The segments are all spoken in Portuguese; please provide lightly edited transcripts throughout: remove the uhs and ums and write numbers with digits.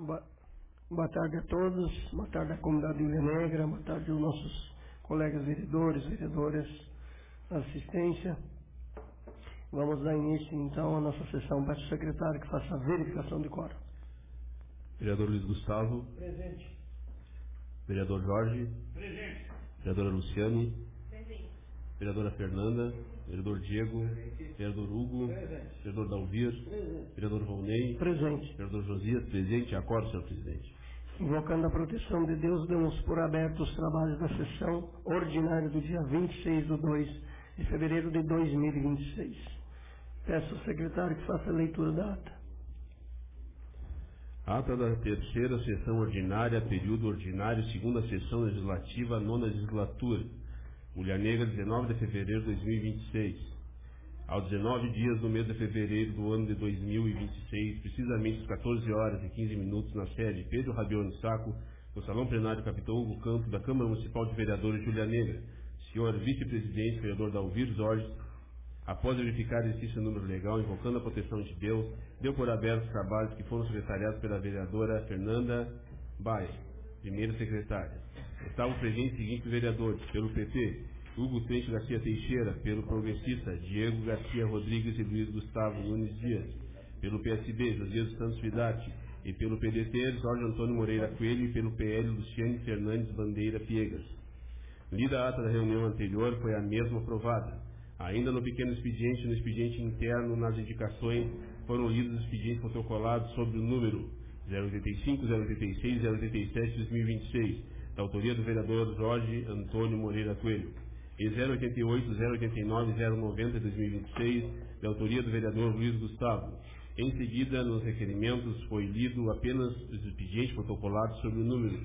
Boa, boa tarde a todos, boa tarde à comunidade de Ilha Negra, boa tarde aos nossos colegas vereadores, vereadoras, assistência. Vamos dar início então à nossa sessão. Peço ao secretário que faça a verificação de quórum. Vereador Luiz Gustavo. Presente. Vereador Jorge. Presente. Vereadora Luciane. Presente. Vereadora Fernanda. Vereador Diego. Vereador Hugo. Presente. Vereador Dalvir. Presente. Vereador Volney. Presente. Vereador Josias. Presente. Acordo, senhor presidente. Invocando a proteção de Deus, damos por aberto os trabalhos da sessão ordinária do dia 26 de 2 de fevereiro de 2026. Peço ao secretário que faça a leitura da ata. Ata da terceira sessão ordinária, período ordinário, segunda sessão legislativa, nona legislatura. Ilha Negra, 19 de fevereiro de 2026. Aos 19 dias do mês de fevereiro do ano de 2026, precisamente às 14 horas e 15 minutos, na sede Pedro Rabione Sacco, no Salão Plenário Capitão Hugo Campos, da Câmara Municipal de Vereadores de Ilha Negra, senhor vice-presidente, vereador Dalvir Jorge, após verificar a existência do número legal, invocando a proteção de Deus, deu por aberto os trabalhos que foram secretariados pela vereadora Fernanda Baia, primeira secretária. Estavam presentes os seguintes vereadores: pelo PT, Hugo Trente Garcia Teixeira; pelo Progressista, Diego Garcia Rodrigues e Luiz Gustavo Nunes Dias; pelo PSB, José dos Santos Vidarte; e pelo PDT, Jorge Antônio Moreira Coelho; e pelo PL, Luciane Fernandes Bandeira Piegas. Lida a ata da reunião anterior, foi a mesma aprovada. Ainda no pequeno expediente, no expediente interno, nas indicações, foram lidos os expedientes protocolados sobre o número 085, 086 e 087 de 2026, da autoria do vereador Jorge Antônio Moreira Coelho, e 088, 089 e 090 de 2026, da autoria do vereador Luiz Gustavo. Em seguida, nos requerimentos, foi lido apenas os expedientes protocolados sobre o número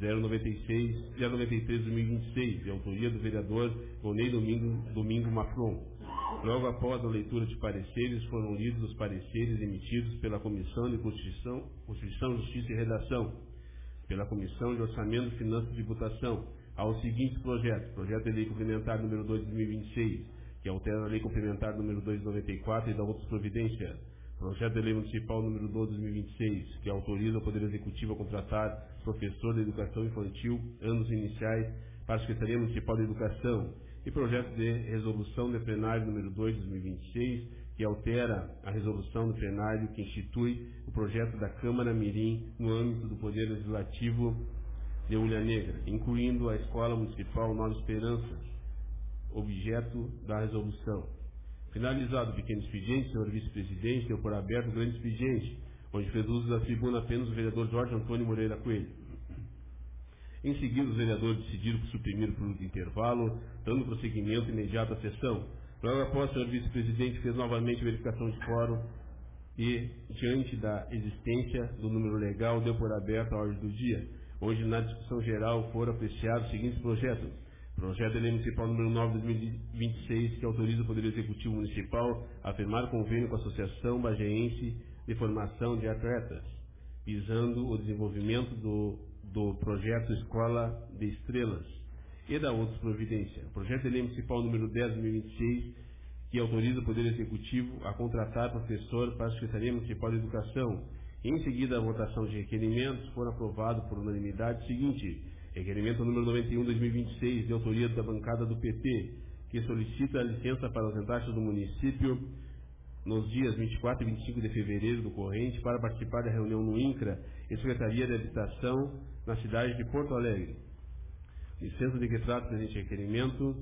093 de 2026, de autoria do vereador Ronei Domingo Mafron. Logo após a leitura de pareceres, foram lidos os pareceres emitidos pela Comissão de Constituição, Justiça e Redação, pela Comissão de Orçamento, Finanças e Tributação, aos seguintes projetos: projeto de lei complementar número 2 de 2026, que altera a lei complementar número 2 de 94 e da outras providências; projeto de lei municipal número 12 de 2026, que autoriza o Poder Executivo a contratar professor de educação infantil, anos iniciais, para a Secretaria Municipal de Educação; e projeto de resolução de plenário número 2 de 2026, que altera a resolução do plenário que institui o projeto da Câmara Mirim no âmbito do Poder Legislativo de Ilha Negra, incluindo a Escola Municipal Nova Esperança, objeto da resolução. Finalizado o pequeno expediente, senhor vice-presidente, deu por aberto o grande expediente, onde fez uso da tribuna apenas o vereador Jorge Antônio Moreira Coelho. Em seguida, os vereadores decidiram por suprimir o período de intervalo, dando prosseguimento imediato à sessão. Logo após, o senhor vice-presidente fez novamente a verificação de quórum e, diante da existência do número legal, deu por aberto a ordem do dia, onde na discussão geral foram apreciados os seguintes projetos: projeto de lei municipal número 9 de 2026, que autoriza o Poder Executivo Municipal a firmar convênio com a Associação Bageense de Formação de Atletas, visando o desenvolvimento do projeto Escola de Estrelas e da outras providências. Projeto de lei municipal número 10 de 2026, que autoriza o Poder Executivo a contratar professor para a Secretaria Municipal de Educação. Em seguida, a votação de requerimentos foram aprovados por unanimidade o seguinte: requerimento número 91 de 2026, de autoria da bancada do PT, que solicita a licença para as taxas do município nos dias 24 e 25 de fevereiro do corrente para participar da reunião no INCRA e Secretaria de Habitação na cidade de Porto Alegre. Licença de que trata o presente requerimento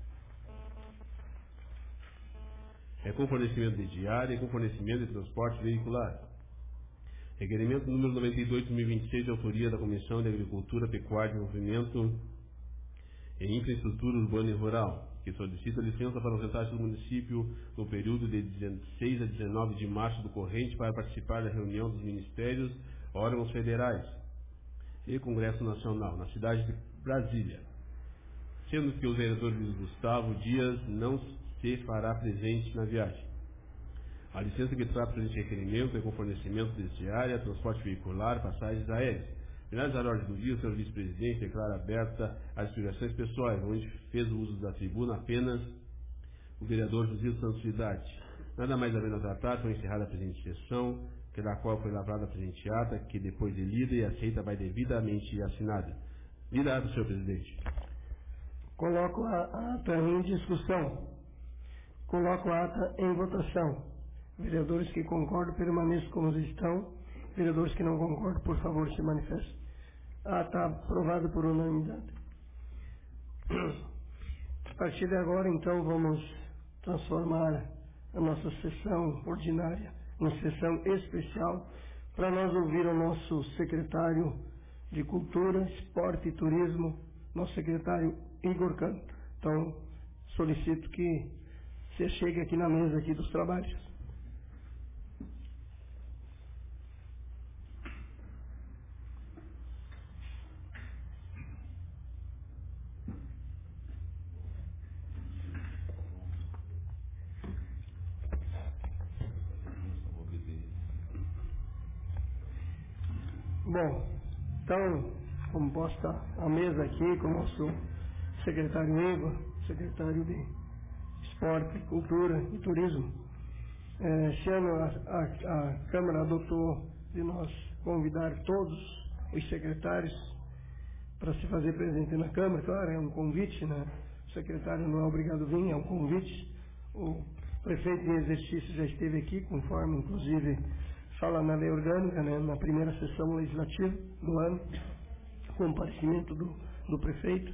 é com fornecimento de diária e com fornecimento de transporte veicular. Requerimento número 92 de 2026, de autoria da Comissão de Agricultura, Pecuária, Desenvolvimento e Infraestrutura Urbana e Rural, que solicita licença para ausentar-se do município no período de 16 a 19 de março do corrente para participar da reunião dos ministérios, órgãos federais e Congresso Nacional, na cidade de Brasília, sendo que o vereador Luiz Gustavo Dias não se fará presente na viagem. A licença que trata o presente requerimento é com fornecimento de diária, transporte veicular, passagens aéreas. Finalizar a ordem do dia, o senhor vice-presidente declara aberta as explicações pessoais, onde fez o uso da tribuna apenas o vereador José dos Santos Vidarte. Nada mais havendo a tratar, foi encerrada a presente sessão, pela qual foi lavrada a presente ata, que depois de lida e aceita vai devidamente assinada. Lida a ata, senhor presidente. Coloco a ata em discussão. Coloco a ata em votação. Vereadores que concordam, permaneçam como estão. Vereadores que não concordam, por favor, se manifestem. A ata aprovada por unanimidade. A partir de agora, então, vamos transformar a nossa sessão ordinária em sessão especial para nós ouvir o nosso secretário de Cultura, Esporte e Turismo, nosso secretário Igor Canto. Então, solicito que você chegue aqui na mesa aqui dos trabalhos. Bom, então, como posta a mesa aqui com o nosso secretário Igor, secretário de Esporte, Cultura e Turismo, esse ano a Câmara adotou de nós convidar todos os secretários para se fazer presente na Câmara. Claro, é um convite, né? O secretário não é obrigado a vir, é um convite. O prefeito em exercício já esteve aqui, conforme, inclusive, fala na lei orgânica, né, na primeira sessão legislativa do ano, comparecimento do prefeito.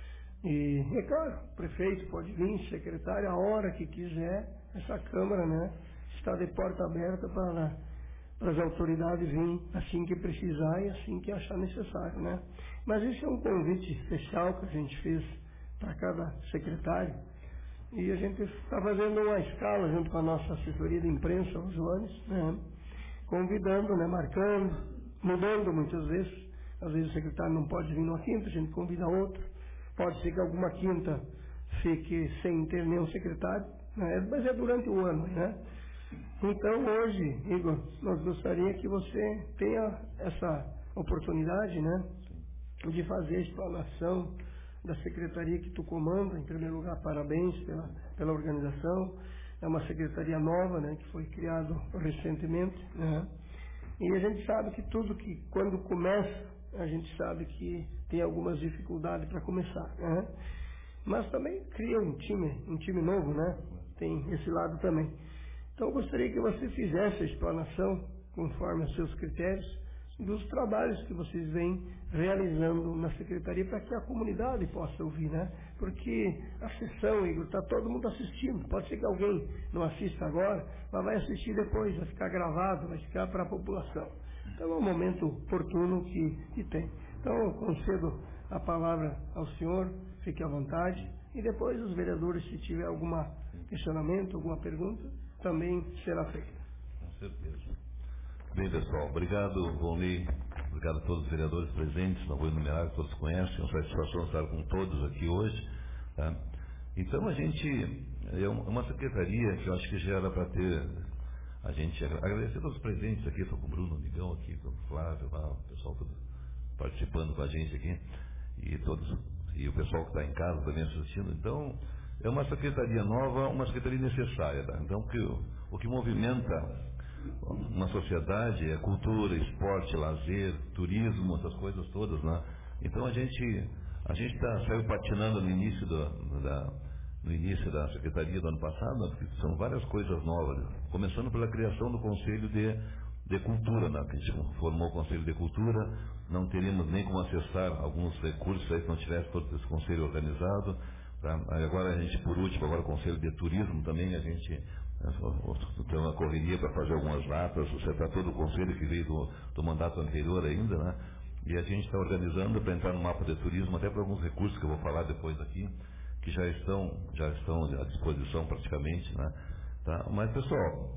E, é claro, o prefeito pode vir, secretário, a hora que quiser. Essa Câmara, né, está de porta aberta para as autoridades virem assim que precisar e assim que achar necessário, né. Mas esse é um convite especial que a gente fez para cada secretário. E a gente está fazendo uma escala junto com a nossa assessoria de imprensa, os Joanes, né, convidando, né, marcando, mudando muitas vezes. Às vezes o secretário não pode vir numa quinta, a gente convida outro. Pode ser que alguma quinta fique sem ter nenhum secretário, né, mas é durante o ano, né? Então hoje, Igor, nós gostaríamos que você tenha essa oportunidade, né, de fazer a explanação da secretaria que tu comanda. Em primeiro lugar, parabéns pela organização. É uma secretaria nova, né, que foi criada recentemente, né? E a gente sabe que tudo que, quando começa, a gente sabe que tem algumas dificuldades para começar, né? Mas também cria um time novo, né? Tem esse lado também. Então eu gostaria que você fizesse a explanação, conforme os seus critérios, dos trabalhos que vocês vêm realizando na secretaria, para que a comunidade possa ouvir, né? Porque a sessão, Igor, está todo mundo assistindo. Pode ser que alguém não assista agora, mas vai assistir depois, vai ficar gravado, vai ficar para a população. Então é um momento oportuno que tem. Então eu concedo a palavra ao senhor, fique à vontade, e depois os vereadores, se tiver algum questionamento, alguma pergunta, também será feita. Com certeza. Bem, pessoal, obrigado, Volney, obrigado a todos os vereadores presentes, não vou enumerar, que todos conhecem, é uma satisfação estar com todos aqui hoje, tá? Então a gente, é uma secretaria que eu acho que já era para ter, a gente agradecer aos presentes aqui, estou com o Bruno Nigão aqui, com o Flávio, o pessoal todo participando com a gente aqui, e o pessoal que está em casa também assistindo. Então, é uma secretaria nova, uma secretaria necessária, tá? Então, o que movimenta uma sociedade é cultura, esporte, lazer, turismo, essas coisas todas, né? Então a gente saiu patinando no início da secretaria do ano passado, porque são várias coisas novas, começando pela criação do Conselho de Cultura, né? Que a gente formou o Conselho de Cultura, não teríamos nem como acessar alguns recursos aí se não tivesse todo esse conselho organizado, tá? Agora a gente, por último, agora o Conselho de Turismo também, a gente tem uma correria para fazer algumas datas, você está todo o conselho que veio do mandato anterior ainda, né? E a gente está organizando para entrar no mapa de turismo, até para alguns recursos que eu vou falar depois aqui, que já estão à disposição praticamente, né? Tá? Mas, pessoal,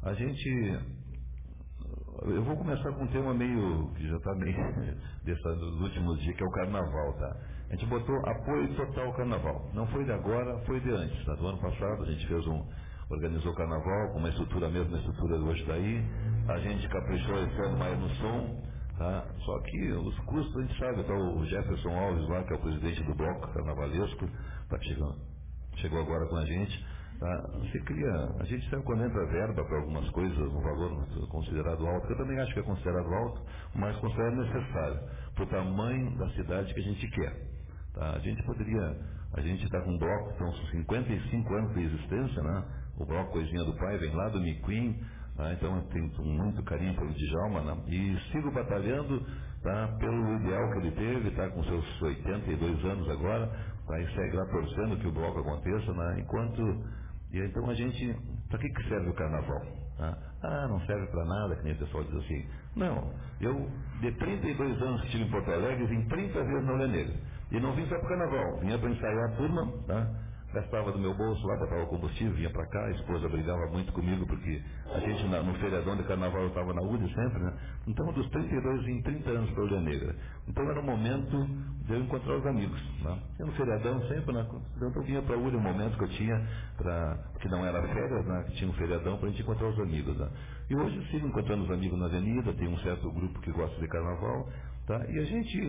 eu vou começar com um tema meio, que já está meio dos últimos dias, que é o carnaval, tá? A gente botou apoio total ao carnaval. Não foi de agora, foi de antes, tá? Do ano passado a gente organizou o carnaval com uma estrutura, a mesma estrutura de hoje daí. A gente caprichou esse ano mais no som, tá? Só que os custos, a gente sabe, tá? O Jefferson Alves lá, que é o presidente do bloco carnavalesco, tá chegou agora com a gente. Tá? Você cria, a gente sabe quando entra verba para algumas coisas, um valor considerado alto, eu também acho que é considerado alto, mas considerado necessário, para o tamanho da cidade que a gente quer. Tá? A gente está com um bloco que são 55 anos de existência, né? O bloco Coisinha do Pai vem lá do Miquim, tá? Então eu tenho muito carinho pelo Djalma, né? E sigo batalhando, tá? Pelo ideal que ele teve, está com seus 82 anos agora, tá? E segue lá torcendo que o bloco aconteça, né? E então a gente, para que serve o carnaval? Tá? Não serve para nada, que nem o pessoal diz assim. Não, eu de 32 anos que estive em Porto Alegre, vim 30 vezes na Olha Negra. E não vim só para o carnaval, vinha para ensaiar a turma, tá? Gastava do meu bolso lá, botava o combustível, vinha para cá, a esposa brigava muito comigo, porque a gente no feriadão de carnaval eu estava na UD sempre, né? Então dos 32 em 30 anos para a Olha Negra. Então era um momento de eu encontrar os amigos, né? Eu no feriadão sempre, né? Então eu vinha para a UD, um momento que eu tinha, que não era férias, né? Que tinha um feriadão para a gente encontrar os amigos, né? E hoje eu sigo encontrando os amigos na avenida, tem um certo grupo que gosta de carnaval, tá? E a gente,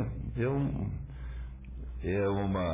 é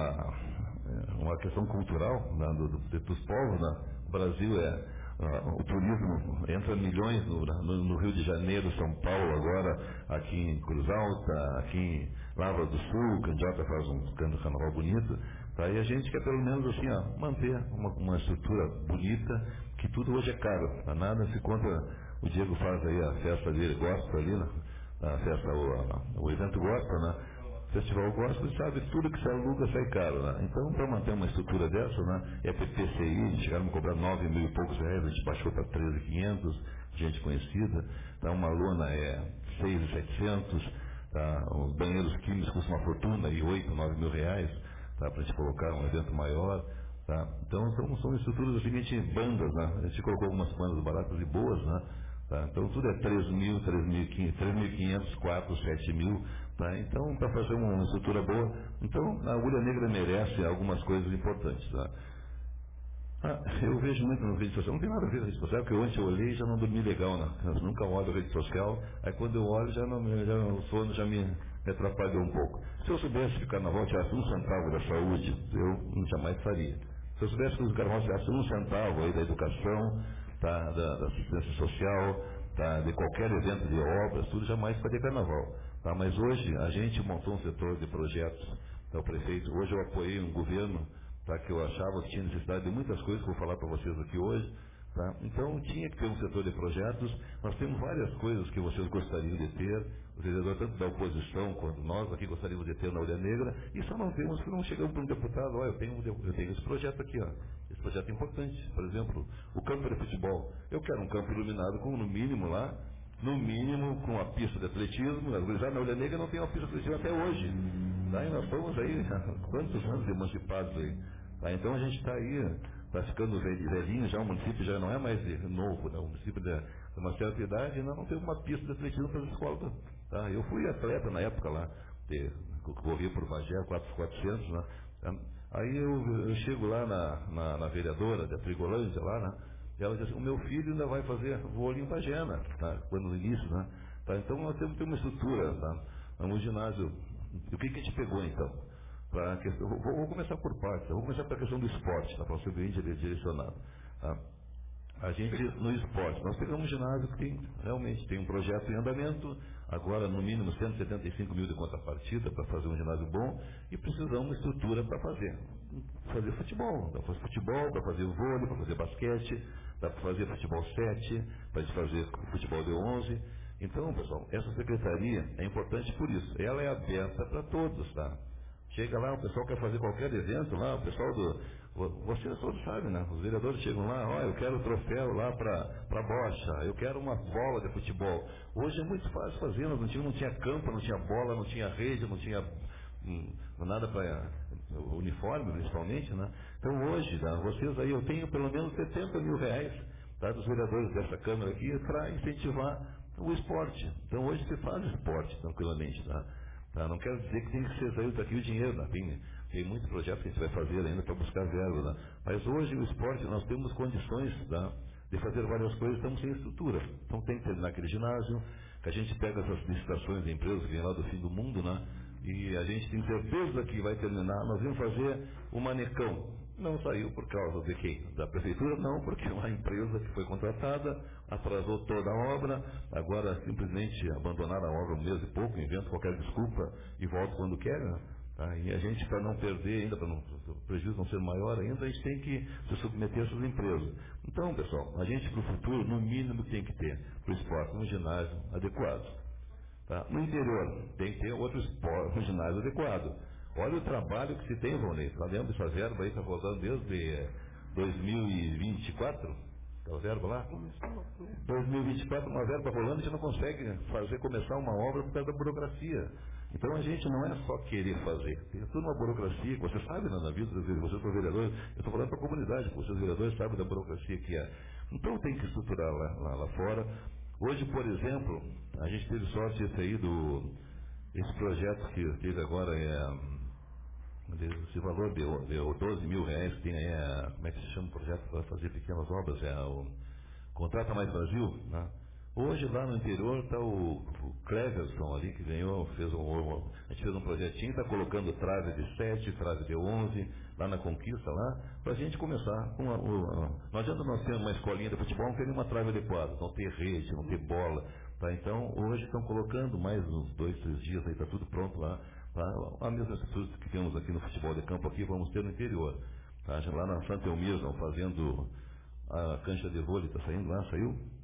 uma questão cultural, né, dos povos, né? O Brasil o turismo entra milhões no Rio de Janeiro, São Paulo agora, aqui em Cruz Alta, aqui em Lavras do Sul, Candiota faz um carnaval bonito, tá? E a gente quer pelo menos assim, manter uma estrutura bonita, que tudo hoje é caro, tá? Nada se conta, o Diego faz aí a festa dele, gosta ali, né? A festa, o evento gosta, né? Festival Gospel, sabe, tudo que se aluga sai caro, né? Então, para manter uma estrutura dessa, né, PPCI, chegaram a cobrar 9 mil e poucos reais, a gente baixou para 13.500, gente conhecida, tá? Uma lona é 6.700, tá? Os banheiros químicos custam uma fortuna, e 8, 9 mil reais, tá? Para a gente colocar um evento maior, tá? Então, são estruturas, assim, a gente, bandas, né? A gente colocou algumas bandas baratas e boas, né? Tá? Então, tudo é 3.000, 3.500, 4, 7 mil, tá? Então, para fazer uma estrutura boa, então, a Agulha Negra merece algumas coisas importantes, tá? Eu vejo muito na rede social, não tem nada a ver com a rede social, porque ontem eu olhei e já não dormi legal, né? Eu nunca olho a rede social, aí quando eu olho, o sono já me atrapalhou um pouco. Se eu soubesse que o carnaval tirasse 1 centavo da saúde, eu jamais faria. Se eu soubesse que o carnaval tirasse 1 centavo aí da educação, tá? Da assistência social, tá? De qualquer evento de obras, tudo, jamais faria carnaval. Tá? Mas hoje a gente montou um setor de projetos, tá? O prefeito, hoje eu apoiei um governo, tá? Que eu achava que tinha necessidade de muitas coisas que eu vou falar para vocês aqui hoje. Tá? Então tinha que ter um setor de projetos. Nós temos várias coisas que vocês gostariam de ter, os vereadores tanto da oposição quanto nós aqui gostaríamos de ter na Olha Negra, e só não temos, que não chegamos para um deputado, eu tenho esse projeto aqui, esse projeto é importante. Por exemplo, o campo de futebol. Eu quero um campo iluminado com, no mínimo lá, com a pista de atletismo. Já na Olha Negra não tem uma pista de atletismo até hoje. Tá? E nós estamos aí, quantos anos emancipados aí? Tá? Então a gente está aí, está ficando velhinho já, o município já não é mais novo, né? O município de uma certa idade ainda não tem uma pista de atletismo para as escolas. Tá? Eu fui atleta na época lá, corri por Bagé, 4x400, né? Aí eu chego lá na vereadora da Trigolândia lá, né? E ela diz assim, o meu filho ainda vai fazer vôlei em Bagé, né? Tá? Quando no início, né? Tá? Então nós temos que ter uma estrutura, tá? No ginásio. E o que a gente pegou então? Vou começar por partes, vou começar pela questão do esporte, tá? Para ser bem direcionado. Tá? A gente, no esporte, nós pegamos um ginásio que realmente tem um projeto em andamento, agora no mínimo 175 mil de contrapartida para fazer um ginásio bom, e precisamos de uma estrutura para fazer futebol, dá para fazer futebol, para fazer vôlei, para fazer basquete, dá para fazer futebol 7, para fazer futebol de 11. Então, pessoal, essa secretaria é importante por isso, ela é aberta para todos, tá? Chega lá, o pessoal quer fazer qualquer evento lá, o pessoal vocês todos sabem, né? Os vereadores chegam lá, eu quero o troféu lá para bocha, eu quero uma bola de futebol. Hoje é muito fácil fazer, não tinha campo, não tinha bola, não tinha rede, não tinha nada para uniforme, principalmente, né? Então hoje, tá? Vocês aí, eu tenho pelo menos 70 mil reais, tá? Dos vereadores dessa Câmara aqui para incentivar o esporte. Então hoje se faz esporte tranquilamente, tá? Não quero dizer que tem que ser saído daqui o dinheiro, né? Tem muitos projetos que a gente vai fazer ainda para buscar verba, né? Mas hoje o esporte, nós temos condições, tá? De fazer várias coisas, estamos sem estrutura. Então tem que terminar aquele ginásio, que a gente pega essas licitações de empresas que vêm lá do fim do mundo, né? E a gente tem certeza que vai terminar, nós vamos fazer o Manecão. Não saiu por causa de quem? Da prefeitura? Não, porque uma empresa que foi contratada atrasou toda a obra, agora simplesmente abandonaram a obra um mês e pouco, inventam qualquer desculpa e voltam quando querem. Tá? E a gente, para não perder ainda, para o prejuízo não ser maior ainda, a gente tem que se submeter a essas empresas. Então, pessoal, a gente para o futuro, no mínimo, tem que ter para o esporte um ginásio adequado. Tá? No interior, tem que ter outro esporte, um ginásio adequado. Olha o trabalho que se tem, Rony. Está vendo essa verba aí, está rodando desde 2024? Está a verba lá? 2024, uma verba rolando, a gente não consegue começar uma obra por causa da burocracia. Então a gente não é só querer fazer. Tem toda uma burocracia, que você sabe, né, na vida, vocês são vereadores, eu estou falando para a comunidade, vocês vereadores sabem da burocracia que é. Então tem que estruturar lá fora. Hoje, por exemplo, a gente teve sorte esse projeto que teve agora, esse valor deu 12 mil reais, que tem aí, como é que se chama o projeto para fazer pequenas obras, o Contrata Mais Brasil, né? Hoje lá no interior está o Cleverson ali, que ganhou, a gente fez um projetinho, está colocando trave de 7, trave de 11, lá na Conquista, lá, para a gente começar com não adianta nós termos uma escolinha de futebol, não ter nenhuma trave adequada, não ter rede, não ter bola, tá? Então hoje estão colocando mais uns 2, 3 dias, aí está tudo pronto lá, tá? A mesma estrutura que temos aqui no futebol de campo, aqui vamos ter no interior, tá? Lá na Santa Elmira estão fazendo a cancha de vôlei, está saindo lá, saiu?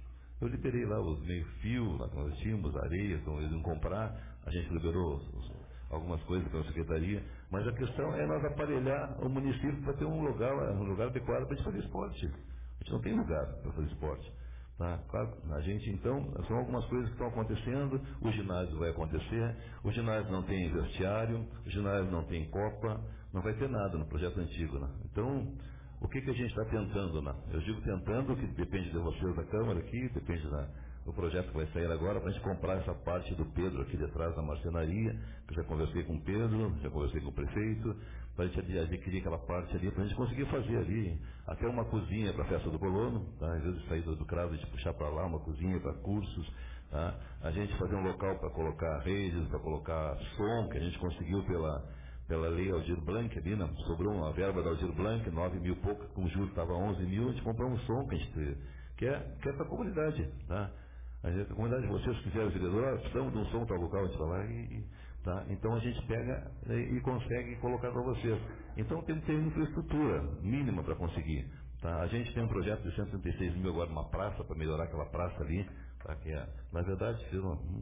Eu liberei lá os meio-fio, lá que nós tínhamos, areia, então eles iam comprar, a gente liberou algumas coisas pela secretaria, mas a questão é nós aparelhar o município para ter um lugar adequado para a gente fazer esporte. A gente não tem lugar para fazer esporte. Tá? Claro, a gente então, são algumas coisas que estão acontecendo, o ginásio vai acontecer, o ginásio não tem vestiário, o ginásio não tem copa, não vai ter nada no projeto antigo. Né? Então, o que a gente está tentando, né? Eu digo tentando, que depende de vocês da Câmara aqui, depende do projeto que vai sair agora, para a gente comprar essa parte do Pedro aqui detrás da marcenaria, que eu já conversei com o Pedro, já conversei com o prefeito, para a gente adquirir aquela parte ali, para a gente conseguir fazer ali, até uma cozinha para a festa do colono, tá? Às vezes sair do cravo, a gente puxar para lá uma cozinha para cursos, tá? A gente fazer um local para colocar redes, para colocar som, que a gente conseguiu pela lei Aldir Blanc ali, né? Sobrou uma verba da Aldir Blanc, 9 mil e pouco, com o juro estava 11 mil, a gente comprou um som que a gente quer para a comunidade, tá? A comunidade de vocês, se quiserem vereador, precisamos de um som para local, a gente vai lá tá? Então a gente pega e consegue colocar para vocês. Então tem que ter infraestrutura mínima para conseguir. Tá? A gente tem um projeto de 136 mil agora numa praça, para melhorar aquela praça ali, tá? Que na verdade, fez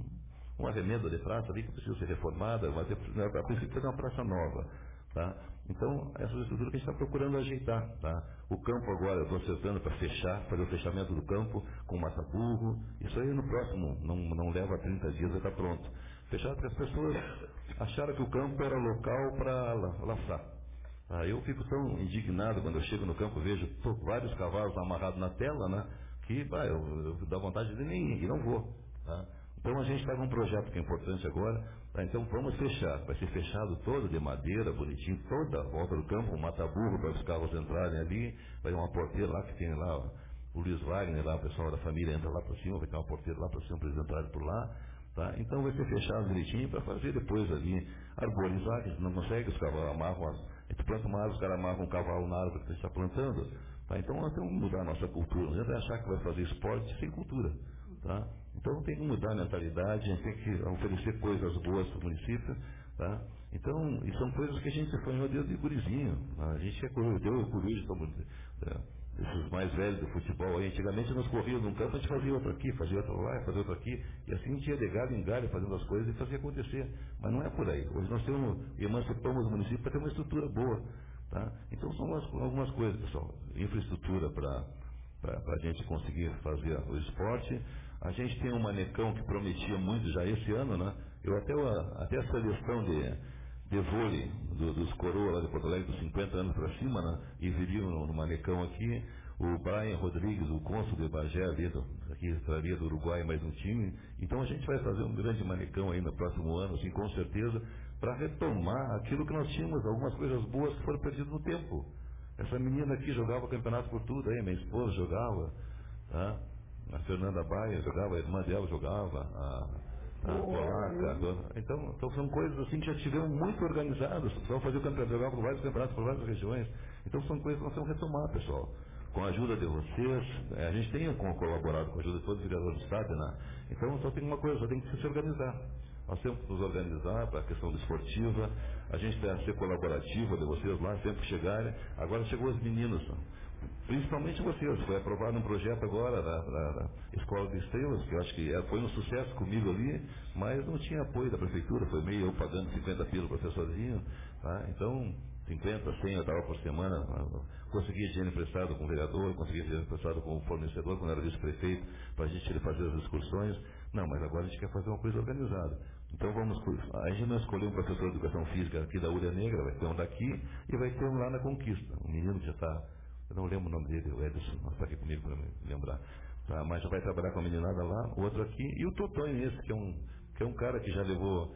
uma remenda de praça ali que precisa ser reformada, mas a princípio é uma praça nova. Tá? Então, essa estrutura que a gente está procurando ajeitar. Tá? O campo agora, eu estou acertando para fazer o fechamento do campo com mata-burro. Isso aí no próximo, não leva 30 dias, vai estar pronto. Fechado porque as pessoas acharam que o campo era local para laçar. Eu fico tão indignado quando eu chego no campo e vejo vários cavalos amarrados na tela, né, que eu dá vontade de nem ir, e não vou. Tá? Então a gente está com um projeto que é importante agora, tá? Então vamos fechar, vai ser fechado todo de madeira, bonitinho, toda a volta do campo, um mata-burro para os carros entrarem ali, vai ter uma porteira lá que tem lá, o Luiz Wagner lá, o pessoal da família entra lá para cima, vai ter uma porteira lá para cima para eles entrarem por lá, tá? Então vai ser fechado direitinho para fazer depois ali, arborizar, que a gente não consegue, os cavalos amarram, a gente planta uma árvore, os caras amarram um cavalo na árvore que a gente está plantando, tá? Então nós temos que mudar a nossa cultura, não é achar que vai fazer esporte sem cultura, tá? Então tem que mudar a mentalidade, a gente tem que oferecer coisas boas para o município, tá? Então, e são coisas que a gente sonhou desde gurizinho. A gente é coruja, esses mais velhos do futebol aí. Antigamente nós corríamos num campo, a gente fazia outro aqui, fazia outro lá, fazia outro aqui, e assim a gente ia de galho em galho fazendo as coisas e fazia acontecer. Mas não é por aí. Hoje nós emancipamos o município para ter uma estrutura boa, tá? Então são algumas coisas, pessoal. Infraestrutura para a gente conseguir fazer o esporte. A gente tem um manecão que prometia muito já esse ano, né? Até a seleção de vôlei dos coroas lá de Porto Alegre, dos 50 anos para cima, né? E viriam no manecão aqui, o Brian Rodrigues, o cônsul de Bagé, aqui traria do Uruguai mais um time. Então a gente vai fazer um grande manecão aí no próximo ano, assim, com certeza, para retomar aquilo que nós tínhamos, algumas coisas boas que foram perdidas no tempo. Essa menina aqui jogava campeonato por tudo, aí minha esposa jogava, tá? A Fernanda Baia jogava, a irmã dela jogava, placa. Então são coisas assim que já tivemos muito organizadas. Vamos fazer o campeonato, jogar por vários campeonatos, por várias regiões. Então são coisas que nós vamos retomar, pessoal. Com a ajuda de vocês, a gente tem colaborado com a ajuda de todos os vereadores do Estado, né? Então só tem uma coisa, só tem que se organizar. Nós temos que nos organizar para a questão esportiva, a gente tem que ser colaborativa de vocês lá, sempre que chegarem. Agora chegou os meninos, principalmente vocês. Foi aprovado um projeto agora da Escola de Estrelas, que eu acho que foi um sucesso comigo ali, mas não tinha apoio da prefeitura, foi meio eu pagando 50 pila para ser sozinho, tá? Então 50, 100 eu dava por semana, conseguia dinheiro emprestado com o vereador, conseguia dinheiro emprestado com o fornecedor, quando era vice-prefeito, para a gente fazer as excursões. Não, mas agora a gente quer fazer uma coisa organizada. Então a gente não escolheu um professor de educação física aqui da Ulha Negra, vai ter um daqui e vai ter um lá na Conquista. Um menino que já está, eu não lembro o nome dele, o Edson, não está aqui comigo para me lembrar. Tá, mas já vai trabalhar com a meninada lá, o outro aqui, e o Totonho esse, que é um cara que já levou.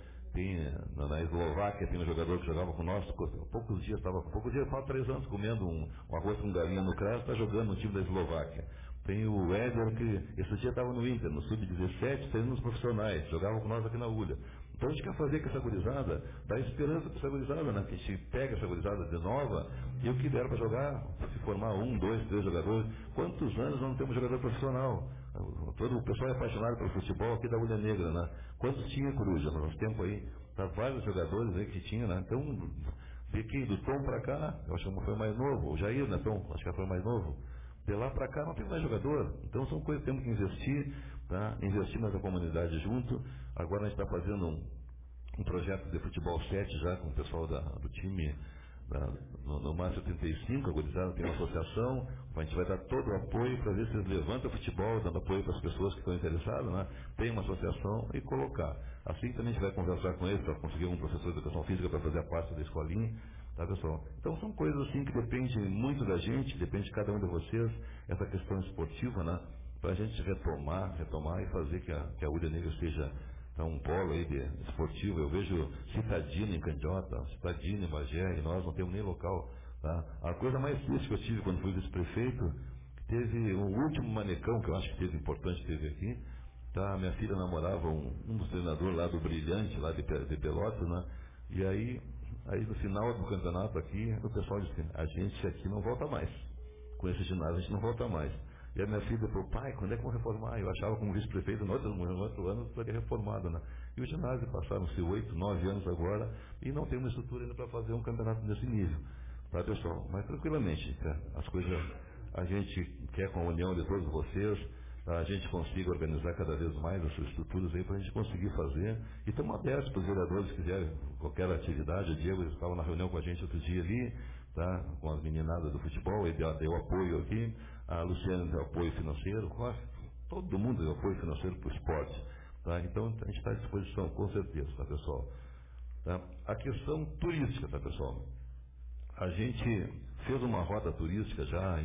Na Eslováquia tem um jogador que jogava com nós, poucos dias, faz 3 anos comendo um arroz com galinha no Cras, está jogando no time da Eslováquia. Tem o Éder, que esse dia estava no Inter, no Sub-17, tendo nos profissionais, jogava com nós aqui na Ulha. Então a gente quer fazer com essa gurizada, dar esperança para essa gurizada, né? Que a gente pega essa gurizada de nova e o que der para jogar, se formar 1, 2, 3 jogadores. Quantos anos nós não temos jogador profissional? Todo o pessoal é apaixonado pelo futebol aqui da Ulha Negra, né? Quantos tinha, Coruja, no nosso tempo aí? Tá vários jogadores aí que tinha, né? Então, de aqui, do Tom para cá, eu acho que foi mais novo, o Jair, né, Tom? Acho que foi mais novo. De lá para cá não tem mais jogador. Então são coisas que temos que investir, tá? Investir nessa comunidade junto. Agora a gente está fazendo um projeto de futebol 7 já com o pessoal do time no Márcio 35, a gurizada tem uma associação, a gente vai dar todo o apoio para ver se eles levantam o futebol, dando apoio para as pessoas que estão interessadas, né? Tem uma associação e colocar. Assim também a gente vai conversar com eles para conseguir um professor de educação física para fazer a parte da escolinha, tá, pessoal? Então são coisas assim que dependem muito da gente, depende de cada um de vocês, essa questão esportiva, né? Para a gente retomar e fazer que a Ulha Negra seja um polo aí esportivo. Eu vejo Citadina em Candiota, Citadina em Bagé, e nós não temos nem local. Tá? A coisa mais triste que eu tive quando fui vice-prefeito, teve o último manecão, que eu acho que teve importante, teve aqui. Tá? Minha filha namorava um dos treinadores lá do Brilhante, lá de Pelotas, né? E aí no final do campeonato aqui, o pessoal disse, a gente aqui não volta mais. Com esse ginásio a gente não volta mais. E a minha filha falou, pai, quando é que vão reformar? Eu achava como vice-prefeito, no outro ano estaria reformado, né? E o ginásio passaram-se 8, 9 anos agora e não tem uma estrutura ainda para fazer um campeonato desse nível. Tá, pessoal? Mas tranquilamente, tá? As coisas a gente quer com a união de todos vocês, tá? A gente consiga organizar cada vez mais essas estruturas aí para a gente conseguir fazer. E estamos abertos para os vereadores que quiserem qualquer atividade. O Diego estava na reunião com a gente outro dia ali, tá? Com as meninadas do futebol, ele deu apoio aqui. A Luciana deu apoio financeiro, todo mundo deu apoio financeiro para o esporte. Tá? Então a gente está à disposição, com certeza, tá, pessoal? Tá? A questão turística, tá, pessoal? A gente fez uma rota turística já em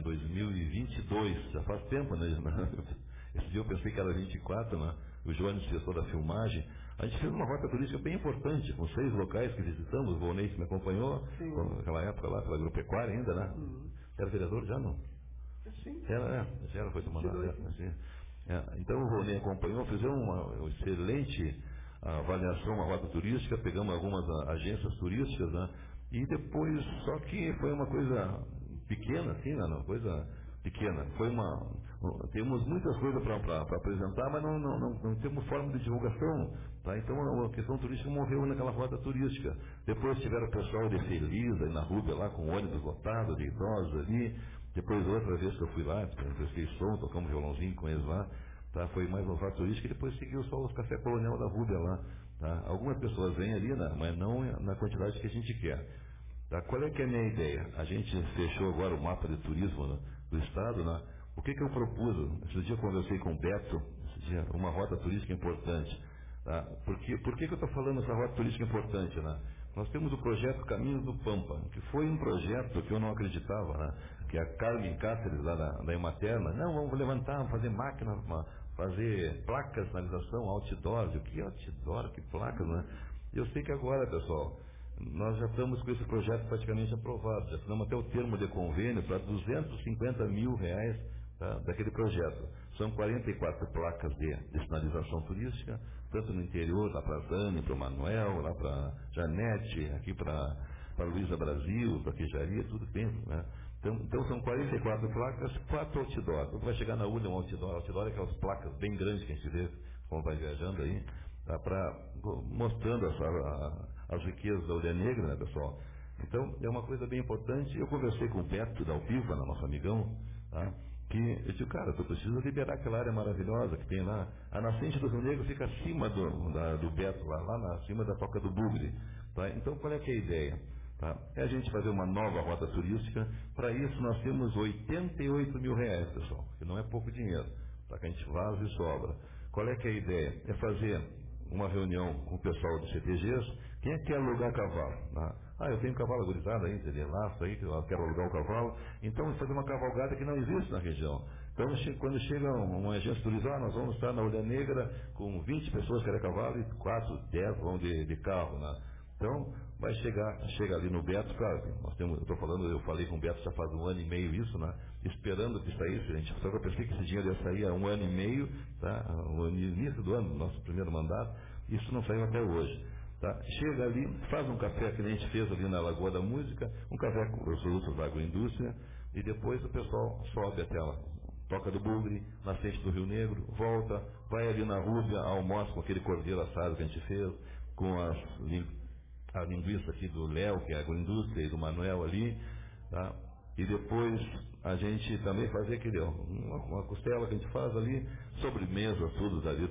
2022, já faz tempo, né? Esse dia eu pensei que era 24, né? O Jones fez toda a filmagem. A gente fez uma rota turística bem importante, com 6 locais que visitamos. O Volney me acompanhou, naquela época lá, pela Agropecuária ainda, né? Era vereador já, não? Sim. Já foi tomando assim. Então o Volney acompanhou, fizemos uma excelente avaliação, uma rota turística, pegamos algumas agências turísticas, né? E depois, só que foi uma coisa pequena, assim, né? Uma coisa pequena. Temos muitas coisas para apresentar, mas não temos forma de divulgação. Tá? Então a questão turística morreu naquela rota turística. Depois tiveram o pessoal de Feliz, aí na Rúbia, lá com ônibus lotado, de idosos ali. Depois outra vez que eu fui lá, prestei som, tocamos violãozinho com eles lá. Tá? Foi mais uma rota turística e depois seguiu só os Café Colonial da Rúbia lá. Tá? Algumas pessoas vêm ali, né? Mas não na quantidade que a gente quer. Tá? Qual é que é a minha ideia? A gente fechou agora o mapa de turismo do Estado, né? O que eu propus? Esse dia eu conversei com o Beto, uma rota turística importante. Tá? Por que eu estou falando essa rota turística importante? Né? Nós temos o projeto Caminhos do Pampa, que foi um projeto que eu não acreditava, né? Que a Carmen Cáceres, lá da Ematerna, não, vamos levantar, vamos fazer máquina, fazer placas, sinalização, outdoors. O que é outdoor? Que placas, né? Eu sei que agora, pessoal, nós já estamos com esse projeto praticamente aprovado, já assinamos até o termo de convênio para R$250 mil, tá, daquele projeto. São 44 placas de sinalização turística, tanto no interior, lá para Zane, para o Manuel, lá para Janete, aqui para Luísa Brasil, para Queijaria, tudo dentro, né? Então são 44 placas, 4 outdoors. Quando vai chegar na UNE, um outdoor. Outdoor é aquelas placas bem grandes que a gente vê quando vai viajando aí, tá, mostrando as riquezas da Ulha Negra, né, pessoal? Então, é uma coisa bem importante. Eu conversei com o Beto da Alpiva, nosso amigão, tá? Que eu disse, cara, tu precisa liberar aquela área maravilhosa que tem lá. A nascente do Rio Negro fica acima do Beto, lá acima da Toca do Bugre. Tá? Então, qual é que é a ideia? Tá? É a gente fazer uma nova rota turística. Para isso, nós temos 88 mil reais, pessoal, que não é pouco dinheiro, para que a gente vaza e sobra. Qual é que é a ideia? É fazer uma reunião com o pessoal do CTGs. Quem é que quer alugar cavalo? Eu tenho cavalo agorizado aí, de laço aí, que eu quero alugar o cavalo. Então, vamos fazer uma cavalgada que não existe na região. Então, quando chega uma agência turística, nós vamos estar na Ulha Negra com 20 pessoas que querem cavalo e 4, 10 vão de carro, né? Então, chega ali no Beto, claro, eu falei com o Beto já faz 1 ano e meio isso, né? Esperando que saísse, só que eu pensei que esse dinheiro ia sair há 1 ano e meio, tá? No início do ano, nosso primeiro mandato, isso não saiu até hoje. Tá? Chega ali, faz um café que a gente fez ali na Lagoa da Música, um café com os produtos da agroindústria, e depois o pessoal sobe até a Toca do Bugre, nascente do Rio Negro, volta, vai ali na Rúbia, almoça com aquele cordeiro assado que a gente fez, com a linguiça aqui do Léo, que é a agroindústria, e do Manuel ali, tá? E depois a gente também fazer uma costela que a gente faz ali, sobremesa, tudo ali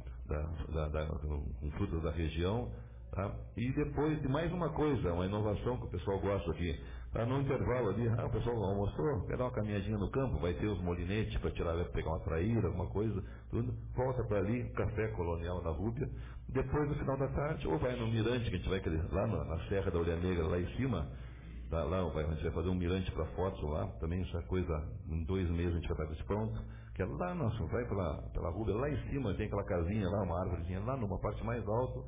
com frutas da região, tá? E depois de mais uma coisa, uma inovação que o pessoal gosta aqui, tá? No intervalo ali, o pessoal almoçou, quer dar uma caminhadinha no campo, vai ter os molinetes para pegar uma traíra, alguma coisa, tudo, volta para ali, café colonial na Rúbia, depois no final da tarde, ou vai no mirante, que a gente vai lá na Serra da Ulha Negra, lá em cima, tá? Lá a gente vai fazer um mirante para fotos lá, também essa coisa, em 2 meses a gente vai estar isso pronto, que é lá, vai pela Rúbia, lá em cima tem aquela casinha lá, uma árvorezinha lá, numa parte mais alta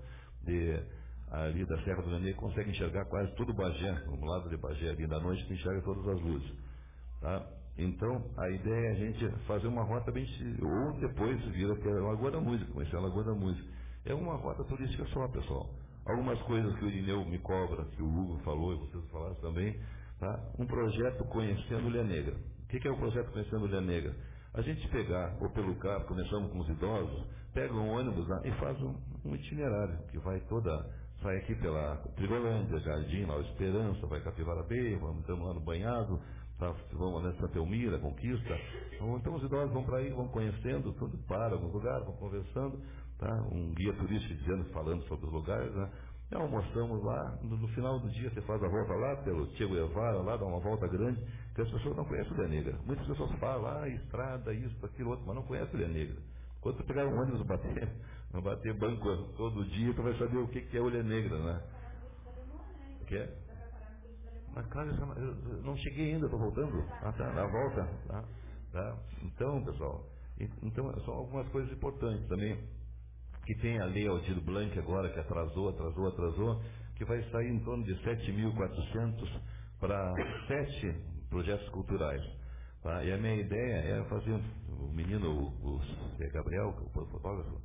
ali da Serra do Nenê, consegue enxergar quase todo o Bagé, no lado de Bagé ali da noite, que enxerga todas as luzes, tá? Então, a ideia é a gente fazer uma rota bem, ou depois vira que é a Lagoa da Música, conhecer a Lagoa da Música. É uma rota turística só, pessoal. Algumas coisas que o Irineu me cobra, que o Hugo falou e vocês falaram também, tá? Um projeto Conhecendo Ulha Negra. O que é o projeto Conhecendo Ulha Negra? A gente pegar, ou pelo carro, começamos com os idosos, pega um ônibus lá e faz um itinerário, que sai aqui pela Trigolândia, Jardim, lá Esperança, vai Capivara Bay, estamos lá no Banhado, tá? Vamos lá em Santa Elmira, Conquista. Então os idosos vão para aí, vão conhecendo, tudo para alguns lugares, vão conversando, tá? Um guia turístico falando sobre os lugares, né? E almoçamos lá, no final do dia você faz a volta lá pelo Che Guevara, lá dá uma volta grande, que as pessoas não conhecem Ulha Negra. Muitas pessoas falam, estrada, isso, aquilo, outro, mas não conhecem Ulha Negra. Quando você pegar um ônibus bater banco todo dia, você vai saber o que é Ulha Negra, né? O que é? Mas claro, eu não cheguei ainda, estou voltando. Tá, na volta. Tá? Então, pessoal, são algumas coisas importantes também. Que tem a lei Aldir Blanc agora, que atrasou, que vai sair em torno de 7.400 para 7 projetos culturais. Tá? E a minha ideia é fazer, o menino, é Gabriel, o fotógrafo?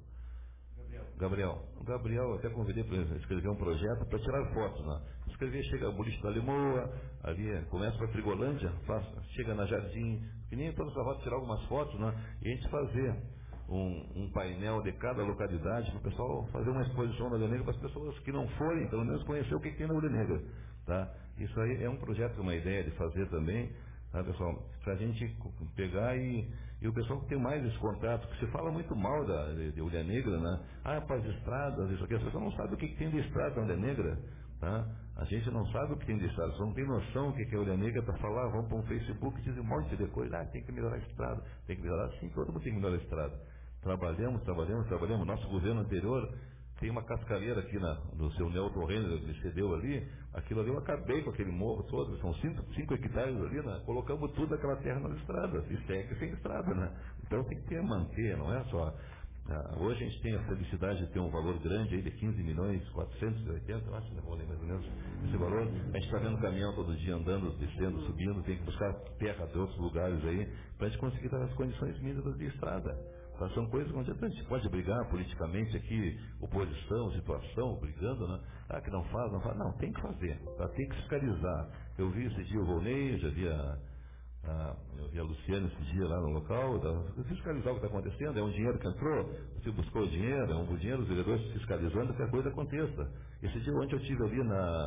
O Gabriel até convidei para escrever um projeto para tirar fotos, né? Chega a Boliche da Limoa, ali começa para Trigolândia, chega na Jardim, que nem toda essa rota tirar algumas fotos, né? E a gente fazer um painel de cada localidade para o pessoal fazer uma exposição da Ulha Negra para as pessoas que não forem, pelo menos conhecer o que tem na Ulha Negra, tá? Isso aí é um projeto, uma ideia de fazer também, tá, pessoal? Para a gente pegar e o pessoal que tem mais esse contato, que se fala muito mal de Ulha Negra, né? Para as estradas, isso aqui, as pessoas não sabem o que tem de estrada na Ulha Negra, tá? A gente não sabe o que tem de estrada, não tem noção o que é Ulha Negra para falar, vamos para um Facebook e dizem um monte de coisa, tem que melhorar a estrada, tem que melhorar, sim, todo mundo tem que melhorar a estrada. Trabalhamos. Nosso governo anterior tem uma cascalheira aqui no seu Nelton Renner, que ele cedeu ali. Aquilo ali eu acabei com aquele morro todo, são 5 hectares ali, né? Colocamos tudo aquela terra nas estradas, e segue sem estrada, né? Então tem que manter, não é só. Hoje a gente tem a felicidade de ter um valor grande aí de 15 milhões 480, eu acho que não vou ler mais ou menos esse valor. A gente está vendo caminhão todo dia andando, descendo, subindo, tem que buscar terra de outros lugares aí, para a gente conseguir dar as condições mínimas de estrada. São coisas onde a gente pode brigar politicamente aqui, oposição, situação, brigando, né? Que não faz, não faz. Não, tem que fazer, tem que fiscalizar. Eu vi esse dia o Volney, já vi eu vi a Luciana esse dia lá no local, fiscalizar o que está acontecendo, é um dinheiro que entrou, você buscou o dinheiro, é um dinheiro, os vereadores fiscalizando que a coisa aconteça. Esse dia ontem eu estive ali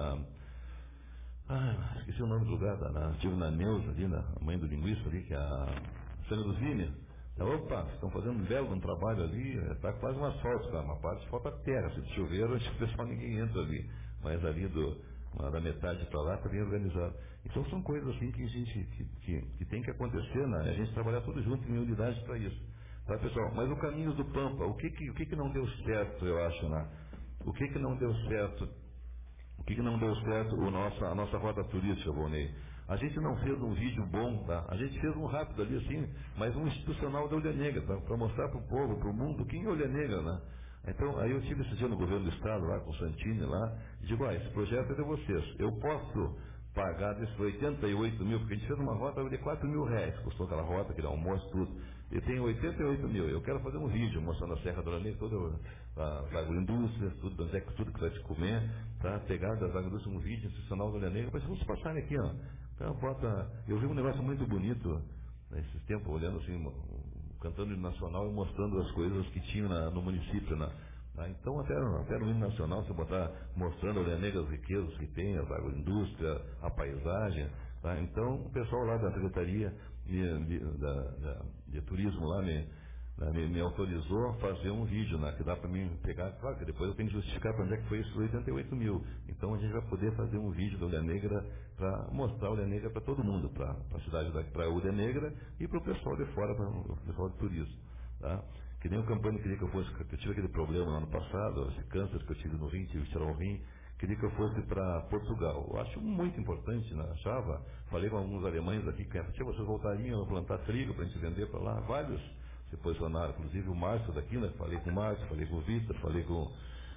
esqueci o nome do lugar, estive na Neuza, ali, na mãe do linguista ali, que é a Sônia dos Vini. Opa, estão fazendo um belo trabalho ali, está quase um asfalto, uma parte falta terra, se chover, acho que o pessoal ninguém entra ali, mas ali da metade para lá está bem organizado. Então são coisas assim que a gente que tem que acontecer, né? A gente trabalhar tudo junto em unidade para isso. Tá, pessoal? Mas o Caminhos do Pampa, o que não deu certo, eu acho, né? O que não deu certo? O que não deu certo a nossa rota turística, Volney? A gente não fez um vídeo bom, tá? A gente fez um rápido ali assim, mas um institucional da Olha Negra, para mostrar para o povo, para o mundo, quem é Olha Negra, né? Então, aí eu tive esse dia no governo do estado, lá com o Santini, lá, e digo, esse projeto é de vocês. Eu posso pagar desses 88 mil, porque a gente fez uma rota de 4 mil reais, custou aquela rota, aquele almoço, tudo. Eu tenho 88 mil, eu quero fazer um vídeo mostrando a Serra do Olha toda a agroindústria, tudo que vai te comer, tá? Pegar das agroindústrias um vídeo institucional do Olha Negra, mas vamos passar aqui, ó. Então, eu vi um negócio muito bonito, nesses tempos, olhando assim, cantando o hino nacional e mostrando as coisas que tinham no município, então até no hino nacional, você botar mostrando a Olha Negra as riquezas que tem, a agroindústria, a paisagem, tá? Então o pessoal lá da Secretaria de Turismo lá me autorizou a fazer um vídeo, que dá para mim pegar, claro que depois eu tenho que justificar para onde é que foi esses 88 mil. Então a gente vai poder fazer um vídeo da Olha Negra para mostrar a Olha Negra para todo mundo, para a cidade para a Olha Negra e para o pessoal de fora, para o pessoal de turismo. Tá? Que nem o Campani queria que eu fosse, que eu tive aquele problema no ano passado, esse câncer que eu tive no rim, tive que tirar o rim, queria que eu fosse para Portugal. Eu acho muito importante, achava, falei com alguns alemães aqui, que vocês voltariam a plantar trigo para a gente vender para lá, vários se posicionaram, inclusive o Márcio daqui, falei com o Márcio, falei com o Vitor, falei com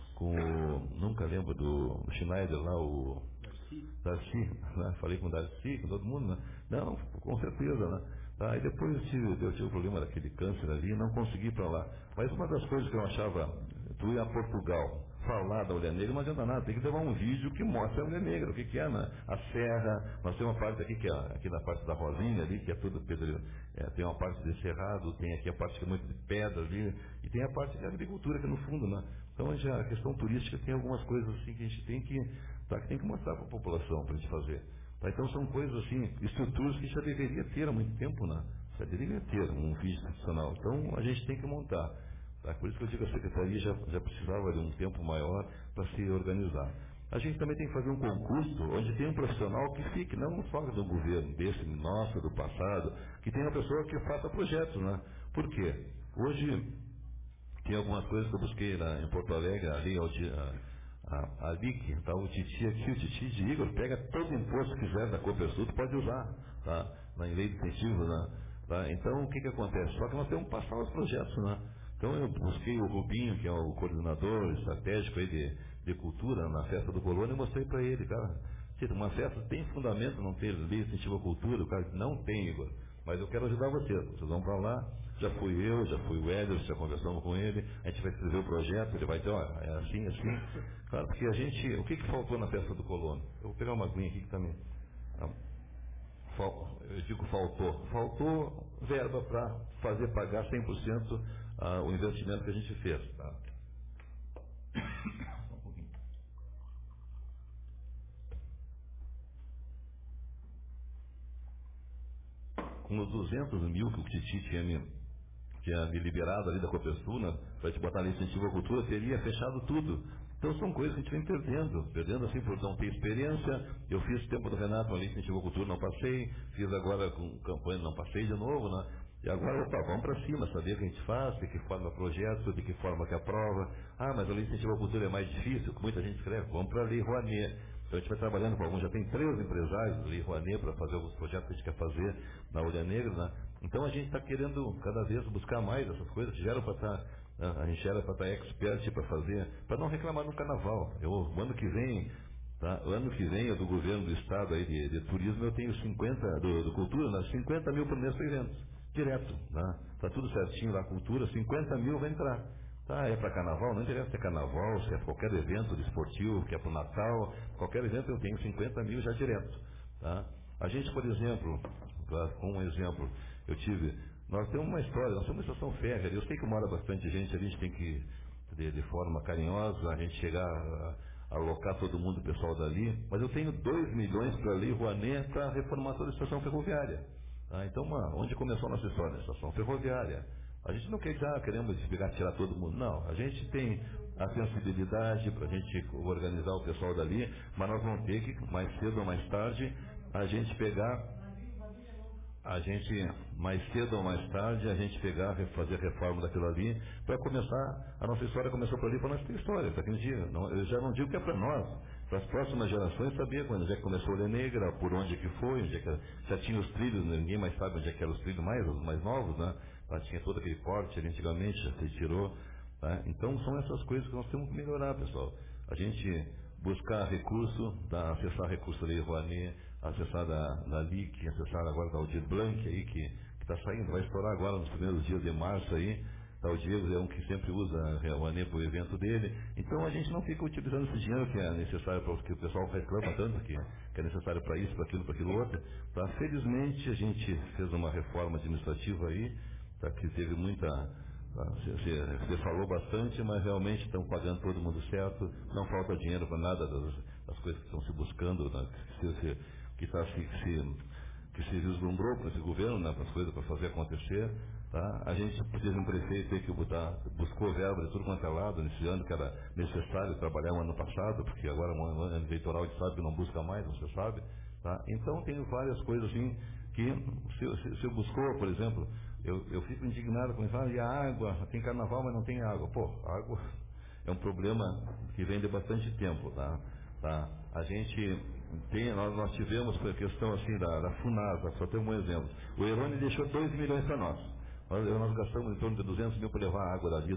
nunca lembro do Schneider lá, o Darcy, falei com o Darcy, com todo mundo, Não, com certeza, Aí depois eu tive o problema daquele câncer ali, não consegui ir para lá. Mas uma das coisas que eu achava, tu ir a Portugal, falar da Olha Negra, não adianta nada, tem que levar um vídeo que mostra a Olha Negra, o que é, a serra, nós temos uma parte aqui, que é aqui na parte da Rosinha ali, que é tudo pedreiro, tem uma parte de cerrado, tem aqui a parte que é muito de pedra ali, e tem a parte de agricultura que é no fundo, Então a questão turística tem algumas coisas assim que a gente tem que mostrar para a população, para a gente fazer. Então são coisas assim, estruturas que já deveria ter há muito tempo, Já deveria ter um vídeo institucional. Então a gente tem que montar. Por isso que eu digo que a Secretaria já precisava de um tempo maior para se organizar. A gente também tem que fazer um concurso onde tem um profissional que fique, não só do governo, desse, nosso, do passado, que tenha uma pessoa que faça projetos, Por quê? Hoje tem algumas coisas que eu busquei em Porto Alegre, ali a LIC, o Titi aqui, o Titi de Igor, pega todo o imposto que quiser da Copersul, pode usar, na lei de incentivo, Então, o que acontece? Só que nós temos que passar os projetos, Então, eu busquei o Rubinho, que é o coordenador estratégico aí de cultura, na festa do Colônia, e mostrei para ele, uma festa tem fundamento não ter lei de incentivo à cultura? O cara disse, não tem, Igor, mas eu quero ajudar vocês vão para lá, já fui o Hélio, já conversamos com ele, a gente vai escrever o projeto, ele vai dizer, é assim, claro, porque o que faltou na festa do Colono? Eu vou pegar uma aguinha aqui que também, eu digo faltou verba para fazer pagar 100% o investimento que a gente fez, Com os 200 mil que o Titi tinha me liberado ali da Copersul, para te botar ali incentivo à cultura, teria fechado tudo. Então são coisas que a gente vem perdendo assim por não ter experiência. Eu fiz tempo do Renato ali, incentivo à cultura, não passei, fiz agora com campanha, não passei de novo, E agora, vamos para cima, saber o que a gente faz, de que forma é projeto, de que forma que aprova. Mas a lei de incentivo à cultura é mais difícil, muita gente escreve, vamos para a Lei Rouanet. Então a gente vai trabalhando com alguns, já tem 3 empresários da Lei Rouanet para fazer alguns projetos que a gente quer fazer na Olha Negra, Então a gente está querendo cada vez buscar mais essas coisas que já eram para estar A gente era para estar expert para fazer, para não reclamar no carnaval. O ano que vem, tá? O ano que vem é do governo do estado aí de turismo, eu tenho 50, do cultura, né? 50 mil por mês para eventos, direto. Tá tudo certinho lá, cultura, 50 mil vai entrar. Tá, é para carnaval, não interessa se é carnaval, se é qualquer evento esportivo, que é para o Natal, qualquer evento eu tenho 50 mil já direto. Tá? A gente, por exemplo, um exemplo, nós temos uma história, nós somos uma estação férrea, eu sei que mora bastante gente, a gente tem que, de forma carinhosa, a gente chegar a alocar todo mundo, o pessoal dali, mas eu tenho 2 milhões para a Lei Rouanet para reformar toda a estação ferroviária. Tá? Então, onde começou a nossa história? A estação ferroviária. A gente não quer dizer, queremos tirar todo mundo, não. A gente tem a sensibilidade para a gente organizar o pessoal dali, mas nós vamos ter que, mais cedo ou mais tarde, fazer reforma daquilo ali, para começar, a nossa história começou por ali, para nós ter história, para aquele dia. Eu já não digo que é para nós, para as próximas gerações saber onde é que começou a Olha Negra, por onde é que foi, onde é que já tinha os trilhos, ninguém mais sabe onde é que eram os trilhos os mais novos, né? Tinha todo aquele corte ali antigamente, já se tirou. Tá? Então são essas coisas que nós temos que melhorar, pessoal. A gente buscar recurso, acessar recurso da Lei Rouanet, acessar da LIC, acessar agora da Aldir Blanc aí, que está saindo, vai estourar agora nos primeiros dias de março aí. Tá, o Diego é um que sempre usa a Rouanet para o evento dele. Então a gente não fica utilizando esse dinheiro que é necessário para que o pessoal reclama tanto, que é necessário para isso, para aquilo outro. Tá? Felizmente a gente fez uma reforma administrativa aí, tá, que teve muita. Você falou bastante, mas realmente estão pagando todo mundo certo, não falta dinheiro para nada das coisas que estão se buscando, né, que se vislumbrou para esse governo, né, para as coisas para fazer acontecer. Tá? A gente teve um prefeito aí que buscou verba de tudo quanto é lado nesse ano, que era necessário trabalhar no ano passado, porque agora é um ano eleitoral, a gente sabe que não busca mais, você sabe. Tá? Então tem várias coisas assim que se buscou, por exemplo, eu fico indignado quando falam, e a água, tem carnaval, mas não tem água. Pô, água é um problema que vem de bastante tempo, tá? A gente nós tivemos a questão assim da FUNASA, só tem um exemplo. O Erone deixou 2 milhões para nós. Nós gastamos em torno de 200 mil para levar a água dali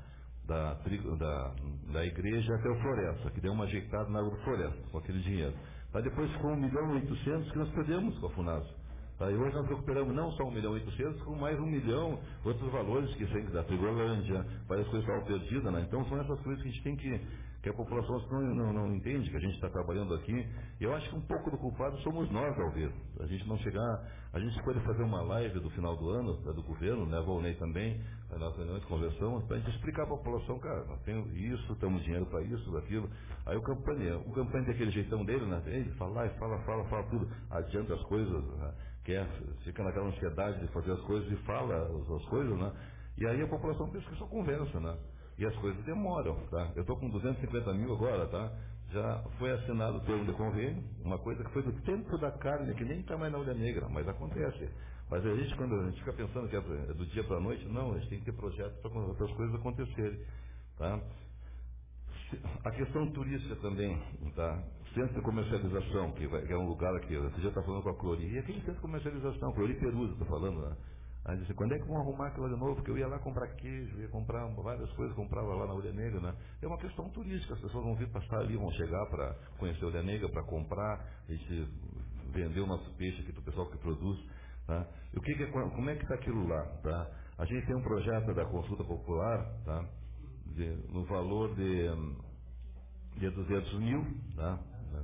da igreja até o Floresta, que deu uma ajeitada na água do Floresta, com aquele dinheiro. Mas depois ficou 1.800.000 que nós perdemos com a FUNASA. Tá, e hoje nós recuperamos não só 1.800.000, como mais 1 milhão, outros valores que saem da Trigolândia, várias coisas estavam perdidas, né? Então são essas coisas que a gente tem que a população não entende que a gente está trabalhando aqui. Eu acho que um pouco do culpado somos nós, Alvir. A gente não a gente pode fazer uma live do final do ano, do governo, né? Volney também, nós reuniões conversamos, para a gente explicar para a população, cara, nós temos isso, temos dinheiro para isso, daquilo. Aí o campanha tem aquele jeitão dele, né? Ele fala tudo, adianta as coisas, né? Fica naquela ansiedade de fazer as coisas e fala as coisas, né? E aí a população pensa que só conversa, né? E as coisas demoram, tá? Eu estou com 250 mil agora, tá? Já foi assinado o termo de convênio, uma coisa que foi do tempo da carne, que nem está mais na Olha Negra, mas acontece. Mas a gente, quando a gente fica pensando que é do dia para a noite, não, a gente tem que ter projetos para outras coisas acontecerem, tá? A questão turística também, tá? Centro de comercialização, que é um lugar aqui, você já está falando com a Clori, e aquele centro de comercialização, Clori Perusa, estou falando, né? Aí disse, quando é que vão arrumar aquilo de novo? Porque eu ia lá comprar queijo, ia comprar várias coisas, comprava lá na Olha Negra, né? É uma questão turística, as pessoas vão vir passar ali, vão chegar para conhecer a Olha Negra, para comprar, a gente vender o nosso peixe aqui para o pessoal que produz, tá? E como é que está aquilo lá, tá? A gente tem um projeto da consulta popular, tá? No valor de 200 mil, tá?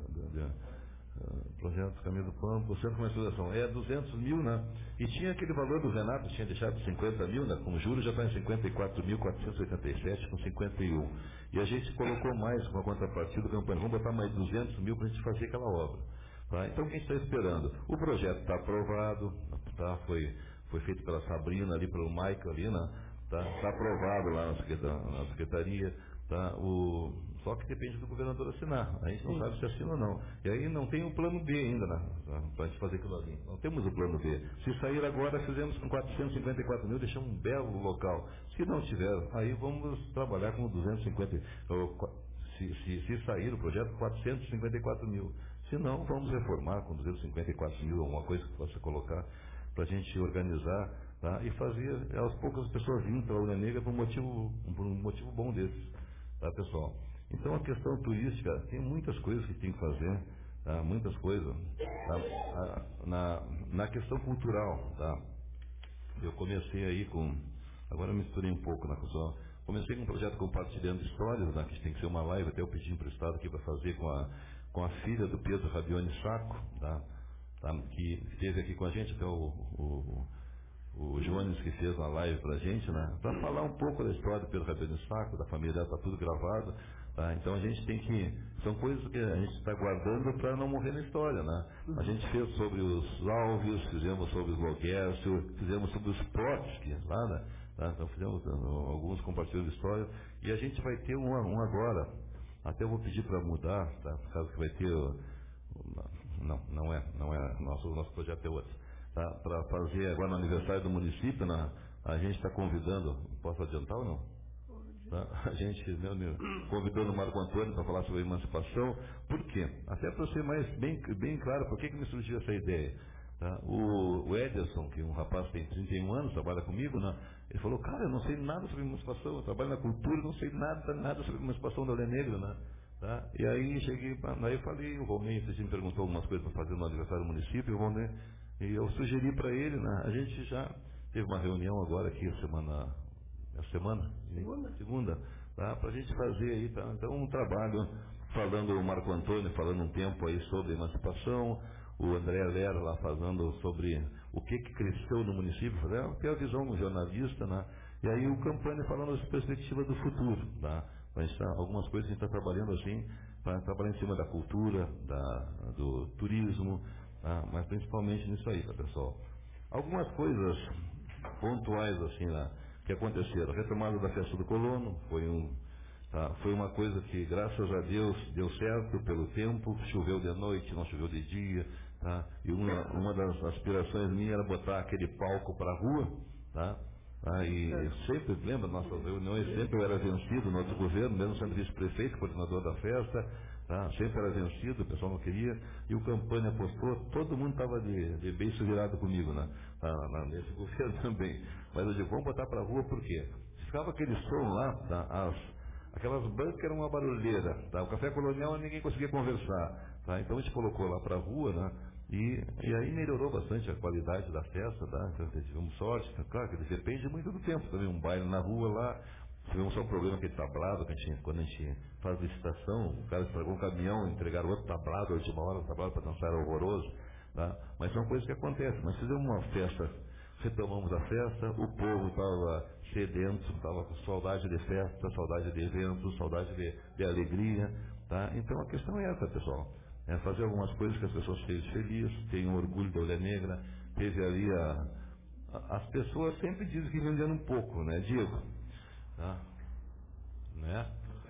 Projeto Caminho do Pampa, o Centro de Comercialização é 200 mil, né? E tinha aquele valor do Renato, tinha deixado 50 mil, né? Com juros já está em 54.487, com 51. E a gente colocou mais com a contrapartida do campanha, vamos botar mais 200 mil para a gente fazer aquela obra. Tá? Então, o que a gente está esperando? O projeto está aprovado, tá? Foi feito pela Sabrina, ali pelo Michael, ali, né? Tá aprovado lá na secretaria, tá? Só que depende do governador assinar. A gente não sabe se assina ou não. E aí não tem o plano B ainda, né? Para a gente fazer aquilo ali. Não temos o plano B. Se sair agora, fizemos com 454 mil, deixamos um belo local. Se não tiver, aí vamos trabalhar com 250. Se sair o projeto, 454 mil. Se não, vamos reformar com 254 mil, alguma coisa que possa colocar para a gente organizar tá? E fazia, aos poucos as pessoas vinham para a Ulha Negra por um motivo bom desses, tá, pessoal? Então a questão turística, tem muitas coisas que tem que fazer, tá? Muitas coisas, tá? Na questão cultural, tá? Eu comecei aí agora eu misturei um pouco na questão, comecei com um projeto compartilhando histórias, né? Que tem que ser uma live, até eu pedi emprestado aqui para fazer com a filha do Pedro Rabione Sacco, tá? Que esteve aqui com a gente, até o Jones que fez uma live pra gente, né? Para falar um pouco da história do Pedro Rabione Sacco, da família dela, tá tudo gravado, tá? Então a gente tem que, são coisas que a gente está guardando para não morrer na história, né? A gente fez sobre os Alves, fizemos sobre os Loguércio, fizemos sobre os Protes, lá, né? Tá? Então fizemos alguns compartilhos de história, e a gente vai ter um agora, até eu vou pedir para mudar, tá? Por causa que vai ter, não é, nosso projeto é outro. Tá? Para fazer agora no aniversário do município, né? A gente está convidando, posso adiantar ou não? Tá? A gente convidando o Marco Antônio para falar sobre a emancipação. Por quê? Até para ser bem claro, por que me surgiu essa ideia? Tá? O Ederson, que é um rapaz que tem 31 anos, trabalha comigo, né? Ele falou, cara, eu não sei nada sobre emancipação, eu trabalho na cultura, não sei nada sobre a emancipação da Ulha Negra, né? Tá? E aí aí eu falei, o Valmir, você me perguntou algumas coisas para fazer no aniversário do município, e eu sugeri para ele, né? A gente já teve uma reunião agora aqui, segunda, tá? Para a gente fazer aí, tá? Então um trabalho, falando o Marco Antônio, falando um tempo aí sobre emancipação, o André Lera lá falando sobre o que cresceu no município, que é a visão do jornalista, né? E aí o Campanha falando das perspectivas do futuro, tá? Algumas coisas que a gente está trabalhando assim, para trabalhar em cima da cultura, do turismo, tá? Mas principalmente nisso aí, tá, pessoal? Algumas coisas pontuais assim lá, que aconteceram. A retomada da festa do colono foi uma coisa que, graças a Deus, deu certo pelo tempo, choveu de noite, não choveu de dia, tá? E uma das aspirações minhas era botar aquele palco para a rua, tá? E sempre, lembra, nossas reuniões, sempre eu era vencido no outro governo, mesmo sendo vice-prefeito, coordenador da festa, tá? Sempre era vencido, o pessoal não queria, e o Campanha apostou, todo mundo estava de beiço virado comigo, né? Nesse governo também. Mas eu digo, vamos botar para a rua por quê? Ficava aquele som lá, tá? Aquelas bancas eram uma barulheira, tá? O café colonial ninguém conseguia conversar, tá? Então a gente colocou lá para a rua, né? E aí melhorou bastante a qualidade da festa, tá? Então tivemos sorte, claro que depende muito do tempo também, um baile na rua lá, tivemos só um problema aquele tablado, quando a gente faz licitação, o cara estragou um caminhão, entregaram outro tablado, a última hora o tablado para dançar era horroroso, tá? Mas são coisas que acontecem, mas fizemos uma festa, retomamos a festa, o povo estava sedento, estava com saudade de festa, saudade de eventos, saudade de alegria, tá? Então a questão é essa, pessoal. É fazer algumas coisas que as pessoas sejam felizes, tenham orgulho da Ulha Negra. Teve ali as pessoas sempre dizem que venderam um pouco, né, Diego? Tá? Né?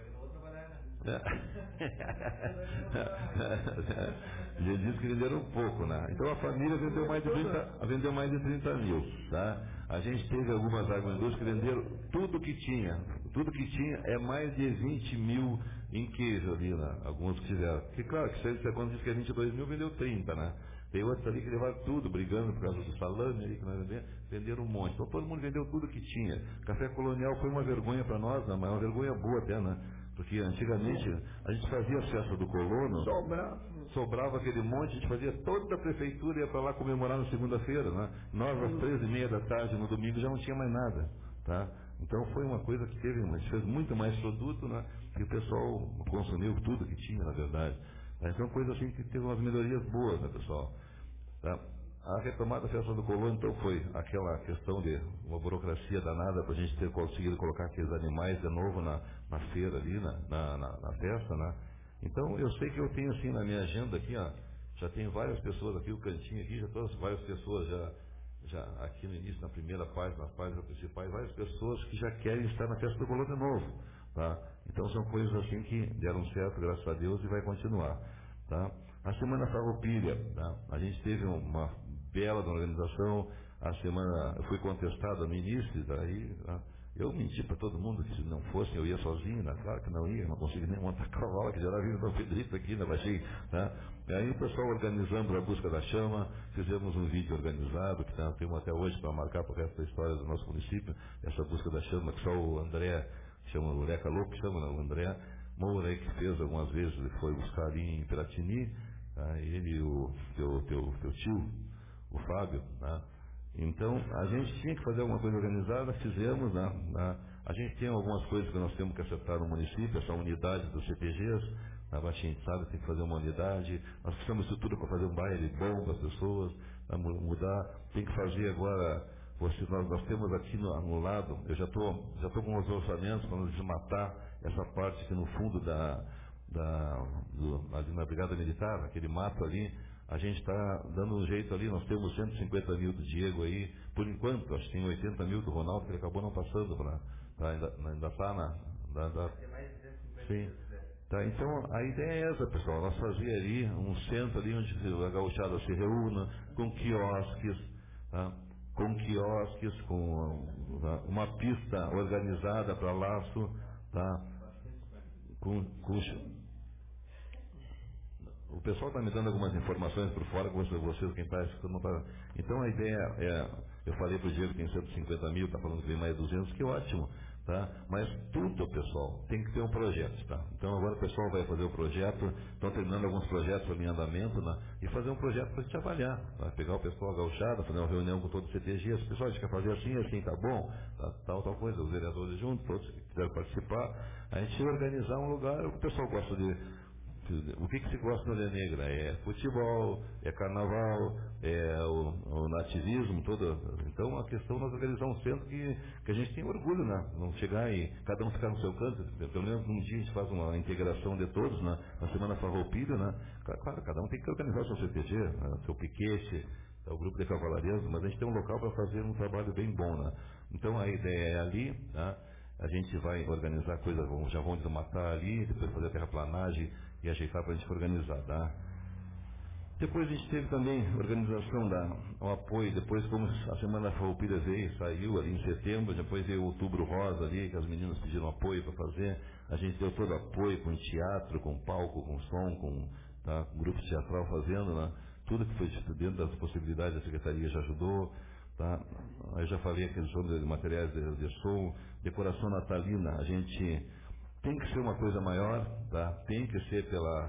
Ele disse que venderam um pouco, né? Então a família vendeu mais de 30 mil, tá? A gente teve algumas agroindústrias que venderam tudo que tinha é mais de 20 mil em queijo ali, né? Alguns que fizeram. Que claro, que quando diz que é 22 mil, vendeu 30, né? Tem outros ali que levaram tudo, brigando por causa do salame ali que nós venderam um monte. Então todo mundo vendeu tudo que tinha. Café colonial foi uma vergonha para nós, né? Mas uma vergonha boa até, né? Porque antigamente a gente fazia a festa do colono, sobrava aquele monte, a gente fazia, toda a prefeitura ia para lá comemorar na segunda-feira, né? Nós às 13h30 da tarde no domingo já não tinha mais nada, tá? Então foi uma coisa que a gente fez muito mais produto, né? Que o pessoal consumiu tudo que tinha, na verdade. Tá? Então coisa assim que teve umas melhorias boas, né, pessoal? Tá? A retomada da festa do colono, então, foi aquela questão de uma burocracia danada para a gente ter conseguido colocar aqueles animais de novo na feira ali, na festa, né? Então, eu sei que eu tenho assim na minha agenda aqui, ó, já tem várias pessoas aqui, o cantinho aqui, já trouxe várias pessoas já aqui no início, na primeira página, nas páginas principais, várias pessoas que já querem estar na festa do colono de novo, tá? Então, são coisas assim que deram certo, graças a Deus, e vai continuar, tá? A Semana Farroupilha, tá? A gente teve uma bela organização, eu fui contestado no início, daí, tá? Eu menti para todo mundo que se não fosse, eu ia sozinho, né? Claro que não ia, não consegui nem montar cavalo, que já era vindo Dom Pedrito aqui, né? Baixei, né? E aí o pessoal organizando a busca da chama, fizemos um vídeo organizado, que temos até hoje para marcar para o resto da história do nosso município, essa busca da chama, que só o André, chama o Ureca Louco, chama, né? O André Moura aí, que fez algumas vezes, ele foi buscar ali em Piratini, tá? Ele e o teu tio, o Fábio, né? Então, a gente tinha que fazer alguma coisa organizada, fizemos, né? A gente tem algumas coisas que nós temos que acertar no município, essa unidade dos CTGs, a gente sabe, tem que fazer uma unidade, nós precisamos de estrutura para fazer um baile bom para as pessoas, mudar, tem que fazer agora, nós temos aqui no lado, eu já estou com os orçamentos para nos desmatar essa parte aqui no fundo ali na Brigada Militar, aquele mato ali. A gente está dando um jeito ali, nós temos 150 mil do Diego aí, por enquanto, acho que tem 80 mil do Ronaldo, que ele acabou não passando ainda está na. Sim. Tá, então a ideia é essa, pessoal, nós fazer ali um centro ali onde a gauchada se reúna, com quiosques, tá? Com uma pista organizada para laço, tá? O pessoal está me dando algumas informações por fora, com vocês, quem está escutando. Então a ideia é, eu falei para o Diego que tem 150 mil, está falando que tem mais 200, que ótimo, tá? Mas tudo, pessoal, tem que ter um projeto, tá? Então agora o pessoal vai fazer o projeto, estão terminando alguns projetos ali em andamento, né? E fazer um projeto para a gente avaliar, tá? Pegar o pessoal gauchado, fazer uma reunião com todo o CTG, o pessoal, a gente quer fazer assim, tá bom, tá, tal coisa, os vereadores juntos, todos que quiserem participar, a gente organizar um lugar, o pessoal gosta de. O que se gosta na Ilha Negra? É futebol, é carnaval, é o nativismo, todo. Então a questão é nós organizar um centro que a gente tem orgulho, né? Não chegar e cada um ficar no seu canto, pelo menos num dia a gente faz uma integração de todos, né? Na Semana Farroupilha, né? Claro, cada um tem que organizar o seu CTG, né? Seu piquete, o grupo de cavaleiros, mas a gente tem um local para fazer um trabalho bem bom, né? Então a ideia é ali, né? A gente vai organizar coisas, já vão desmatar ali, depois fazer a terraplanagem e ajeitar para a gente organizar, tá? Depois a gente teve também organização o apoio, depois como a Semana Farroupilha saiu ali em setembro, depois veio o Outubro Rosa ali, que as meninas pediram apoio para fazer, a gente deu todo apoio com teatro, com palco, com som, com grupo teatral fazendo, né? Tudo que foi dentro das possibilidades da Secretaria já ajudou, tá? Eu já falei aqui sobre materiais de som, decoração natalina, a gente tem que ser uma coisa maior, tá? Tem que ser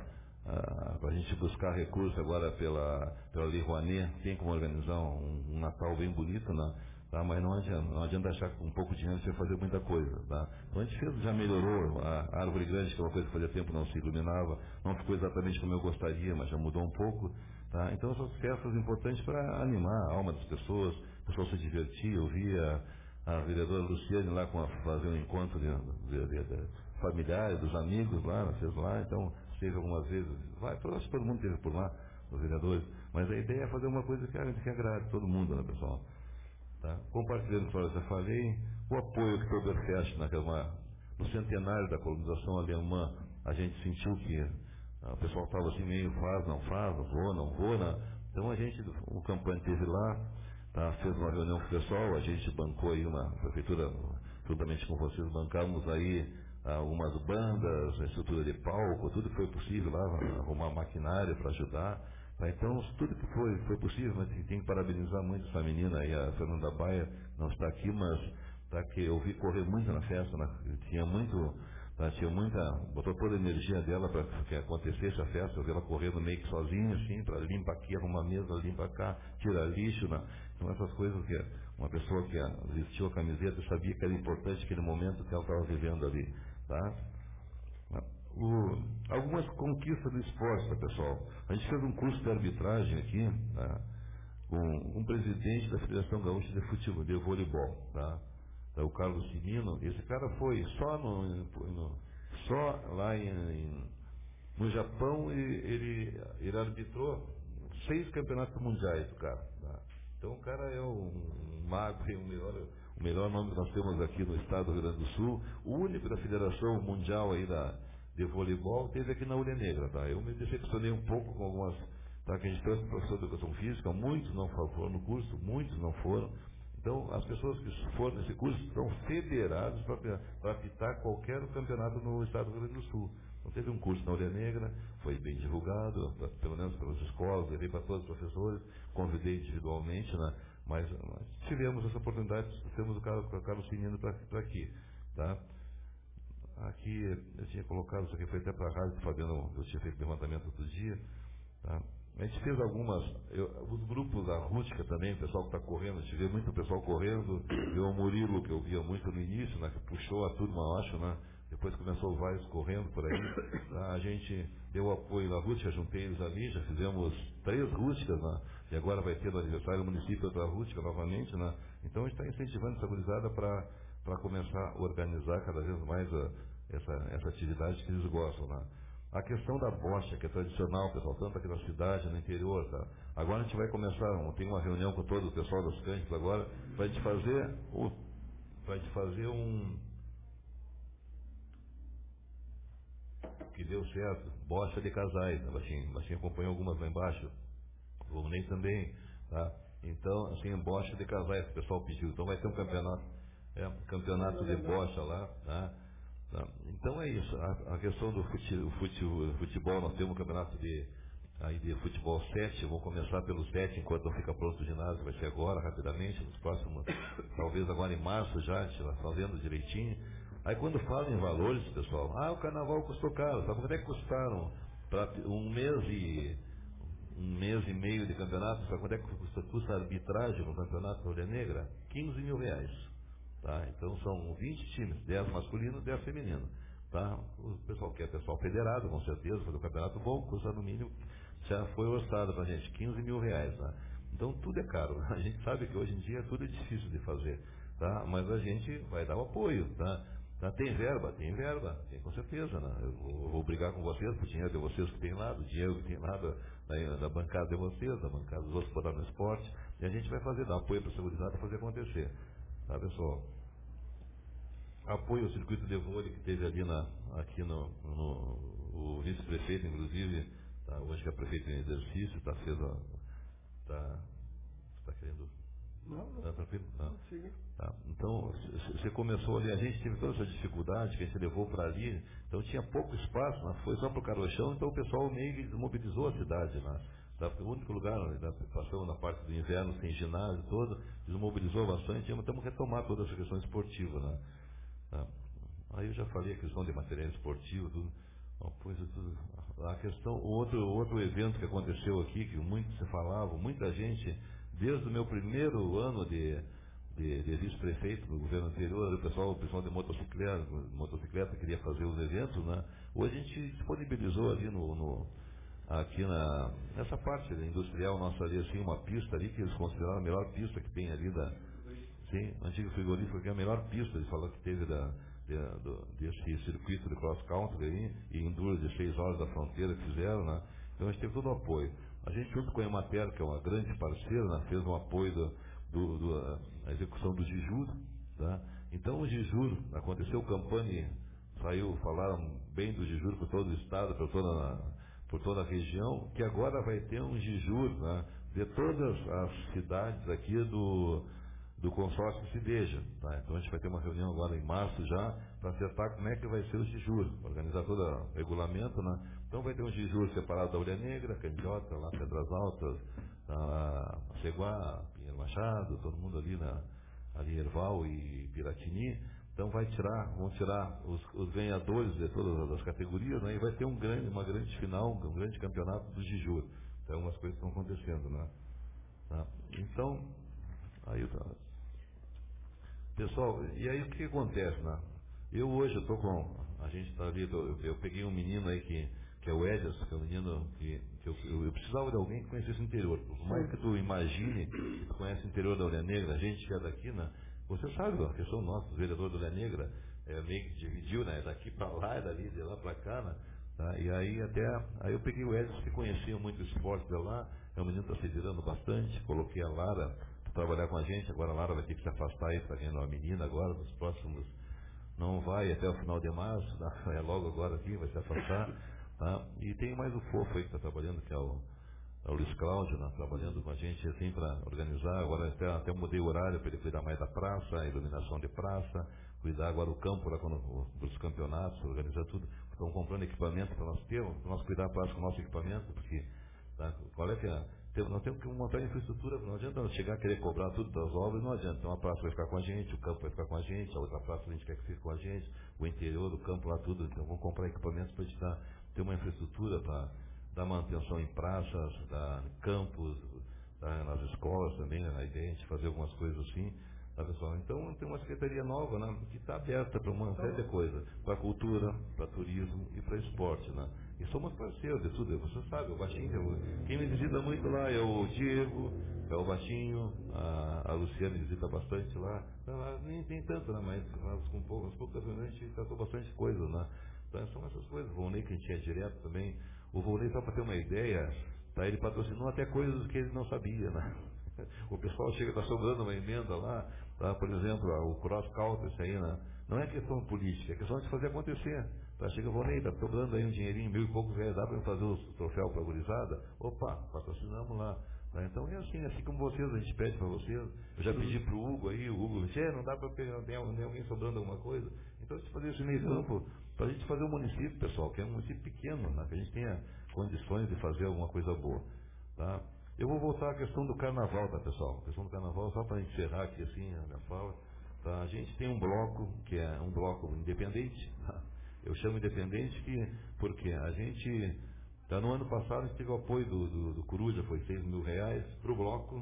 para a gente buscar recursos agora pela Lei Rouanet, tem como organizar um Natal bem bonito, né? Tá? Mas não adianta achar que com um pouco de dinheiro você vai fazer muita coisa, tá? Então a gente já melhorou, a árvore grande, que é uma coisa que fazia tempo não se iluminava, não ficou exatamente como eu gostaria, mas já mudou um pouco, tá? Então essas festas importantes para animar a alma das pessoas, o pessoal se divertir. Eu via a vereadora Luciane lá fazer um encontro de familiares, dos amigos lá, fez lá, então esteve algumas vezes, todo mundo esteve por lá, os vereadores, mas a ideia é fazer uma coisa que agrade todo mundo, né, pessoal? Tá? Compartilhando com eu já falei, o apoio que o Oktoberfest, no centenário da colonização alemã, a gente sentiu que o pessoal estava assim meio não vou, né? Então o campanha esteve lá, tá? Fez uma reunião com o pessoal, a gente bancou aí a prefeitura, juntamente com vocês, bancamos aí algumas bandas, a estrutura de palco, tudo que foi possível lá, arrumar maquinário para ajudar. Tá? Então, tudo que foi possível, mas tem que parabenizar muito essa menina aí, a Fernanda Baia, não está aqui, mas que eu vi correr muito na festa, né? Botou toda a energia dela para que acontecesse a festa, eu vi ela correndo meio que sozinha, assim, para limpa aqui, arruma a mesa, limpa cá, tira lixo, né? Então essas coisas que uma pessoa que vestiu a camiseta sabia que era importante aquele momento que ela estava vivendo ali, tá? Algumas conquistas do esporte, tá, pessoal? A gente fez um curso de arbitragem aqui, tá? Com um presidente da Federação Gaúcha de Futebol, de Voleibol, tá? O Carlos Simino. Esse cara foi só lá no Japão, ele arbitrou 6 campeonatos mundiais, do cara, tá? Então o cara é um mago, o melhor nome que nós temos aqui no estado do Rio Grande do Sul, o único da Federação Mundial aí de voleibol, teve aqui na Ilha Negra, tá? Eu me decepcionei um pouco com algumas, tá? Que a gente trouxe professor de educação física, muitos não foram no curso, muitos não foram. Então, as pessoas que foram nesse curso estão federadas para apitar qualquer campeonato no estado do Rio Grande do Sul. Então, teve um curso na Orelha Negra, foi bem divulgado, pelo menos pelas escolas, levei para todos os professores, convidei individualmente, né? Mas tivemos essa oportunidade, temos o Carlos Sinino para aqui. Tá? Aqui, eu tinha colocado, isso aqui foi até para a rádio, Fabiano, eu tinha feito levantamento outro dia. Tá? A gente fez os grupos da rústica também, o pessoal que está correndo, a gente vê muito pessoal correndo, viu o Murilo, que eu via muito no início, né, que puxou a turma, eu acho, né? Depois começou vários correndo por aí. Tá? A gente deu apoio na rústica, juntei eles ali, já fizemos 3 rústicas, né? E agora vai ter no aniversário do município outra rústica novamente, né? Então a gente está incentivando essa gurizada para começar a organizar cada vez mais essa atividade que eles gostam, né? A questão da bocha, que é tradicional, pessoal, tanto aqui na cidade, no interior, tá? Agora a gente vai começar, tem uma reunião com todo o pessoal das cânions agora, para a gente fazer um que deu certo, bocha de casais, né, Baixinho? Baixinho acompanhou algumas lá embaixo, o Ney também, tá? Então, assim, bocha de casais, que o pessoal pediu. Então vai ter um campeonato de bocha lá, tá? Então é isso, a questão do futebol, nós temos um campeonato de futebol 7, vou começar pelo 7 enquanto não fica pronto o ginásio, vai ser agora, rapidamente, nos próximos, talvez agora em março já, a gente vai fazendo direitinho. Aí quando falam em valores, pessoal, o carnaval custou caro, sabe quanto é que custaram para um mês e meio de campeonato, sabe quanto é que custa a arbitragem no campeonato da Orelha Negra? 15 mil reais. Tá? Então são 20 times, 10 masculino, 10 feminino. Tá? O pessoal quer pessoal federado, com certeza, fazer um campeonato bom, custa no mínimo, já foi orçado pra gente, 15 mil reais. Tá? Então tudo é caro. A gente sabe que hoje em dia tudo é difícil de fazer. Tá? Mas a gente vai dar o apoio. Tá? Tem verba, tem com certeza. Né? Eu vou brigar com vocês, por dinheiro de vocês que tem lá, do dinheiro que tem lá da bancada de vocês, da bancada dos outros que botaram no esporte, e a gente vai dar apoio para a seguridade fazer acontecer. Tá, pessoal? Apoio ao circuito de vôlei que teve ali aqui o vice-prefeito, inclusive, tá, hoje que é prefeito em exercício, está querendo. Não. Tá tranquilo? Não. Sim. Tá. Então, você começou ali, a gente teve toda essa dificuldade que a gente levou para ali, então tinha pouco espaço, né? Foi só para o Carochão, então o pessoal meio que desmobilizou a cidade, né? Tá? Porque o único lugar, né, passamos na parte do inverno, sem ginásio todo, desmobilizou bastante, e temos que retomar toda essa questão esportiva, né? Tá? Aí eu já falei a questão de material esportivo, tudo. Tudo. A questão, outro evento que aconteceu aqui, que muito se falava, muita gente, desde o meu primeiro ano de vice-prefeito no governo anterior, o pessoal de motocicleta queria fazer os eventos, né? Hoje a gente disponibilizou ali aqui nessa parte industrial nossa ali, assim, uma pista ali que eles consideraram a melhor pista que tem ali sim, o antigo frigorífico, que é a melhor pista, eles falaram que teve desse circuito de cross-country aí, e enduro de 6 horas da fronteira que fizeram, né? Então a gente teve todo o apoio. A gente, junto com a Emater, que é uma grande parceira, né, fez um apoio da execução do Jijur, tá? Então o Jijur, aconteceu campanha, falaram bem do Jijur por todo o estado, por toda a região, que agora vai ter um Jijur, né, de todas as cidades aqui do consórcio Cideja, tá? Então a gente vai ter uma reunião agora em março já, para acertar como é que vai ser o Jijur, organizar todo o regulamento, né? Então vai ter um Jijur separado da Orelha Negra, Candiota, lá Pedras Altas, Ceguá, Pinheiro Machado, todo mundo ali Erval e Piratini. Então vão tirar os ganhadores de todas as categorias, né? E vai ter uma grande final, um grande campeonato do Jijur. Então umas coisas estão acontecendo, né? Tá? Então, aí tá. Pessoal, e aí o que acontece, né? Eu hoje estou a gente está ali, eu peguei um menino aí que é o Elias, que é um menino que eu precisava de alguém que conhecesse o interior. Por mais que tu imagine que tu conhece o interior da Orelha Negra, a gente que é daqui, né? Você sabe a questão nossa, o vereador da Orelha Negra, meio que dividiu, né? Daqui para lá, dali, de lá para cá, né? Tá? E aí eu peguei o Elias, que conhecia muito o esporte de lá, é um menino que está se virando bastante, coloquei a Lara trabalhar com a gente, agora a Lara vai ter que se afastar aí, está ganhando uma menina agora, nos próximos, não vai até o final de março, é logo agora aqui, vai se afastar, tá? E tem mais o Fofo aí que está trabalhando, que é o Luiz Cláudio, né, trabalhando com a gente assim para organizar. Agora até mudei o horário para ele cuidar mais da praça, a iluminação de praça, cuidar agora do campo lá dos campeonatos, organizar tudo. Estão comprando equipamento para nós ter, para nós cuidar da praça com o nosso equipamento, porque tá, qual é que é? Nós temos que montar a infraestrutura, não adianta nós chegar a querer cobrar tudo das obras, não adianta. Então a praça vai ficar com a gente, o campo vai ficar com a gente, a outra praça a gente quer que fique com a gente, o interior, o campo lá tudo. Então vamos comprar equipamentos para a gente ter uma infraestrutura para dar manutenção em praças, em campos, nas escolas também, né, na ideia, a gente fazer algumas coisas assim. Tá, pessoal? Então tem uma secretaria nova, né, que está aberta para uma série de coisas, para cultura, para turismo e para esporte, né? E somos parceiros de tudo, você sabe, o Baixinho, quem me visita muito lá é o Diego, é o Baixinho, a Luciana visita bastante lá, nem tem tanto, né, mas com poucas reuniões a gente tratou bastante coisa, né? Então são essas coisas, o Volney que a gente é direto também, o Volney, só para ter uma ideia, tá, ele patrocinou até coisas que ele não sabia, né? O pessoal chega, está sobrando uma emenda lá, tá? Por exemplo, o cross country, isso aí, né? Não é questão política, é questão de fazer acontecer. Tá? Chega, Volney, está sobrando aí um dinheirinho, 1.000 e poucos reais, dá para fazer o troféu para a gurizada? Opa, patrocinamos lá. Tá? Então é assim como vocês, a gente pede para vocês. Eu já pedi para o Hugo aí, o Hugo disse, não dá para pegar, tem alguém sobrando alguma coisa? Então a gente fazer esse meio campo, para a gente fazer o município, pessoal, que é um município pequeno, né? Que a gente tenha condições de fazer alguma coisa boa. Tá? Eu vou voltar à questão do carnaval, tá, pessoal? A questão do carnaval, só para encerrar aqui assim a minha fala. Tá? A gente tem um bloco, que é um bloco independente. Tá? Eu chamo independente porque a gente, tá, no ano passado, a gente teve o apoio do Coruja, foi 6 mil reais para o bloco,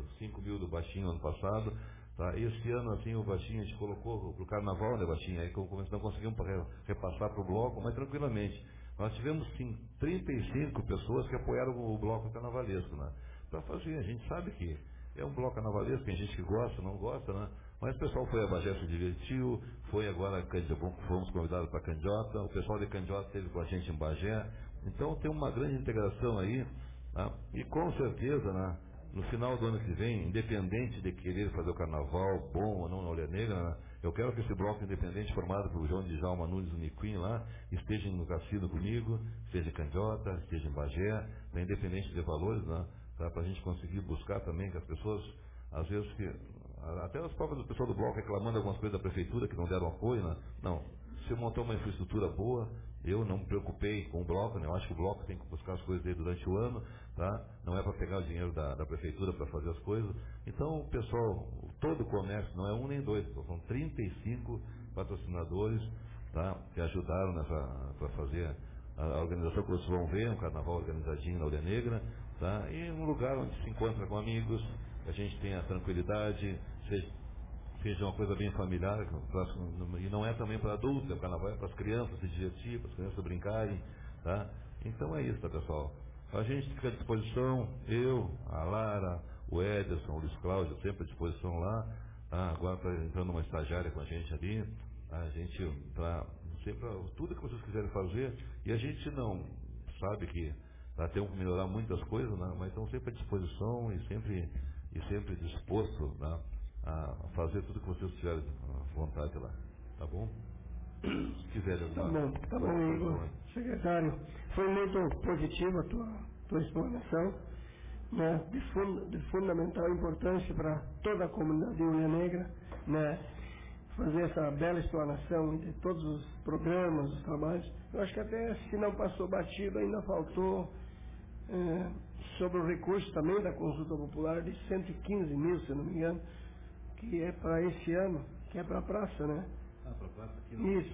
5 mil do Baixinho ano passado. Tá? Esse ano, assim, o Baixinho a gente colocou para o carnaval, né, Baixinho? Aí não conseguimos repassar para o bloco, mas tranquilamente. Nós tivemos, sim, 35 pessoas que apoiaram o bloco carnavalesco, né? Para fazer, a gente sabe que é um bloco carnavalesco, tem gente que gosta, não gosta, né? Mas o pessoal foi a Bagé, se divertiu, foi agora, fomos convidados para Candiota, o pessoal de Candiota esteve com a gente em Bagé, então tem uma grande integração aí, né? E com certeza, né, no final do ano que vem, independente de querer fazer o carnaval bom ou não na Olha Negra, né, eu quero que esse bloco independente formado por João de Djalma Nunes do Niquim lá, esteja no Cassino comigo, esteja em Candiota, esteja em Bagé, né, independente de valores, né, para a gente conseguir buscar também que as pessoas, às vezes, até as próprias pessoas do bloco reclamando algumas coisas da prefeitura que não deram apoio, né, não, se montou uma infraestrutura boa, eu não me preocupei com o bloco, né? Eu acho que o bloco tem que buscar as coisas dele durante o ano, tá? Não é para pegar o dinheiro da prefeitura para fazer as coisas. Então, o pessoal, todo o comércio, não é um nem dois, são 35 patrocinadores, tá? Que ajudaram para fazer a organização que vocês vão ver, um carnaval organizadinho na Olha Negra, tá? E um lugar onde se encontra com amigos, que a gente tenha tranquilidade, seja uma coisa bem familiar, e não é também para adultos, o carnaval é para as crianças se divertir, para as crianças brincarem, tá? Então é isso, tá, pessoal? A gente fica à disposição, eu, a Lara, o Ederson, o Luiz Cláudio, sempre à disposição lá, tá? Agora está entrando uma estagiária com a gente ali, a gente, para tudo que vocês quiserem fazer, e a gente não sabe que temos que melhorar muitas coisas, né? Mas estão sempre à disposição e sempre disposto, né, a fazer tudo que vocês tiverem vontade lá. Tá bom? Se quiserem alguma coisa. Tá bom, Igor. Secretário, foi muito positiva a tua explanação, né, de fundamental importância para toda a comunidade de Olha Negra, né, fazer essa bela explanação de todos os programas, os trabalhos. Eu acho que até se não passou batido, ainda faltou sobre o recurso também da consulta popular de 115 mil, se não me engano, que é para esse ano, que é para a praça, né? Ah, para a praça aqui?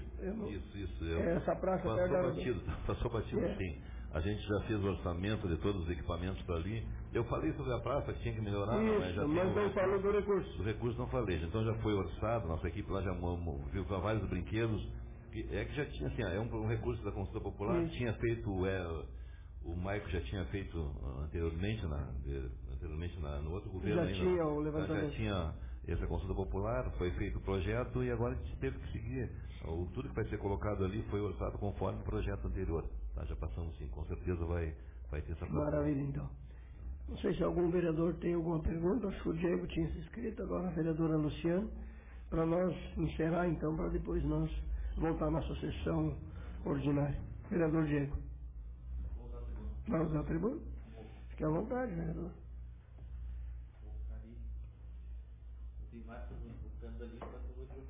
Isso. Essa praça passou batido, sim. A gente já fez o orçamento de todos os equipamentos para ali. Eu falei sobre a praça que tinha que melhorar, mas não falou do recurso. Do recurso não falei, então já foi orçado, nossa equipe lá já viu para vários brinquedos. É que já tinha, assim, é um recurso da consulta popular, isso. Tinha feito, o Maico já tinha feito anteriormente no outro governo já ainda. Tinha o levantamento. Já tinha essa consulta popular, foi feito o projeto e agora a gente teve que seguir. Tudo que vai ser colocado ali foi orçado conforme o projeto anterior. Tá? Já passamos, sim, com certeza vai ter essa proposta. Maravilha, então. Não sei se algum vereador tem alguma pergunta, acho que o Diego tinha se inscrito, agora a vereadora Luciana, para nós encerrar, então, para depois nós voltar à nossa sessão ordinária. Vereador Diego. Vai usar a tribuna? Fique à vontade, vereador. Tem mais buscando ali para o outro.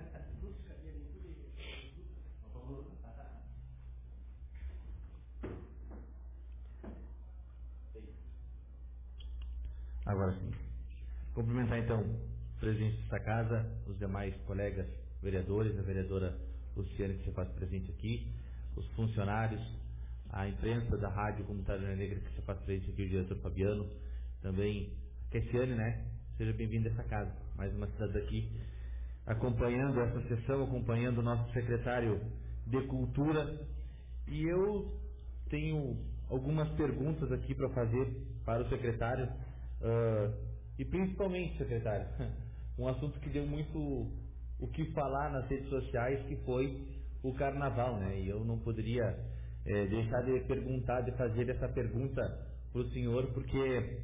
Agora sim. Cumprimentar então o presidente desta casa, os demais colegas vereadores, a vereadora Luciane que se faz presente aqui, os funcionários, a imprensa da Rádio Comunitária Ulha Negra que se faz presente aqui, o diretor Fabiano, também a Cassiane, né? Seja bem-vindo a essa casa, mais uma cidade aqui, acompanhando essa sessão, acompanhando o nosso secretário de Cultura. E eu tenho algumas perguntas aqui para fazer para o secretário, e principalmente, secretário, um assunto que deu muito o que falar nas redes sociais, que foi o Carnaval, né? E eu não poderia deixar de perguntar, de fazer essa pergunta para o senhor, porque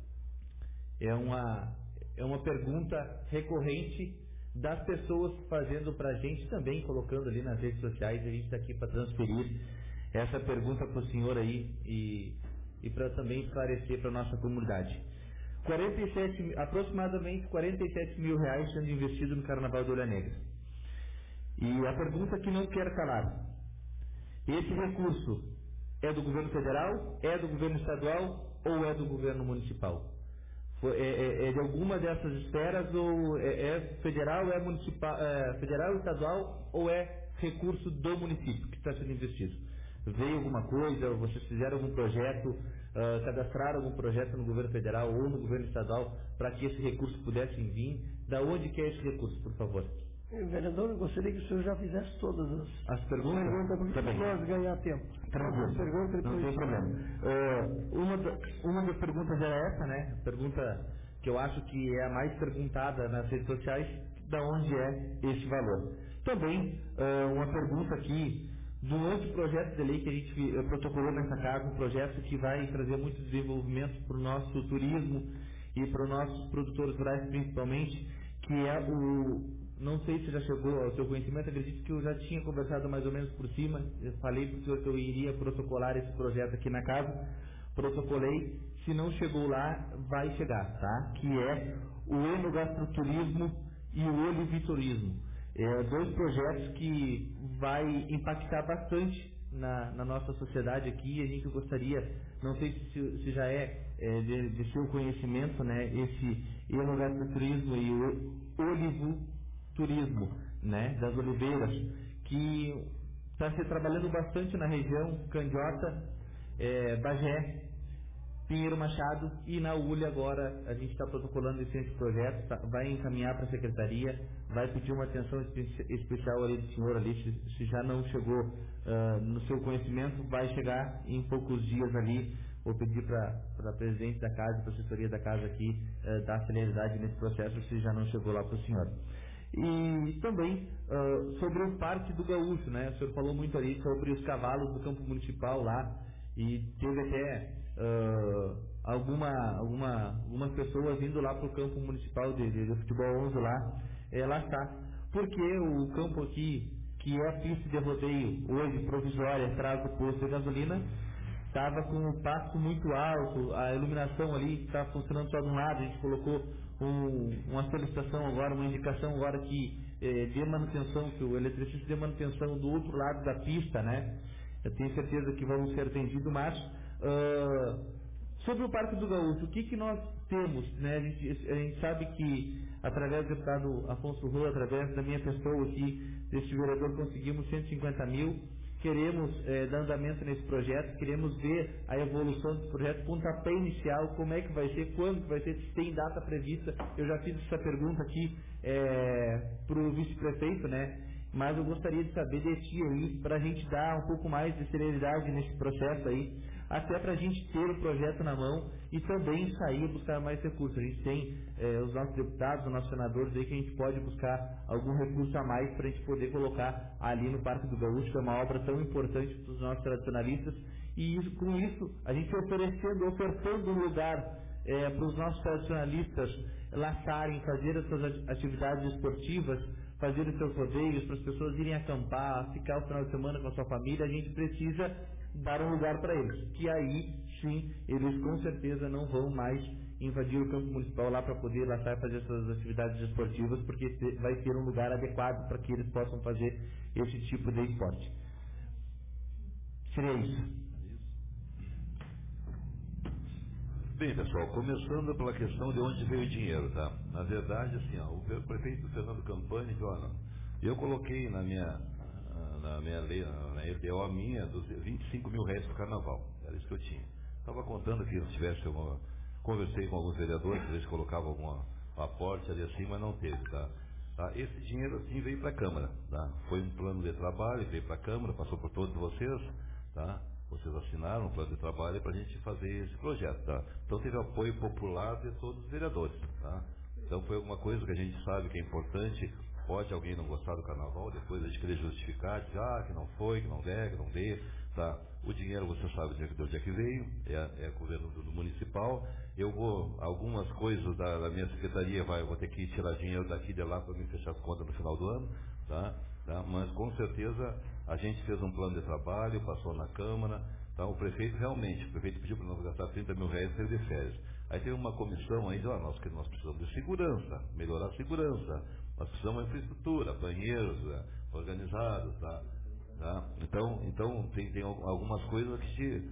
é uma pergunta recorrente das pessoas fazendo para a gente também, colocando ali nas redes sociais. A gente está aqui para transferir essa pergunta para o senhor aí e para também esclarecer para a nossa comunidade. Aproximadamente 47 mil reais sendo investido no Carnaval de Ulha Negra. E a pergunta que não quer calar: esse recurso é do governo federal, é do governo estadual ou é do governo municipal? É de alguma dessas esferas, ou é federal, é municipal, federal, estadual, ou é recurso do município que está sendo investido? Veio alguma coisa, vocês fizeram algum projeto, cadastraram algum projeto no governo federal ou no governo estadual para que esse recurso pudesse vir? Da onde que é esse recurso, por favor? Vereador, eu gostaria que o senhor já fizesse todas as perguntas, porque nós ganhar tempo. Tranquilo, não tem problema. Uma das perguntas era essa, né? Pergunta que eu acho que é a mais perguntada nas redes sociais: da onde é esse valor? Também uma pergunta aqui do outro projeto de lei que a gente protocolou nessa casa, um projeto que vai trazer muito desenvolvimento para o nosso turismo e para os nossos produtores rurais principalmente, que é não sei se já chegou ao seu conhecimento, acredito que eu já tinha conversado mais ou menos por cima. Eu falei para o senhor que eu iria protocolar esse projeto aqui na casa, protocolei. Se não chegou lá, vai chegar, tá? Que é o enogastroturismo e o oliviturismo. Dois projetos que vai impactar bastante na nossa sociedade aqui. A gente gostaria, não sei se já de seu conhecimento, né, esse enogastroturismo e o olivoturismo, né, das oliveiras, que está se trabalhando bastante na região Candiota, Bagé, Pinheiro Machado, e na Ulha agora a gente está protocolando esse projeto, vai encaminhar para a secretaria, vai pedir uma atenção especial ali do senhor ali, se já não chegou no seu conhecimento, vai chegar em poucos dias ali. Vou pedir para a presidente da casa, para a assessoria da casa aqui, dar celeridade nesse processo, se já não chegou lá para o senhor. E também sobre o Parque do Gaúcho, né? O senhor falou muito ali sobre os cavalos do campo municipal lá, e teve até algumas pessoas indo lá para o campo municipal de futebol 11 lá. Lá está. Porque o campo aqui, que é a pista de rodeio hoje provisória atrás do posto de gasolina, estava com um pasto muito alto, a iluminação ali está funcionando só de um lado. A gente colocou uma solicitação agora, uma indicação agora que de manutenção, que o eletricista de manutenção do outro lado da pista, né? Eu tenho certeza que vamos ser atendidos, mas sobre o Parque do Gaúcho, o que nós temos, né? A gente sabe que através do deputado Afonso Rô, através da minha pessoa aqui, deste vereador, conseguimos 150 mil. Queremos dar andamento nesse projeto, queremos ver a evolução desse projeto, pontapé inicial, como é que vai ser, quando que vai ser, se tem data prevista. Eu já fiz essa pergunta aqui para o vice-prefeito, né? Mas eu gostaria de saber de ti aí, para a gente dar um pouco mais de celeridade nesse processo aí, até para a gente ter o projeto na mão e também sair buscar mais recursos. A gente tem os nossos deputados, os nossos senadores aí, que a gente pode buscar algum recurso a mais para a gente poder colocar ali no Parque do Gaúcho, que é uma obra tão importante para os nossos tradicionalistas. E com isso, a gente ofertando um lugar para os nossos tradicionalistas laçarem, fazer as suas atividades esportivas, fazer os seus rodeios, para as pessoas irem acampar, ficar o final de semana com a sua família. A gente precisa dar um lugar para eles, que aí sim, eles com certeza não vão mais invadir o campo municipal lá para poder lá sair fazer suas atividades esportivas, porque vai ter um lugar adequado para que eles possam fazer esse tipo de esporte. Seria isso. Bem, pessoal, começando pela questão de onde veio o dinheiro, tá? Na verdade, assim, ó, o prefeito Fernando Campani, eu coloquei na minha lei, na LDO minha, dos 25 mil reais para o carnaval. Era isso que eu tinha. Estava contando que se tivesse conversei com alguns vereadores, eles colocavam algum aporte ali assim, mas não teve, tá? Esse dinheiro, assim, veio para a Câmara, tá? Foi um plano de trabalho, veio para a Câmara, passou por todos vocês, tá? Vocês assinaram um plano de trabalho para a gente fazer esse projeto, tá? Então teve apoio popular de todos os vereadores, tá? Então foi alguma coisa que a gente sabe que é importante. Pode alguém não gostar do carnaval, depois a gente querer justificar, dizer, que não foi, que não der, que não dê, tá? O dinheiro você sabe de onde é que veio, é governo do municipal. Eu vou, algumas coisas da minha secretaria, eu vou ter que tirar dinheiro daqui e de lá para me fechar as contas no final do ano, tá? Mas com certeza a gente fez um plano de trabalho, passou na Câmara, tá? O prefeito pediu para nós gastar 30 mil reais para de férias. Aí tem uma comissão aí, nós precisamos de segurança, melhorar a segurança, nós precisamos de infraestrutura, banheiros organizados, tá? Então tem algumas coisas que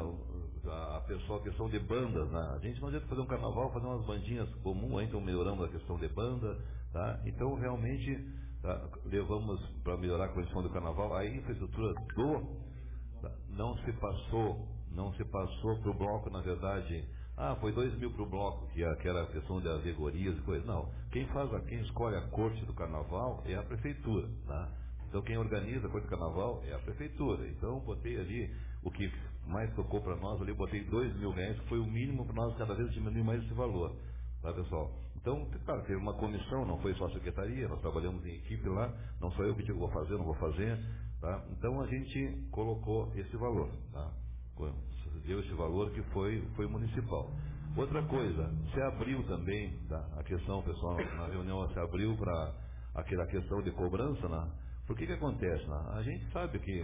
a pessoa, a questão de bandas, né? A gente não adianta fazer um carnaval, fazer umas bandinhas comuns, aí então melhoramos a questão de banda, tá? Então realmente levamos para melhorar a condição do carnaval, a infraestrutura não se passou para o bloco, na verdade, foi 2 mil para o bloco, que era a questão de alegorias e coisas. Não, quem escolhe a corte do carnaval é a prefeitura, tá? Então quem organiza a corte do carnaval é a prefeitura. Então botei ali, o que mais tocou para nós ali, botei 2 mil reais, que foi o mínimo para nós cada vez diminuir mais esse valor, tá, pessoal? Então, claro, teve uma comissão, não foi só a secretaria, nós trabalhamos em equipe lá, não sou eu que digo vou fazer, não vou fazer, tá? Então a gente colocou esse valor, tá? Deu esse valor que foi municipal. Outra coisa, se abriu também, tá? A questão, pessoal, na reunião se abriu para aquela questão de cobrança, né? Por que acontece, né? A gente sabe que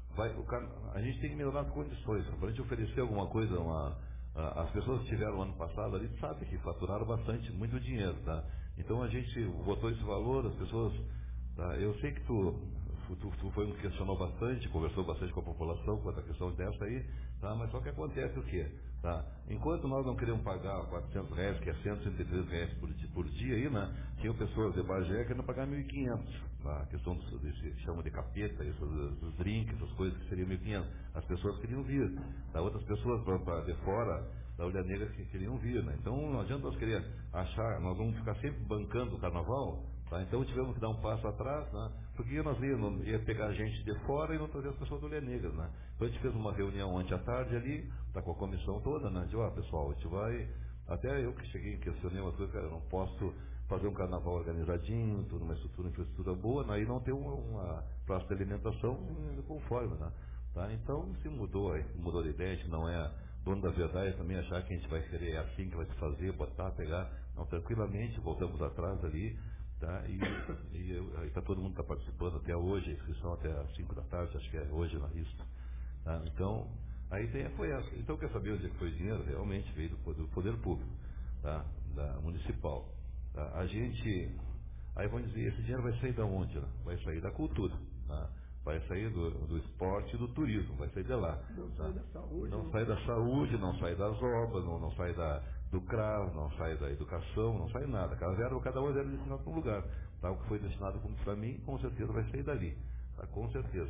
a gente tem que melhorar as condições, para a gente oferecer alguma coisa, as pessoas que tiveram ano passado ali sabem que faturaram bastante, muito dinheiro, tá? Então a gente botou esse valor, as pessoas, tá? Eu sei que tu foi um que questionou bastante, conversou bastante com a população quanto a questão dessa aí, tá? Mas só que acontece o quê? Tá? Enquanto nós não queremos pagar 400 reais, que é 163 reais por dia aí, né? Tinham pessoas de Bagé querendo pagar 1.500, tá? A questão desse chama de capeta, dos drinks, essas coisas que seriam 1.500. As pessoas queriam vir, tá? Outras pessoas de fora da Ulha Negra que queriam vir, né? Então não adianta nós querer achar, nós vamos ficar sempre bancando o carnaval, tá? Então tivemos que dar um passo atrás, né? Porque nós ia pegar gente de fora e não trazer as pessoas do Ulha Negra, né? Então a gente fez uma reunião ontem à tarde ali, tá com a comissão toda, né? De pessoal, a gente vai, até eu que cheguei e questionei uma coisa, cara, eu não posso fazer um carnaval organizadinho, tudo, uma infraestrutura boa, né? E não ter uma praça de alimentação conforme, né? Tá? Então se mudou de ideia, a gente não é dono da verdade, também achar que a gente vai querer assim que vai se fazer, botar, pegar, não, tranquilamente, voltamos atrás ali, tá? E todo mundo está participando até hoje, a inscrição até às 5 da tarde, acho que é hoje na lista, tá? Então, a ideia foi essa. Então, quer saber onde é que foi o dinheiro? Realmente veio do poder público, tá? Da municipal, tá? A gente, aí vamos dizer, esse dinheiro vai sair da onde, né? Vai sair da cultura, tá? Vai sair do esporte e do turismo, vai sair de lá. Não sai da saúde. Não sai da saúde, não sai das obras, não sai do CRAS, não sai da educação, não sai nada. Cada um era destinado para um lugar. Tá? O que foi destinado para mim, com certeza vai sair dali. Tá? Com certeza.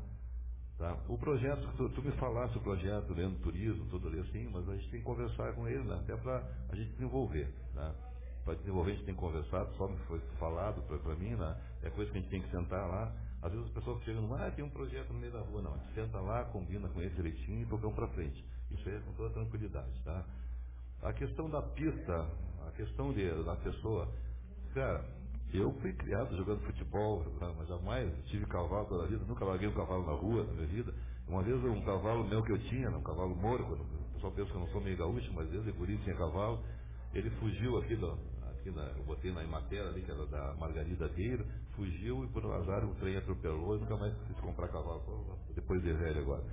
Tá? O projeto, tu me falasse o projeto, dentro do turismo, tudo ali assim, mas a gente tem que conversar com ele, né? Até para a gente desenvolver. Tá? Para desenvolver a gente tem que conversar, só me foi falado para mim, né? É coisa que a gente tem que sentar lá. Às vezes as pessoas chegam, tem um projeto no meio da rua. Não, a gente senta lá, combina com ele direitinho e tocamos para frente. Isso aí é com toda tranquilidade, tá? A questão da pista, a questão da pessoa, cara, eu fui criado jogando futebol, mas jamais tive cavalo toda a vida, nunca larguei um cavalo na rua na minha vida. Uma vez um cavalo meu que eu tinha, um cavalo moro, o pessoal pensa que eu não sou meio gaúcho, mas desde guri tinha cavalo, ele fugiu aqui eu botei na Imatera ali, que era da Margarida Gueira, fugiu e por um azar o trem atropelou e nunca mais quis comprar cavalo, depois de velho agora.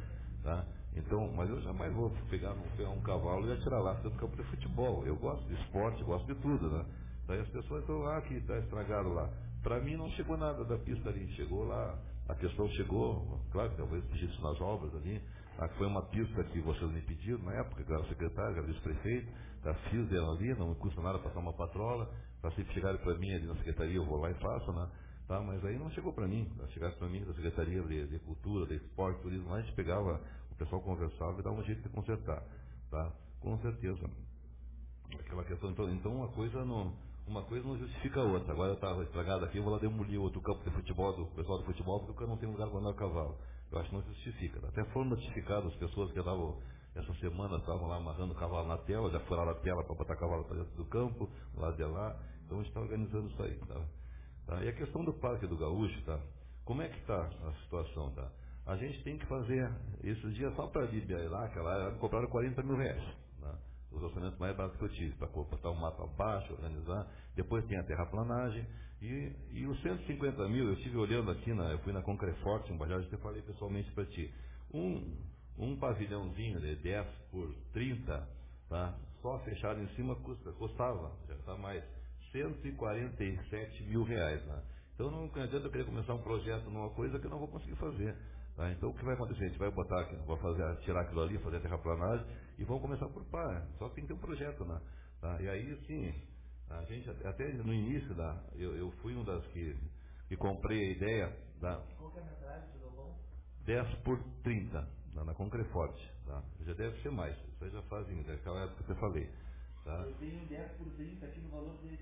Tá? Então, mas eu jamais vou pegar um cavalo e atirar lá no campo de futebol. Eu gosto de esporte, gosto de tudo, né? Daí as pessoas estão lá que está estragado lá. Para mim não chegou nada da pista ali, chegou lá, a questão chegou, claro que talvez pedisse nas obras ali, foi uma pista que vocês me pediram na época, que eu era secretário, era vice-prefeito, fiz ela ali, não me custa nada passar uma patrola, para se chegarem para mim ali na secretaria eu vou lá e faço, né? Tá, mas aí não chegou para mim, chegasse para mim da Secretaria de Cultura, de Esporte, Turismo, lá a gente pegava, o pessoal conversava e dava um jeito de consertar, tá? Com certeza. Aquela questão, então uma coisa não justifica a outra. Agora eu estava estragado aqui, eu vou lá demolir outro campo de futebol, do pessoal do futebol, porque eu não tenho lugar para andar a cavalo. Eu acho que não justifica. Até foram notificadas as pessoas que estavam, essa semana, estavam lá amarrando o cavalo na tela, já furaram a tela para botar cavalo para dentro do campo, lá de lá. Então a gente está organizando isso aí, tá? E a questão do Parque do Gaúcho, tá? Como é que está a situação, tá? A gente tem que fazer, esses dias só para ir lá, aquela área, compraram 40 mil reais, tá? Os orçamentos mais baratos que eu tive, para botar um mapa abaixo, organizar, depois tem a terraplanagem, e os 150 mil, eu estive olhando aqui, eu fui na Concreforte, em Bajaj, eu falei pessoalmente para ti, um pavilhãozinho de 10 por 30, tá? Só fechado em cima custava, já está mais, 147 mil reais, né? Então não adianta eu querer começar um projeto numa coisa que eu não vou conseguir fazer. Tá? Então o que vai acontecer? A gente vai botar aqui, tirar aquilo ali, fazer a terraplanagem e vamos começar por par. Só que tem que ter um projeto, né? Tá? E aí, sim, a gente até no início, eu fui um das que comprei a ideia da. Qual que é a metragem do galpão? 10 por 30, na Concreforte. Tá? Já deve ser mais. Isso aí já fazem, daquela época que eu falei. Tá? Eu tenho 10 por 30 aqui no valor de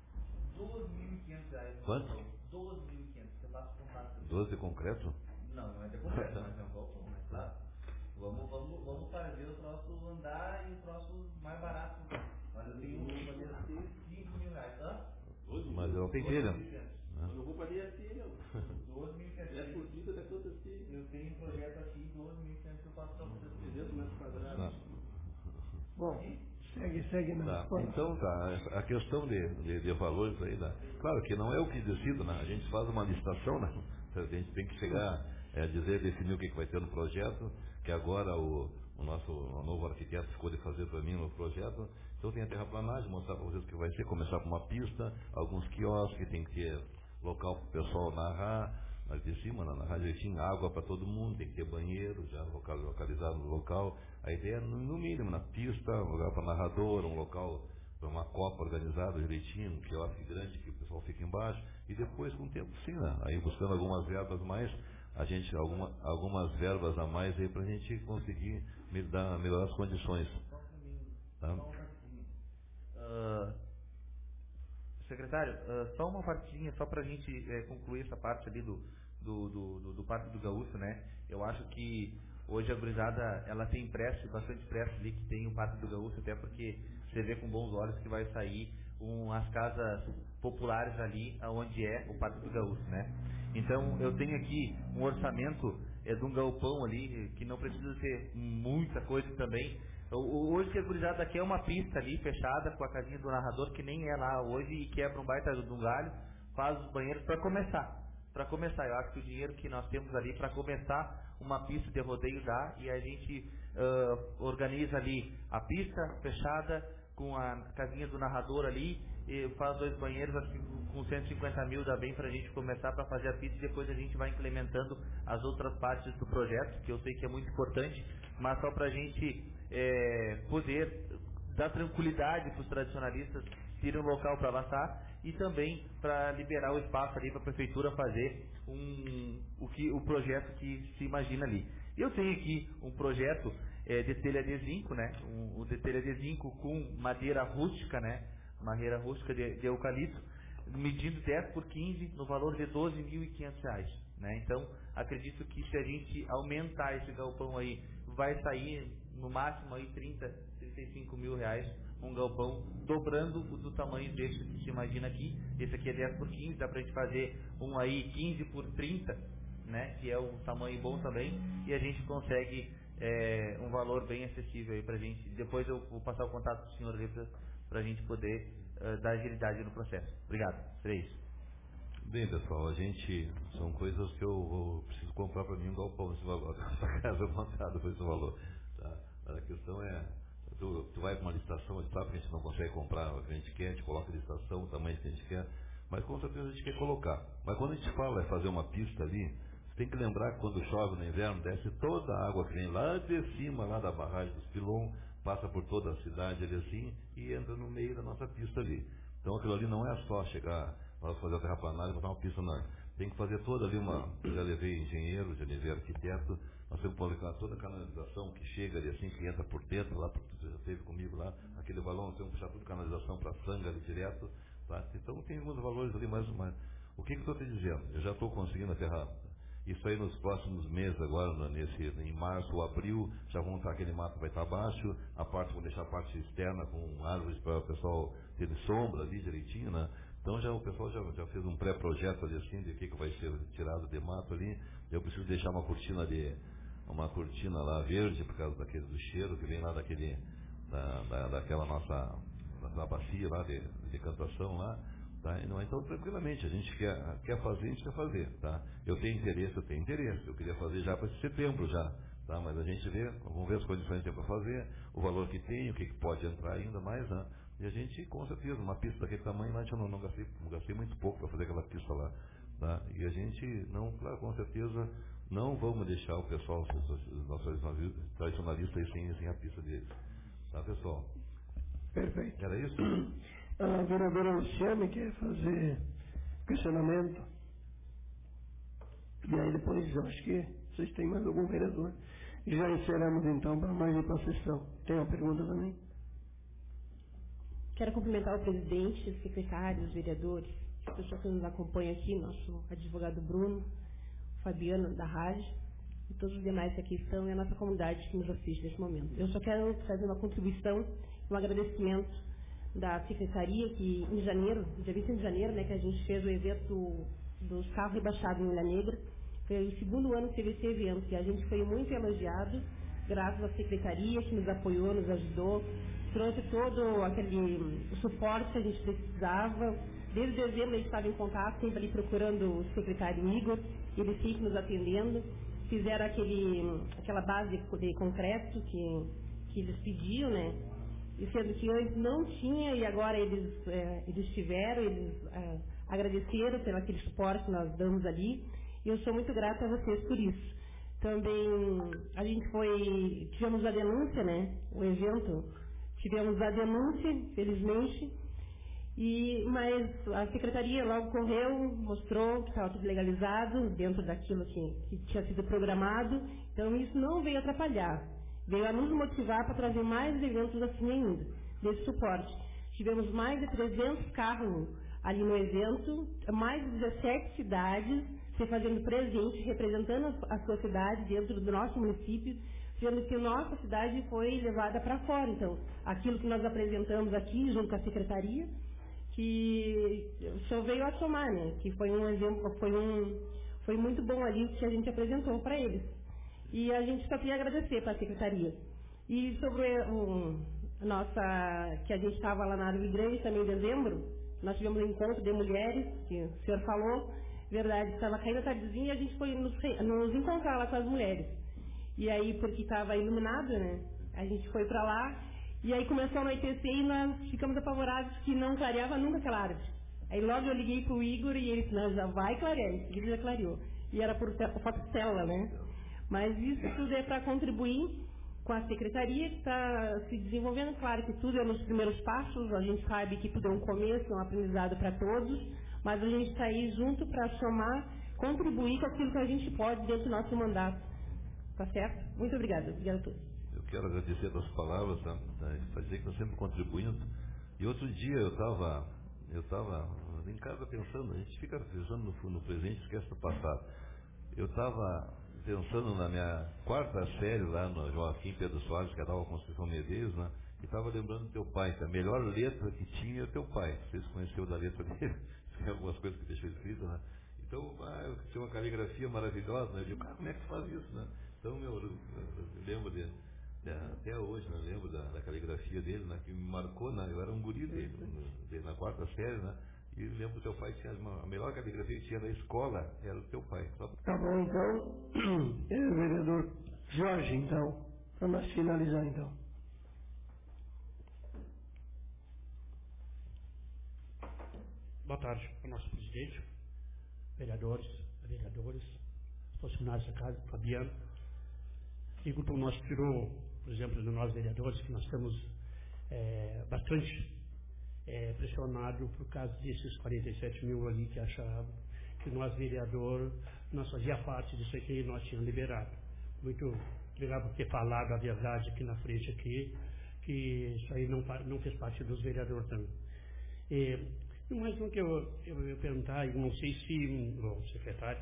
12.500 reais. Quanto? 12.500. Você passa o contato. 12 de concreto? Não é de concreto, mas é um galpão, né? Claro. Vamos fazer o troço andar e o troço mais barato. Mas eu tenho um fazer assim 5 mil reais, tá? Mas eu não tenho telha. Eu não vou fazer assim, não. 12.500. 10 por 30 dá quanto assim? Eu tenho um projeto aqui, 12.500 que eu faço para vocês. 300 metros quadrados. Bom, segue na Tá. Então tá, a questão de valores aí, claro que não é o que decida, né? A gente faz uma licitação, né? A gente tem que chegar definir o que vai ter no projeto, que agora o novo arquiteto ficou de fazer para mim no projeto. Então tem a terraplanagem, mostrar para vocês o que vai ser, começar por uma pista, alguns quiosques, tem que ter local para o pessoal narrar, mas de cima, narrar direitinho, água para todo mundo, tem que ter banheiro já localizado no local. A ideia é, no mínimo, na pista, um lugar para narrador, um local para uma copa organizada direitinho, um quiosque grande que o pessoal fica embaixo, e depois com o tempo sim, né? Aí buscando algumas verbas mais, algumas verbas a mais aí para a gente conseguir melhorar as condições. Tá? Secretário, só uma partinha, só para a gente concluir essa parte ali do Parque do Gaúcho, né? Eu acho que hoje a gurizada, ela tem bastante pressa ali que tem o Parque do Gaúcho, até porque você vê com bons olhos que vai sair as casas populares ali, onde é o Parque do Gaúcho, né? Então, eu tenho aqui um orçamento de um galpão ali, que não precisa ter muita coisa também. Hoje que a gurizada quer uma pista ali, fechada, com a casinha do narrador, que nem é lá hoje, e quebra um baita de um galho, faz os banheiros para começar. Eu acho que o dinheiro que nós temos ali para começar uma pista de rodeio dá, e a gente organiza ali a pista fechada, com a casinha do narrador ali, e faz 2 banheiros, acho que com 150 mil dá bem para a gente começar para fazer a pista, e depois a gente vai implementando as outras partes do projeto, que eu sei que é muito importante, mas só para a gente poder dar tranquilidade para os tradicionalistas terem um local para laçar, e também para liberar o espaço ali para a prefeitura fazer o projeto que se imagina ali. Eu tenho aqui um projeto de telha de zinco, né? De telha de zinco com madeira rústica, né? Madeira rústica de eucalipto, medindo 10 por 15 no valor de R$12.500, né? Então, acredito que se a gente aumentar esse galpão aí, vai sair no máximo aí 35 mil reais, um galpão dobrando o do tamanho desse que se imagina aqui. Esse aqui é 10 por 15, dá pra gente fazer um aí 15 por 30, né? Que é um tamanho bom também, e a gente consegue um valor bem acessível aí pra gente. Depois eu vou passar o contato do senhor ali pra gente poder dar agilidade no processo. Obrigado. Seria isso. Bem, pessoal, são coisas que eu preciso comprar para mim um galpão esse valor, essa casa montada por esse valor. Tá? A questão é, tu vai para uma licitação, a gente sabe que a gente não consegue comprar o que a gente quer, a gente coloca a licitação, o tamanho que a gente quer, mas com certeza a gente quer colocar. Mas quando a gente fala é fazer uma pista ali, você tem que lembrar que quando chove no inverno, desce toda a água que vem lá de cima, lá da barragem dos Pilon, passa por toda a cidade ali assim, e entra no meio da nossa pista ali. Então aquilo ali não é só chegar, nós fazer a terraplanagem e botar uma pista, não. Tem que fazer toda ali uma, já levei engenheiro, já levei arquiteto, nós temos que colocar toda a canalização que chega ali assim, que entra por dentro, lá, você já esteve comigo lá, aquele balão, nós temos que puxar tudo canalização para Sanga ali direto, tá? Então tem alguns valores ali, mas o que eu estou te dizendo? Eu já estou conseguindo aterrar. Isso aí nos próximos meses agora, em março ou abril, já vão estar, aquele mato vai estar abaixo, vão deixar a parte externa com árvores para o pessoal ter sombra ali direitinho, né? Então o pessoal já fez um pré-projeto ali assim, de que vai ser tirado de mato ali. Eu preciso deixar uma cortina lá verde, por causa do cheiro que vem lá daquela nossa da bacia lá de decantação lá. Tá? Então, tranquilamente, a gente quer fazer, a gente quer fazer. Tá? Eu tenho interesse. Eu queria fazer já para setembro já. Tá? Mas a gente vamos ver as condições que tem para fazer, o valor que tem, o que pode entrar ainda mais, né? E a gente, com certeza, uma pista daquele tamanho lá, eu não gastei muito pouco para fazer aquela pista lá. Tá? E a gente, claro, com certeza, não vamos deixar o pessoal, os nossos tradicionalistas aí sem a pista deles. Tá, pessoal? Perfeito. Era isso? A vereadora Luciane quer fazer questionamento. E aí depois, eu acho que vocês têm mais algum vereador. E já encerramos então para mais uma sessão. Tem uma pergunta também? Quero cumprimentar o presidente, os secretários, os vereadores, as pessoas que nos acompanham aqui, nosso advogado Bruno, Fabiano da rádio, e todos os demais que aqui estão, e a nossa comunidade que nos assiste neste momento. Eu só quero fazer uma contribuição, um agradecimento da secretaria, que em janeiro, dia 20 de janeiro, né, que a gente fez o evento dos carros rebaixados em Ilha Negra. Foi o segundo ano que teve esse evento, e a gente foi muito elogiado, graças à secretaria que nos apoiou, nos ajudou, trouxe todo aquele suporte que a gente precisava. Desde dezembro a gente estava em contato, sempre ali procurando o secretário Igor, ele sempre nos atendendo. Fizeram aquela base de concreto que eles pediam, né? E sendo que antes não tinha, e agora eles tiveram, eles agradeceram pelo aquele suporte que nós damos ali. E eu sou muito grata a vocês por isso. Também a gente tivemos a denúncia, né? O evento, tivemos a denúncia, felizmente, mas a secretaria logo correu, mostrou que estava tudo legalizado, dentro daquilo que tinha sido programado. Então isso não veio atrapalhar, veio a nos motivar para trazer mais eventos assim ainda, desse suporte. Tivemos mais de 300 carros ali no evento, mais de 17 cidades se fazendo presente, representando a sua cidade dentro do nosso município, sendo que a nossa cidade foi levada para fora. Então, aquilo que nós apresentamos aqui, junto com a secretaria, que só veio a somar, né? Que foi um exemplo, foi muito bom ali o que a gente apresentou para eles. E a gente só queria agradecer para a secretaria. E sobre que a gente estava lá na Árvore Grande também em dezembro, nós tivemos um encontro de mulheres, que o senhor falou, verdade, estava caindo a tardezinha e a gente foi nos encontrar lá com as mulheres. E aí, porque estava iluminado, né? A gente foi para lá, e aí começou a anoitecer e nós ficamos apavorados que não clareava nunca aquela árvore. Aí logo eu liguei pro Igor e ele disse, não, já vai clarear, em seguida já clareou. E era por fotocélula, né? Mas isso tudo é para contribuir com a secretaria que está se desenvolvendo. Claro que tudo é nos primeiros passos, a gente sabe que tudo é um começo, é um aprendizado para todos, mas a gente está aí junto para somar, contribuir com aquilo que a gente pode dentro do nosso mandato. Tá certo? Muito obrigada. Obrigada a todos. Eu quero agradecer as palavras, tá? Para dizer que estou sempre contribuindo. E outro dia eu estava em casa pensando, a gente fica pensando no presente e esquece do passado. Eu estava pensando na minha quarta série lá no Joaquim Pedro Soares, que dava Conceição Medeiros, né? E estava lembrando do teu pai, que a melhor letra que tinha é o teu pai. Vocês conheceram da letra dele? Tem algumas coisas que deixou escrito, né? Então, eu tinha uma caligrafia maravilhosa, né? Eu digo, como é que tu faz isso, né? Então, eu lembro até hoje, né? Eu lembro da caligrafia dele, né? Que me marcou, né? Eu era um guri dele, na quarta série, né? E lembro que o teu pai tinha a melhor caligrafia que tinha da escola, era do teu pai. Tá bom, então, vereador Jorge, então, para nós finalizar, então. Boa tarde para o nosso presidente, vereadores, funcionários da casa, Fabiano. E o grupo nosso tirou, por exemplo, de nós vereadores, que nós estamos bastante pressionados por causa desses 47 mil ali que achavam que nós, vereador, nós fazia parte disso aqui e nós tínhamos liberado. Muito obrigado por ter falado a verdade aqui na frente, aqui, que isso aí não fez parte dos vereadores também. Mais um que eu ia perguntar, eu não sei se o secretário,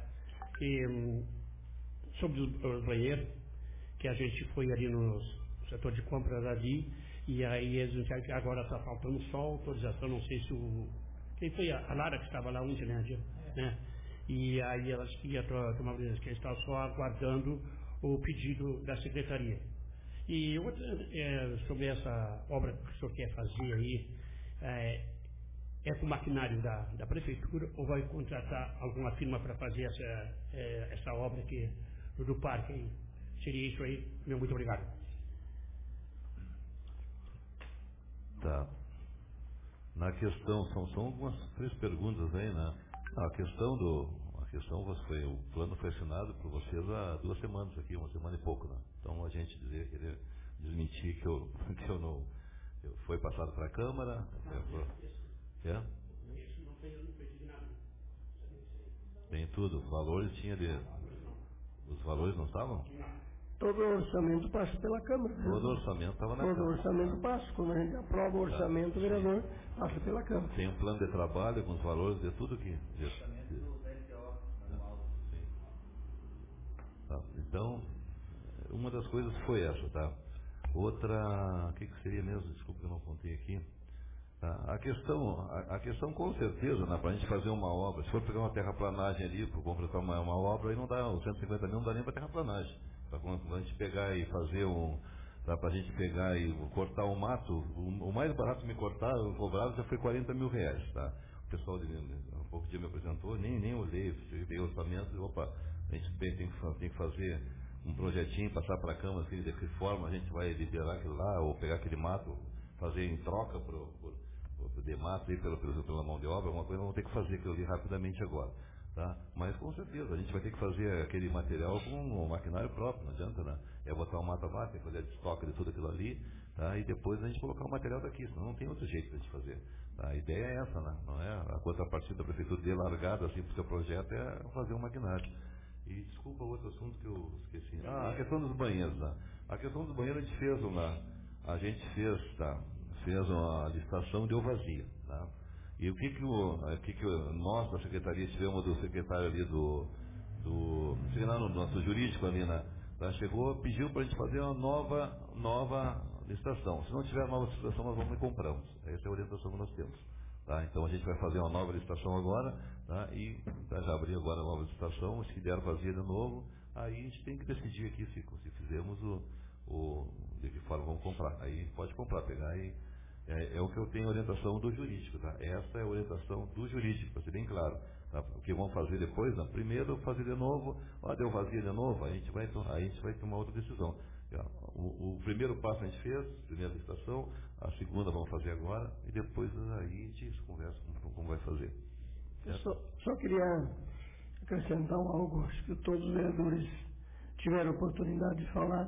sobre os banheiros, que a gente foi ali no setor de compras ali, e aí eles disseram que agora está faltando só autorização, não sei se quem foi a Lara que estava lá ontem, né? E aí elas iam tomar que eles estavam só aguardando o pedido da secretaria. E outra, sobre essa obra que o senhor quer fazer aí, é com maquinário da prefeitura ou vai contratar alguma firma para fazer essa obra aqui do parque aí? Seria isso aí, meu muito obrigado. Tá. Na questão, são algumas 3 perguntas aí, né? A questão o plano foi assinado por vocês há 2 semanas aqui, 1 semana e pouco, né? Então a gente querer desmentir que eu não foi passado para a Câmara. Isso não foi designado. Tem tudo. Os valores os valores não estavam? Todo o orçamento passa pela Câmara. Todo o orçamento estava na Câmara. Todo o orçamento passa. Quando a gente aprova o orçamento, o vereador passa pela Câmara. Tem um plano de trabalho com os valores de tudo aqui. Tá. Então, uma das coisas foi essa, tá? Outra, o que seria mesmo? Desculpa que eu não contei aqui. Tá? A questão com certeza, né, para a gente fazer uma obra, se for pegar uma terraplanagem ali, para completar uma obra, aí não dá, os 150 mil não dá nem para terraplanagem. Para a gente pegar e fazer para a gente pegar e cortar o mato, o mais barato me cortar, o cobrado já foi 40 mil reais, tá? O pessoal um pouco dia me apresentou, nem olhei, dei orçamento, opa, a gente tem que fazer um projetinho, passar para a Câmara, assim, de que forma a gente vai liberar aquilo lá, ou pegar aquele mato, fazer em troca de mato aí pela mão de obra, alguma coisa, vamos ter que fazer aquilo ali rapidamente agora. Tá? Mas com certeza, a gente vai ter que fazer aquele material com um maquinário próprio, não adianta, né? Botar o mato lá, tem que fazer a estoque de tudo aquilo ali, tá? E depois a gente colocar o material daqui, senão não tem outro jeito para a gente fazer. Tá? A ideia é essa, né? Não é? A contrapartida da prefeitura de largada assim para o seu projeto é fazer um maquinário. E desculpa o outro assunto que eu esqueci. A questão dos banheiros, né? A questão dos banheiros a gente fez uma licitação de vazia, tá? E o que nós da secretaria tivemos do secretário ali do nosso jurídico ali, né? Chegou, pediu para a gente fazer uma nova licitação. Se não tiver nova licitação, nós vamos e compramos. Essa é a orientação que nós temos. Tá? Então a gente vai fazer uma nova licitação agora, tá? E já abrir agora a nova licitação, se der vazia de novo, aí a gente tem que decidir aqui se fizemos de que forma vamos comprar. Aí pode comprar, pegar e é o que eu tenho orientação do jurídico, tá? Essa é a orientação do jurídico, para ser bem claro. Tá? O que vão fazer depois, né? Primeiro fazer de novo, deu vazio de novo, aí a gente vai tomar outra decisão. O primeiro passo a gente fez, primeira licitação, a segunda vamos fazer agora, e depois aí a gente conversa como vai fazer. Eu só queria acrescentar algo, acho que todos os vereadores tiveram a oportunidade de falar.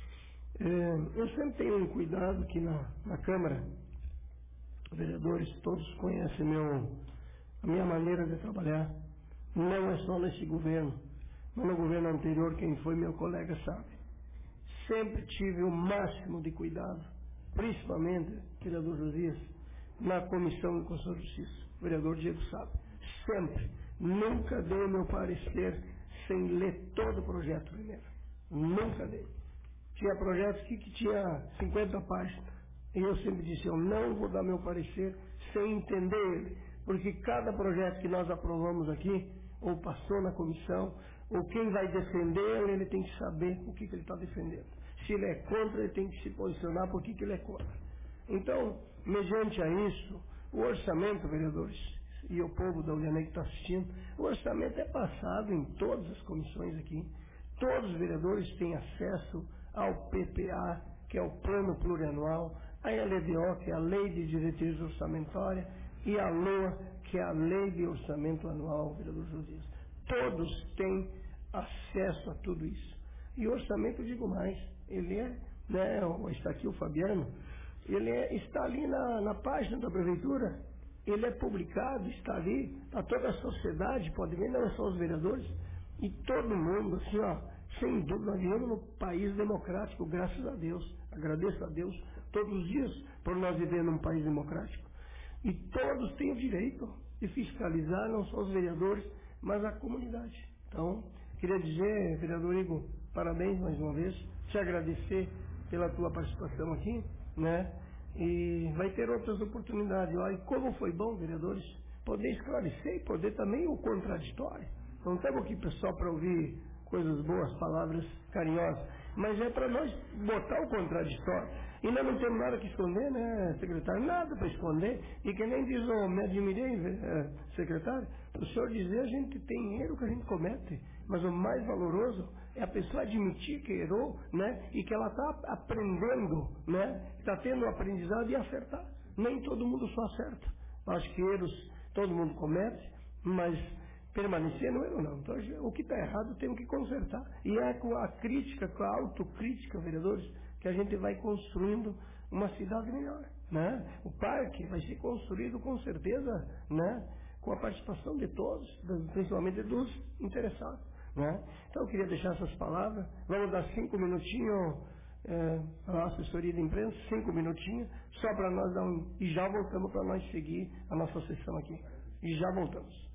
Eu sempre tenho um cuidado que na Câmara, vereadores todos conhecem a minha maneira de trabalhar. Não é só nesse governo, mas no governo anterior, quem foi meu colega sabe. Sempre tive o máximo de cuidado, principalmente, vereador Josias, na Comissão de Constituição e Justiça. O vereador Diego sabe. Sempre. Nunca dei o meu parecer sem ler todo o projeto primeiro. Nunca dei. Tinha projetos que tinha 50 páginas. E eu sempre disse, eu não vou dar meu parecer sem entender ele. Porque cada projeto que nós aprovamos aqui, ou passou na comissão, ou quem vai defender ele tem que saber o que ele está defendendo. Se ele é contra, ele tem que se posicionar por que ele é contra. Então, mediante a isso, o orçamento, vereadores, e o povo da Uliané que está assistindo, o orçamento é passado em todas as comissões aqui. Todos os vereadores têm acesso ao PPA, que é o Plano Plurianual, a LDO, que é a Lei de Diretrizes Orçamentárias, e a LOA, que é a Lei de Orçamento Anual, vereador Josias. Todos têm acesso a tudo isso. E o orçamento, eu digo mais, ele é, né, está aqui o Fabiano, ele está ali na página da prefeitura, ele é publicado, está ali, está toda a sociedade, pode ver, não é só os vereadores, e todo mundo, assim, ó, sem dúvida, nós vivemos num país democrático, graças a Deus, agradeço a Deus todos os dias por nós vivermos num país democrático. E todos têm o direito de fiscalizar, não só os vereadores, mas a comunidade. Então, queria dizer, vereador Igor, parabéns mais uma vez, te agradecer pela tua participação aqui, né? E vai ter outras oportunidades lá. E como foi bom, vereadores, poder esclarecer e poder também o contraditório. Não estamos aqui, pessoal, para ouvir coisas boas, palavras carinhosas, mas é para nós botar o contraditório. E nós não temos nada que esconder, né, secretário? Nada para esconder. E que nem diz, me admirei, secretário, o senhor dizer, a gente tem erro que a gente comete, mas o mais valoroso é a pessoa admitir que errou, né, e que ela está aprendendo, né, está tendo um aprendizado e acertar. Nem todo mundo só acerta. Acho que erros todo mundo comete, mas permanecer no erro não. Então, o que está errado temos que consertar. E é com a crítica, com a autocrítica, vereadores, que a gente vai construindo uma cidade melhor, né? O parque vai ser construído com certeza, né, com a participação de todos, principalmente dos interessados, né? Então eu queria deixar essas palavras. Vamos dar 5 minutinhos a assessoria de imprensa, 5 minutinhos, só para nós dar e já voltamos para nós seguir a nossa sessão aqui. E já voltamos.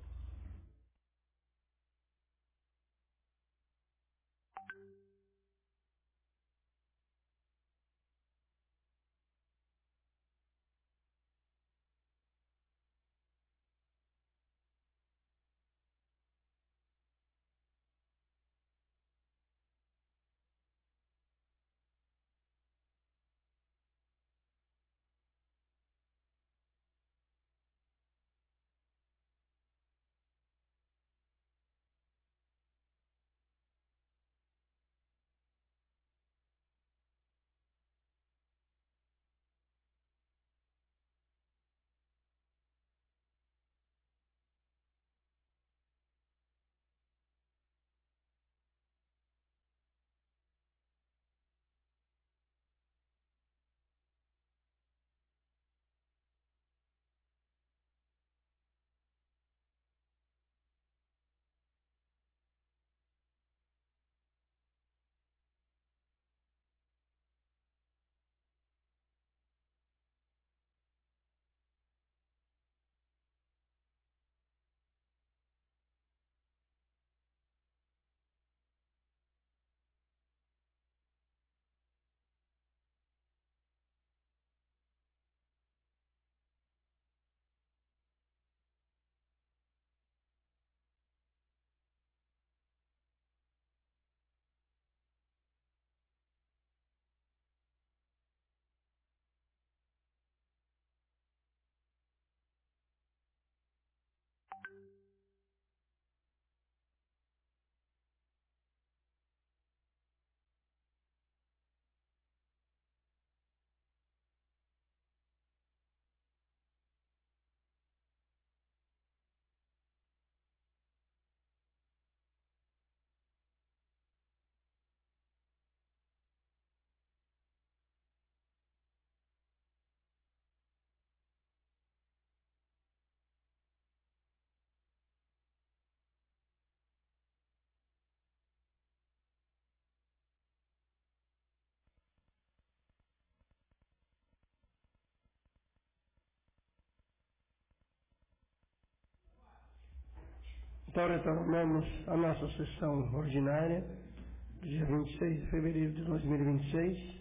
Então retornamos à nossa sessão ordinária, dia 26 de fevereiro de 2026.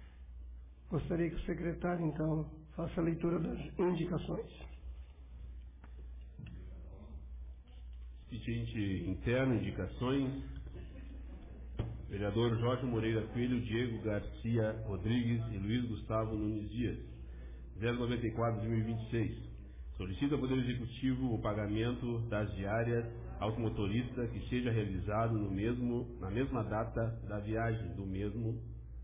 Gostaria que o secretário, então, faça a leitura das indicações. Expediente interno, indicações. Vereador Jorge Moreira Coelho, Diego Garcia Rodrigues e Luiz Gustavo Nunes Dias. 094-2026. Solicita ao Poder Executivo o pagamento das diárias aos motoristas que seja realizado na mesma data da viagem do mesmo.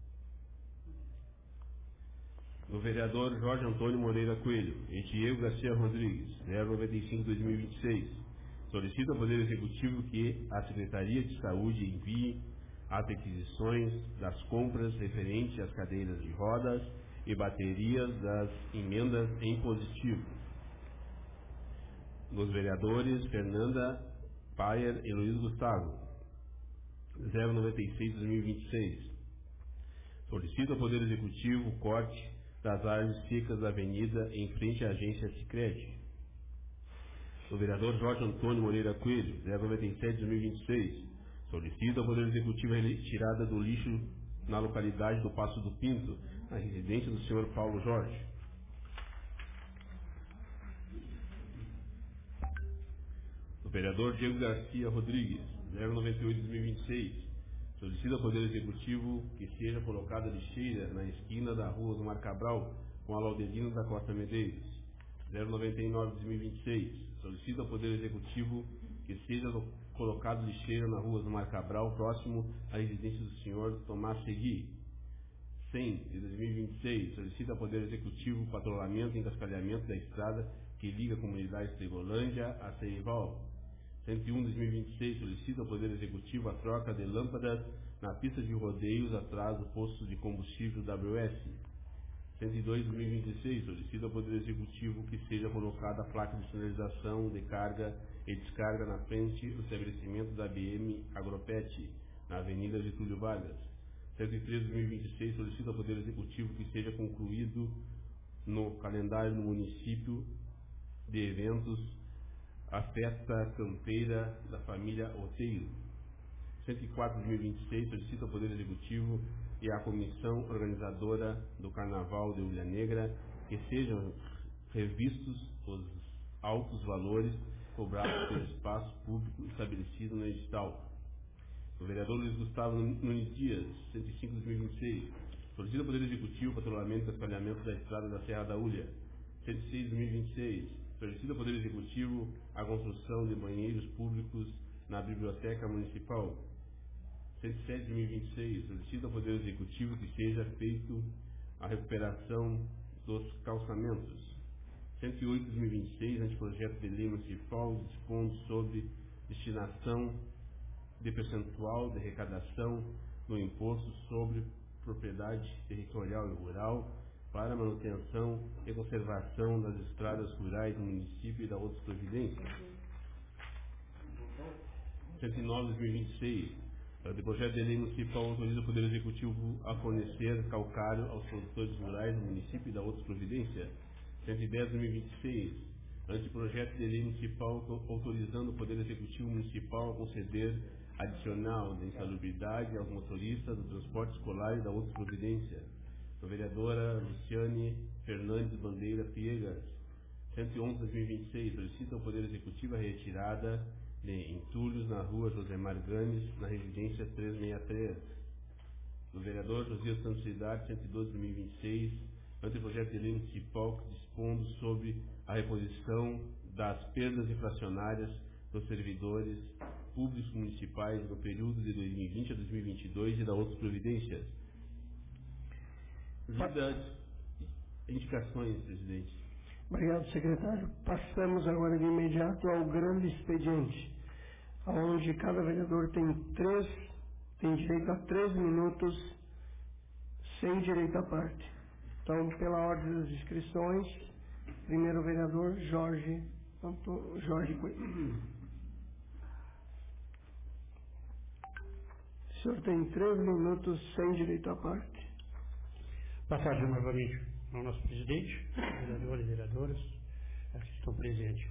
Do vereador Jorge Antônio Moreira Coelho e Diego Garcia Rodrigues, 095/2026. Solicita ao Poder Executivo que a Secretaria de Saúde envie as requisições das compras referentes às cadeiras de rodas e baterias das emendas em positivo. Dos vereadores Fernanda Paier e Luiz Gustavo, 096/2026. Solicita ao Poder Executivo o corte das árvores secas da avenida em frente à agência Sicredi. Do vereador Jorge Antônio Moreira Coelho, 097/2026. Solicita ao Poder Executivo a retirada do lixo na localidade do Passo do Pinto, na residência do senhor Paulo Jorge. Do vereador Diego Garcia Rodrigues, 098/2026. Solicita ao Poder Executivo que seja colocada lixeira na esquina da rua Osmar Cabral com a Laudelino da Costa Medeiros, 099/2026. Solicita ao Poder Executivo que seja colocado lixeira na rua Osmar Cabral, próximo à residência do senhor Tomás Segui, 100/2026. Solicita ao Poder Executivo o patrulhamento e encascalhamento da estrada que liga a comunidade Estrebolândia a Ceival, 101/2026. Solicita ao Poder Executivo a troca de lâmpadas na pista de rodeios atrás do posto de combustível WS. 102/2026. Solicita ao Poder Executivo que seja colocada a placa de sinalização de carga e descarga na frente do estabelecimento da BM Agropet, na Avenida Getúlio Vargas. 103/2026. Solicita ao Poder Executivo que seja concluído no calendário do município de eventos a festa campeira da família Oteiro. 104/2026. Solicita ao Poder Executivo e à comissão organizadora do Carnaval de Ilha Negra que sejam revistos os altos valores cobrados pelo espaço público estabelecido no edital. O vereador Luiz Gustavo Nunes Dias, 105/2026. Solicita ao Poder Executivo o patrulhamento e espalhamento da estrada da Serra da Ulha. 106/2026. Solicita ao Poder Executivo a construção de banheiros públicos na Biblioteca Municipal. 107/2026. Solicita ao Poder Executivo que seja feito a recuperação dos calçamentos. 108/2026. Anteprojeto de lei municipal dispondo sobre destinação de percentual de arrecadação do imposto sobre propriedade territorial e rural para manutenção e conservação das estradas rurais do município e da outras providências. 109/2026. O projeto de lei municipal autoriza o Poder Executivo a fornecer calcário aos produtores rurais do município e da outras providências. 110/2026. Anteprojeto de lei municipal autorizando o Poder Executivo Municipal a conceder adicional de insalubridade aos motoristas do transporte escolar e da outras providências. A vereadora Luciane Fernandes Bandeira Piegas, 111/2026. Solicita ao Poder Executivo a retirada de entulhos na rua José Marganes, na residência 363. Do vereador José Santos Cidade, 112/2026. Anteprojeto de lei municipal dispondo sobre a reposição das perdas inflacionárias dos servidores públicos municipais no período de 2020 a 2022 e da outras providências. Indicações, presidente. Obrigado, secretário. Passamos agora de imediato ao grande expediente, onde cada vereador tem direito a 3 minutos, sem direito à parte. Então, pela ordem das inscrições, primeiro vereador Jorge Coelho. O senhor tem 3 minutos sem direito à parte. Boa tarde novamente ao nosso presidente, vereadores e vereadoras que estão presentes.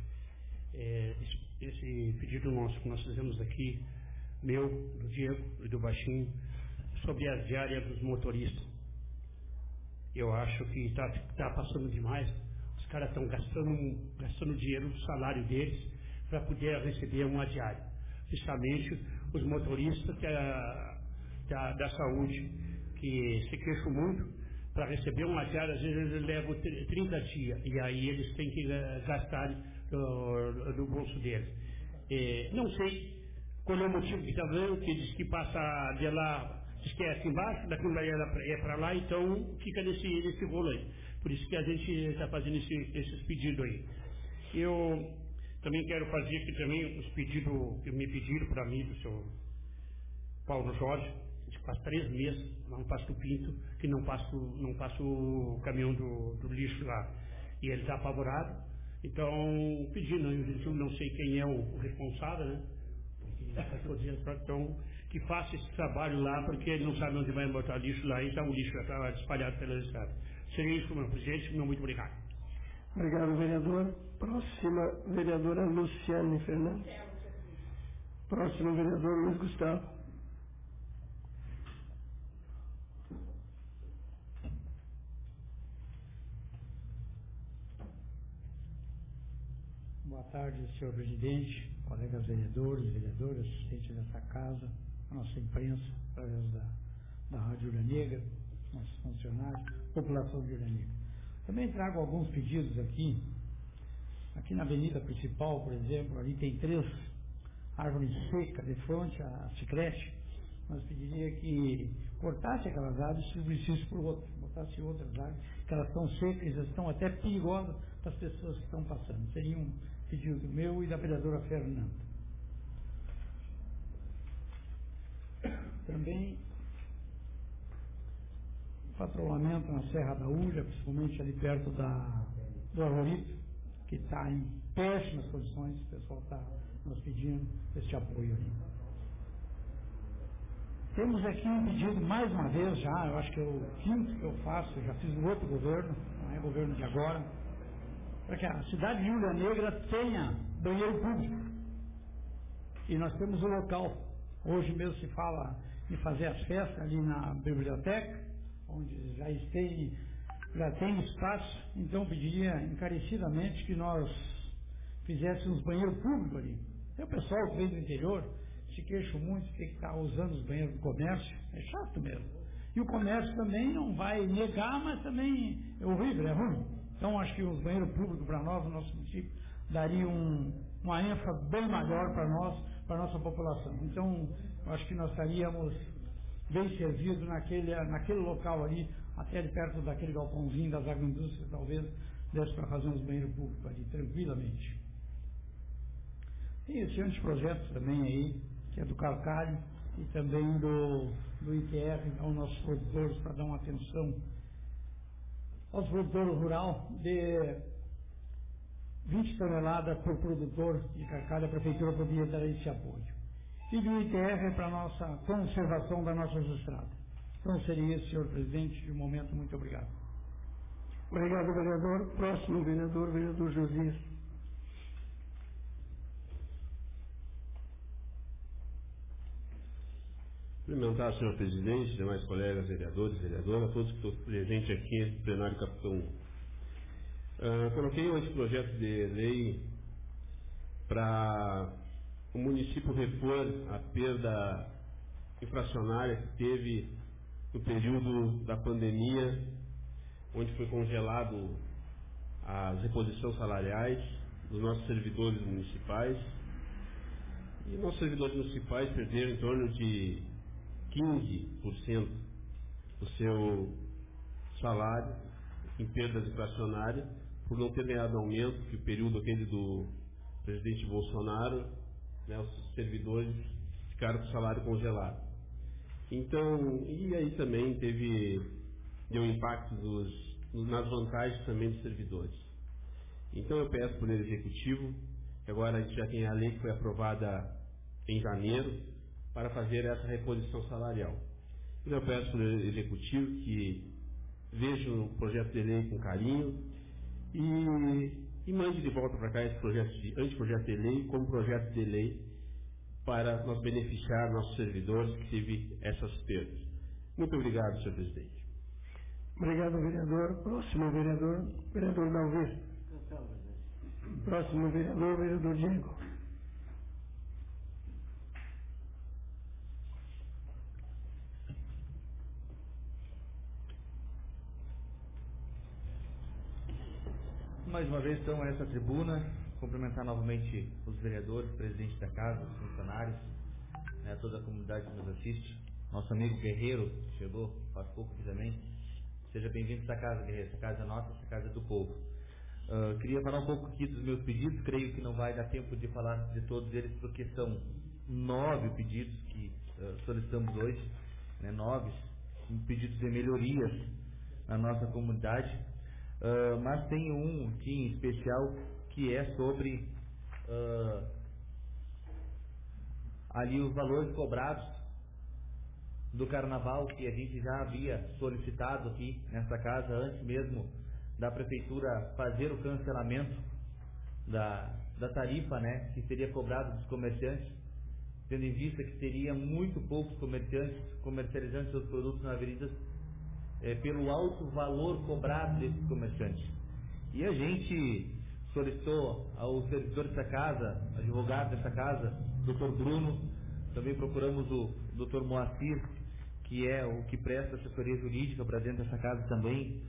Esse pedido nosso que nós fizemos aqui, meu, do Diego e do Baixinho, sobre as diárias dos motoristas. Eu acho que está passando demais. Os caras estão gastando dinheiro do salário deles para poder receber uma diária. Principalmente os motoristas da saúde, que se queixam muito para receber uma diária, às vezes eles levam 30 dias, e aí eles têm que gastar do bolso deles. Não sei qual é o motivo que está vendo, que diz que passa de lá, esquece embaixo, daqui é para lá, então fica nesse rolo aí. Por isso que a gente está fazendo esses pedidos aí. Eu também quero fazer aqui também os pedidos que me pediram para mim, do senhor Paulo Jorge. A gente faz 3 meses, não passo o pinto, que não passo o caminhão do lixo lá. E ele está apavorado. Então, pedindo, eu não sei quem é o responsável, né? Então, que faça esse trabalho lá, porque ele não sabe onde vai botar lixo lá, então o lixo já está espalhado pela estrada. Seria isso, meu presidente, muito obrigado. Obrigado, vereador. Próxima, vereadora Luciane Fernandes. Próximo, vereador Luiz Gustavo. Boa tarde, senhor presidente, colegas vereadores, vereadoras, assistentes dessa casa, a nossa imprensa, através da Rádio Ilha Negra, nossos funcionários, população de Ilha Negra. Também trago alguns pedidos aqui. Aqui na avenida principal, por exemplo, ali tem 3 árvores secas de frente à Sicrete. Nós pediria que cortasse aquelas árvores e substituísse por outras, botasse outras árvores, que elas estão secas, estão até perigosas para as pessoas que estão passando. Seria um pedido meu e da vereadora Fernanda. Também patrulhamento na Serra da Ulha, principalmente ali perto do Arvorito, que está em péssimas condições. O pessoal está nos pedindo esse apoio ali. Temos aqui um pedido, mais uma vez já, eu acho que é o 5º que eu faço, eu já fiz no outro governo, não é governo de agora, para que a cidade de Ilha Negra tenha banheiro público. E nós temos o local. Hoje mesmo se fala em fazer as festas ali na biblioteca, onde já tem espaço, então eu pediria encarecidamente que nós fizéssemos banheiro público ali. Tem o pessoal que vem do interior, se queixa muito de ter que estar usando os banheiros do comércio, é chato mesmo. E o comércio também não vai negar, mas também é horrível, é ruim. Então acho que os banheiros públicos para nós, no nosso município, daria uma ênfase bem maior para nós, para a nossa população. Então acho que nós estaríamos bem servidos naquele local ali, até de perto daquele galpãozinho das agroindústrias, talvez desse para fazer uns banheiros públicos ali, tranquilamente. Tem esse anteprojeto também aí, que é do Calcário, e também do ITR, aos nossos produtores, para dar uma atenção aos produtores rurais, de 20 toneladas por produtor de calcário, a Prefeitura poderia dar esse apoio. E do ITR para a nossa conservação das nossas estradas. Então seria isso, senhor presidente, de momento, muito obrigado. Obrigado, vereador. Próximo vereador, vereador Josias. Cumprimentar, senhor presidente, demais colegas vereadores, vereadoras, todos que estão presentes aqui no plenário Capitão 1. Coloquei um projeto de lei para o município repor a perda inflacionária que teve no período da pandemia, onde foi congelado as reposições salariais dos nossos servidores municipais. E nossos servidores municipais perderam em torno de 15% do seu salário em perdas inflacionárias por não ter ganhado aumento, que o período aquele do presidente Bolsonaro, né, os servidores ficaram com o salário congelado. Então, e aí também deu impacto nas vantagens também dos servidores. Então eu peço para o Poder Executivo, que agora a gente já tem a lei que foi aprovada em janeiro, para fazer essa reposição salarial. Então eu peço para o Executivo que veja o projeto de lei com carinho e mande de volta para cá esse anteprojeto de lei como projeto de lei para nós beneficiar nossos servidores que teve essas perdas. Muito obrigado, senhor presidente. Obrigado, vereador. Próximo vereador, vereador Dalvir. Próximo vereador, vereador Diego. mais uma vez, então, a essa tribuna, cumprimentar novamente os vereadores, presidente da casa, os funcionários, né, toda a comunidade que nos assiste. Nosso amigo Guerreiro chegou faz pouco também. Seja bem-vindo a essa casa, Guerreiro. Essa casa é nossa, essa casa é do povo. Queria falar um pouco aqui dos meus pedidos. Creio que não vai dar tempo de falar de todos eles, porque são 9 pedidos que solicitamos hoje, né, 9 pedidos de melhorias na nossa comunidade. Mas tem um aqui em especial que é sobre ali os valores cobrados do carnaval, que a gente já havia solicitado aqui nessa casa antes mesmo da prefeitura fazer o cancelamento da tarifa, né, que seria cobrado dos comerciantes, tendo em vista que teria muito poucos comerciantes comercializando seus produtos na avenida pelo alto valor cobrado desses comerciantes. E a gente solicitou aos servidores dessa casa, advogado dessa casa, Dr. Bruno, também procuramos o Dr. Moacir, que é o que presta assessoria jurídica para dentro dessa casa também.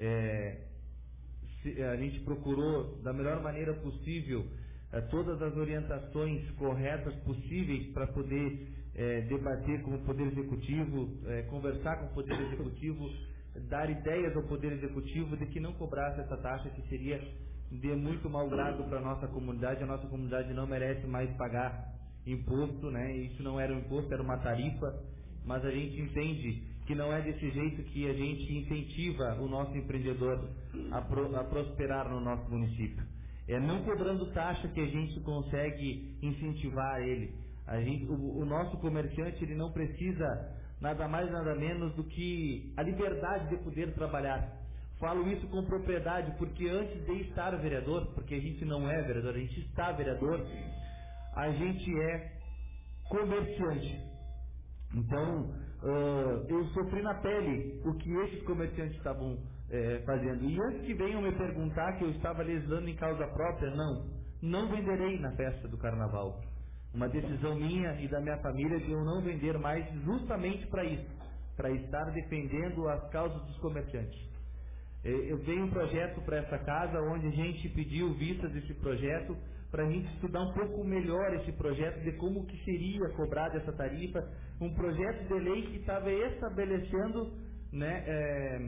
A gente procurou da melhor maneira possível todas as orientações corretas possíveis para poder debater com o Poder Executivo, conversar com o Poder Executivo, dar ideias ao Poder Executivo de que não cobrasse essa taxa, que seria de muito mau grado para a nossa comunidade. A nossa comunidade não merece mais pagar imposto, né? Isso não era um imposto, era uma tarifa, mas a gente entende que não é desse jeito que a gente incentiva o nosso empreendedor a prosperar no nosso município. É não cobrando taxa que a gente consegue incentivar ele. O nosso comerciante, ele não precisa nada mais, nada menos do que a liberdade de poder trabalhar. Falo isso com propriedade, porque antes de estar vereador, porque a gente não é vereador, a gente está vereador, a gente é comerciante. Então, eu sofri na pele o que esses comerciantes estavam fazendo. E antes que venham me perguntar que eu estava legislando em causa própria, não venderei na festa do carnaval. Uma decisão minha e da minha família de eu não vender mais, justamente para isso, para estar defendendo as causas dos comerciantes. Eu tenho um projeto para essa casa, onde a gente pediu vistas desse projeto, para a gente estudar um pouco melhor esse projeto, de como que seria cobrada essa tarifa, um projeto de lei que estava estabelecendo, né,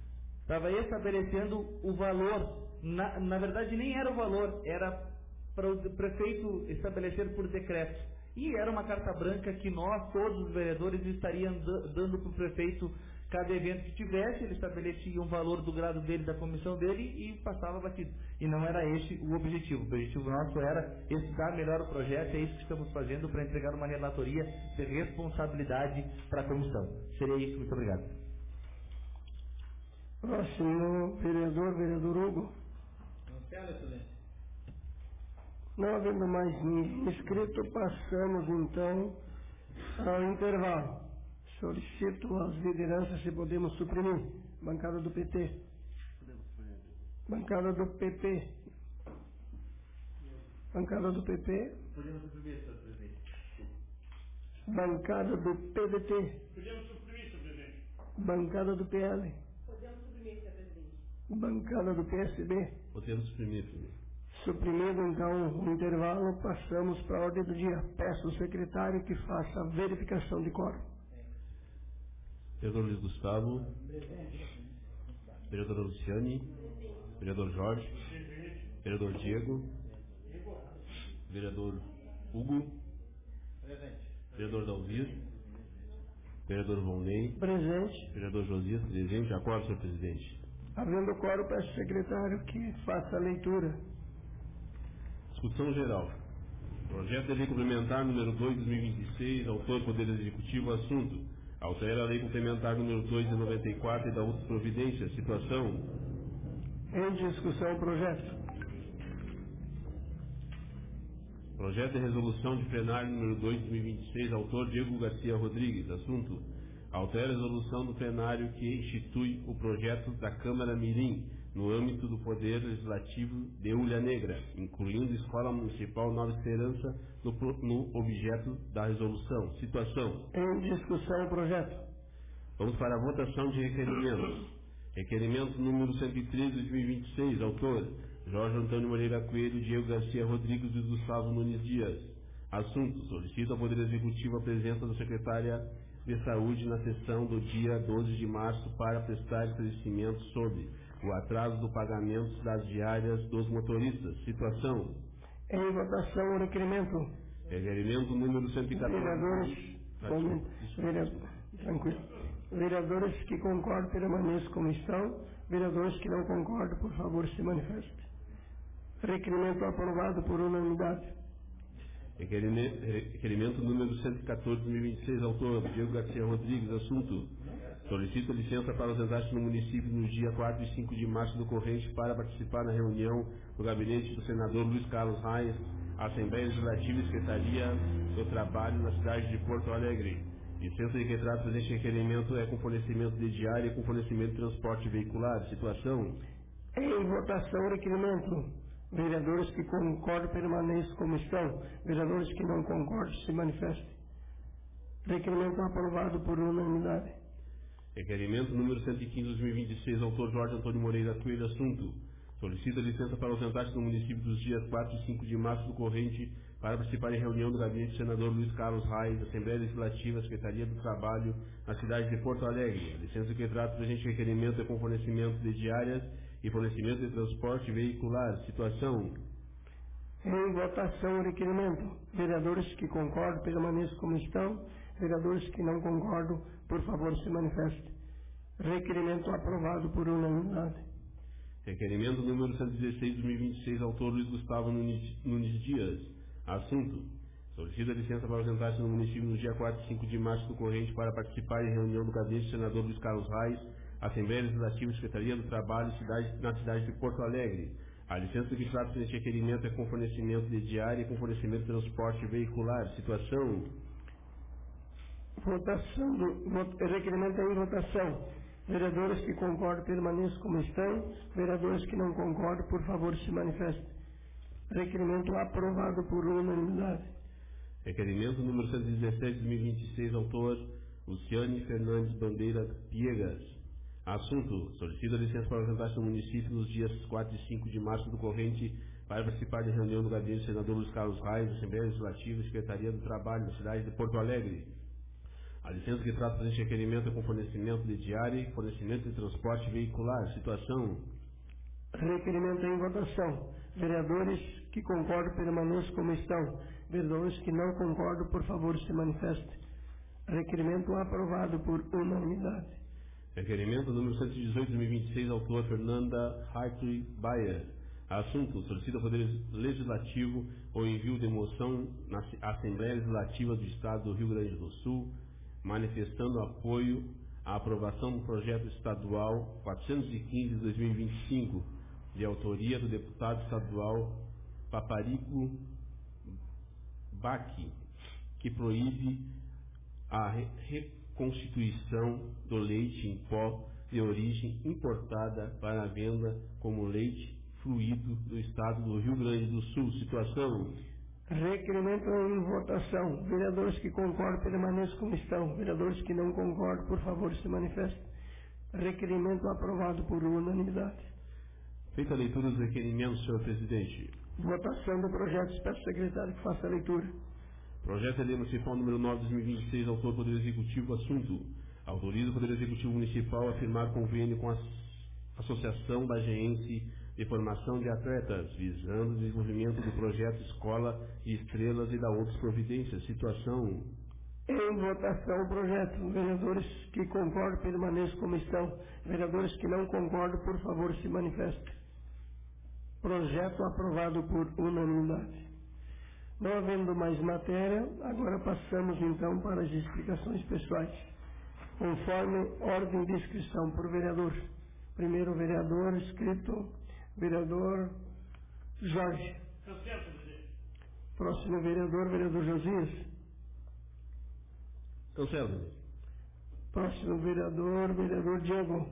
o valor, na verdade nem era o valor, era para o prefeito estabelecer por decreto, e era uma carta branca que nós, todos os vereadores, estaríamos dando para o prefeito. Cada evento que tivesse, ele estabelecia um valor do grado dele, da comissão dele, e passava batido. E não era esse o objetivo. O objetivo nosso era estudar melhor o projeto, é isso que estamos fazendo para entregar uma relatoria de responsabilidade para a comissão. Seria isso, muito obrigado. Próximo vereador Hugo. Não havendo mais ninguém inscrito, passamos então ao intervalo. Solicito às lideranças se podemos suprimir. Bancada do PT. Bancada do PP. Bancada do PP. Podemos suprimir, senhor presidente. Bancada do PDT. Podemos suprimir, senhor presidente. Bancada do PL. Podemos suprimir, senhor presidente. Bancada do PSB. Podemos suprimir, senhor. Suprimido então o intervalo, passamos para a ordem do dia. Peço ao secretário que faça a verificação de quórum. Vereador Luiz Gustavo, vereadora Luciane, vereador Jorge, vereador Diego, vereador Hugo, vereador Dalvir, vereador Volney, presente, vereador Josias, presente. Acordo, senhor presidente. Havendo quórum, peço ao secretário que faça a leitura. Discussão geral. Projeto de lei complementar número 2 de 2026, autor Poder Executivo, assunto: altera a lei complementar número 2 de 94 e da outras providências. Situação: em discussão o projeto. Projeto de resolução de plenário número 2 de 2026, autor Diego Garcia Rodrigues. Assunto: altera a resolução do plenário que institui o projeto da Câmara Mirim no âmbito do Poder Legislativo de Ulha Negra, incluindo Escola Municipal Nova Esperança no objeto da resolução. Situação: em discussão o projeto. Vamos para a votação de requerimentos. Requerimento número 103 de 2026, autor Jorge Antônio Moreira Coelho, Diego Garcia Rodrigues e Gustavo Nunes Dias. Assunto: solicita ao Poder Executivo a presença da Secretária de Saúde na sessão do dia 12 de março para prestar esclarecimento sobre o atraso do pagamento das diárias dos motoristas. Situação: em votação o requerimento. Requerimento número 114. Vereadores que concordam permaneçam como estão. Vereadores que não concordam, por favor, se manifestem. Requerimento aprovado por unanimidade. Requerimento número 114 de 2026, autor Diego Garcia Rodrigues. Assunto: solicito licença para ausentar-se no município nos dias 4 e 5 de março do corrente para participar na reunião do gabinete do senador Luiz Carlos Reis, Assembleia Legislativa e Secretaria do Trabalho na cidade de Porto Alegre. Licença de que trata o presente requerimento é com fornecimento de diária e com fornecimento de transporte veicular. Situação: em votação o requerimento. Vereadores que concordam permaneçam como estão. Vereadores que não concordam se manifestem. Requerimento aprovado por unanimidade. Requerimento número 115 de 2026, autor Jorge Antônio Moreira Coelho. Assunto: solicita licença para ausentar-se no município dos dias 4 e 5 de março do corrente para participar em reunião do gabinete do senador Luiz Carlos Reis, Assembleia Legislativa, Secretaria do Trabalho, na cidade de Porto Alegre. A licença que trata o presente requerimento é com fornecimento de diárias e fornecimento de transporte veicular. Situação: em votação o requerimento. Vereadores que concordam permaneçam como estão. Vereadores que não concordam, por favor, se manifestem. Requerimento aprovado por unanimidade. Requerimento número 116 de 2026, autor Luiz Gustavo Nunes Dias. Assunto: solicita licença para ausentar-se no município nos dias 4 e 5 de março do corrente para participar em reunião do gabinete do senador Luiz Carlos Reis, Assembleia Legislativa e Secretaria do Trabalho na cidade de Porto Alegre. A licença que trata deste requerimento é com fornecimento de diária e com fornecimento de transporte veicular. Situação: requerimento em votação. Vereadores que concordam permaneçam como estão. Vereadores que não concordam, por favor, se manifestem. Requerimento aprovado por unanimidade. Requerimento número 117 de 2026, autor Luciane Fernandes Bandeira Piegas. Assunto: solicita licença para ausentar-se no município nos dias 4 e 5 de março do corrente para participar de reunião do gabinete do senador Luiz Carlos Reis, Assembleia Legislativa e Secretaria do Trabalho na cidade de Porto Alegre. A licença que trata deste requerimento é com fornecimento de diária e fornecimento de transporte veicular. Situação: requerimento em votação. Vereadores que concordam permaneçam como estão. Vereadores que não concordam, por favor, se manifestem. Requerimento aprovado por unanimidade. Requerimento número 118 de 2026, autor Fernanda Hartley Bayer. Assunto: solicita ao Poder Legislativo o envio de moção na Assembleia Legislativa do Estado do Rio Grande do Sul, manifestando apoio à aprovação do projeto estadual 415 de 2025, de autoria do deputado estadual Paparico Baqui, que proíbe a reconstituição do leite em pó de origem importada para a venda como leite fluido do estado do Rio Grande do Sul. Situação: requerimento em votação. Vereadores que concordam permaneçam como estão. Vereadores que não concordam, por favor, se manifestem. Requerimento aprovado por unanimidade. Feita a leitura dos requerimentos, senhor presidente. Votação do projeto. Espero ao secretário que faça a leitura. Projeto de Lei Municipal número 9 de 2026, autor Poder Executivo. Assunto: autoriza o Poder Executivo Municipal a firmar convênio com a Associação Bageense de Formação de Atletas, visando o desenvolvimento do projeto Escola e Estrelas e da outras providências. Situação: em votação o projeto. Vereadores que concordam permaneçam como estão. Vereadores que não concordam, por favor, se manifestem. Projeto aprovado por unanimidade. Não havendo mais matéria, agora passamos então para as explicações pessoais, conforme ordem de inscrição por vereador. Primeiro vereador inscrito, vereador Jorge. Próximo vereador, vereador Josias. Cancela. Próximo vereador, vereador Diego.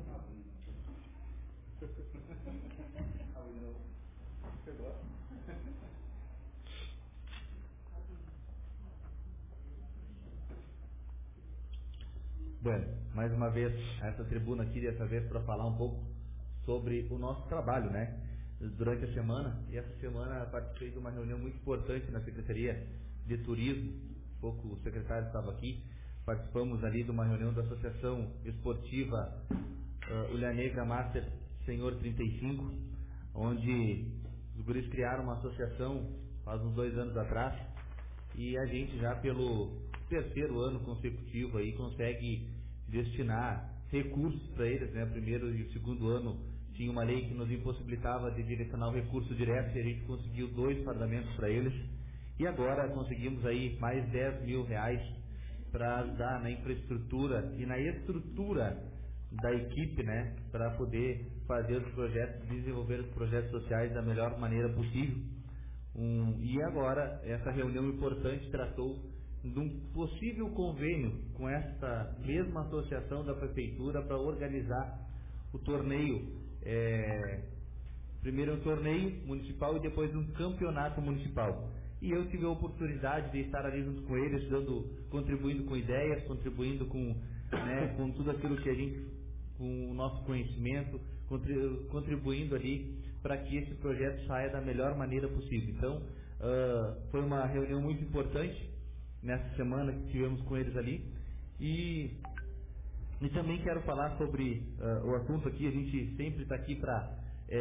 Bueno, mais uma vez, essa tribuna aqui, dessa vez para falar um pouco sobre o nosso trabalho, né? durante a semana, e essa semana participei de uma reunião muito importante na Secretaria de Turismo, pouco o secretário estava aqui, participamos ali de uma reunião da Associação Esportiva Ulha Negra Master Senhor 35, onde os guris criaram uma associação faz uns 2 anos atrás, e a gente já pelo 3º ano consecutivo aí consegue destinar recursos para eles, né? Primeiro e o 2º ano tinha uma lei que nos impossibilitava de direcionar o recurso direto, e a gente conseguiu 2 fardamentos para eles, e agora conseguimos aí mais 10 mil reais para ajudar na infraestrutura e na estrutura da equipe, né? Para poder fazer os projetos, desenvolver os projetos sociais da melhor maneira possível. E agora essa reunião importante tratou de um possível convênio com essa mesma associação da prefeitura para organizar o torneio, primeiro um torneio municipal e depois um campeonato municipal. E eu tive a oportunidade de estar ali junto com eles, contribuindo com ideias, contribuindo com tudo aquilo que a gente, com o nosso conhecimento, contribuindo ali para que esse projeto saia da melhor maneira possível. Então, foi uma reunião muito importante nessa semana que tivemos com eles ali, e também quero falar sobre o assunto aqui. A gente sempre está aqui para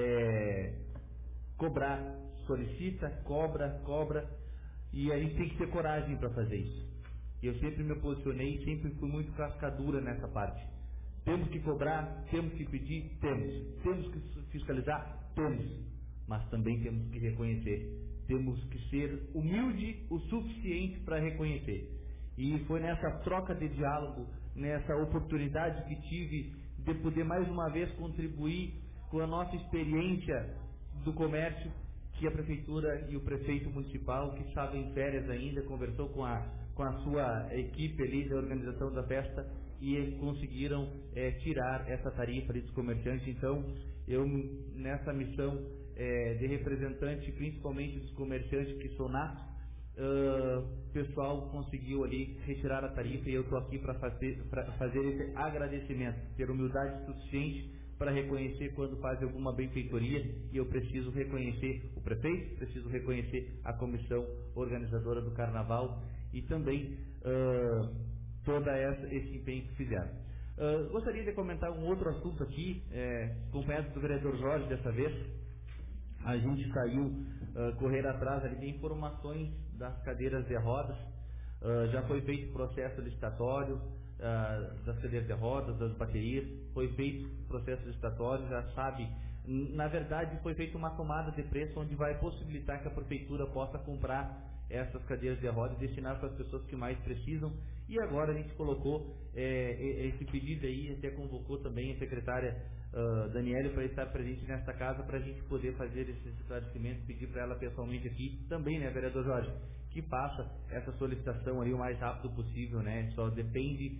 cobrar, solicita, cobra, e a gente tem que ter coragem para fazer isso. E eu sempre me posicionei, sempre fui muito cascadura nessa parte. Temos que cobrar, temos que pedir, temos que fiscalizar, mas também temos que reconhecer. Temos que ser humilde o suficiente para reconhecer. E foi nessa troca de diálogo, nessa oportunidade que tive de poder mais uma vez contribuir com a nossa experiência do comércio, que a prefeitura e o prefeito municipal, que estava em férias ainda, conversou com a sua equipe ali da organização da festa, e conseguiram tirar essa tarifa ali dos comerciantes. Então, eu nessa missão de representante, principalmente dos comerciantes que sou nato, o pessoal conseguiu ali retirar a tarifa, e eu estou aqui para fazer esse agradecimento, ter humildade suficiente para reconhecer quando faz alguma benfeitoria, e eu preciso reconhecer o prefeito, preciso reconhecer a comissão organizadora do carnaval, e também todo esse empenho que fizeram. Gostaria de comentar um outro assunto aqui, acompanhado do vereador Jorge dessa vez. A gente saiu correr atrás ali de informações das cadeiras de rodas. Já foi feito processo licitatório das cadeiras de rodas, das baterias, foi feito processo licitatório, já sabe. Na verdade, foi feita uma tomada de preço onde vai possibilitar que a prefeitura possa comprar essas cadeiras de rodas e destinar para as pessoas que mais precisam. E agora a gente colocou esse pedido aí, até convocou também a secretária Daniele para estar presente nesta casa, para a gente poder fazer esse esclarecimento, pedir para ela pessoalmente aqui também, né, vereador Jorge, que faça essa solicitação ali o mais rápido possível, né? Só depende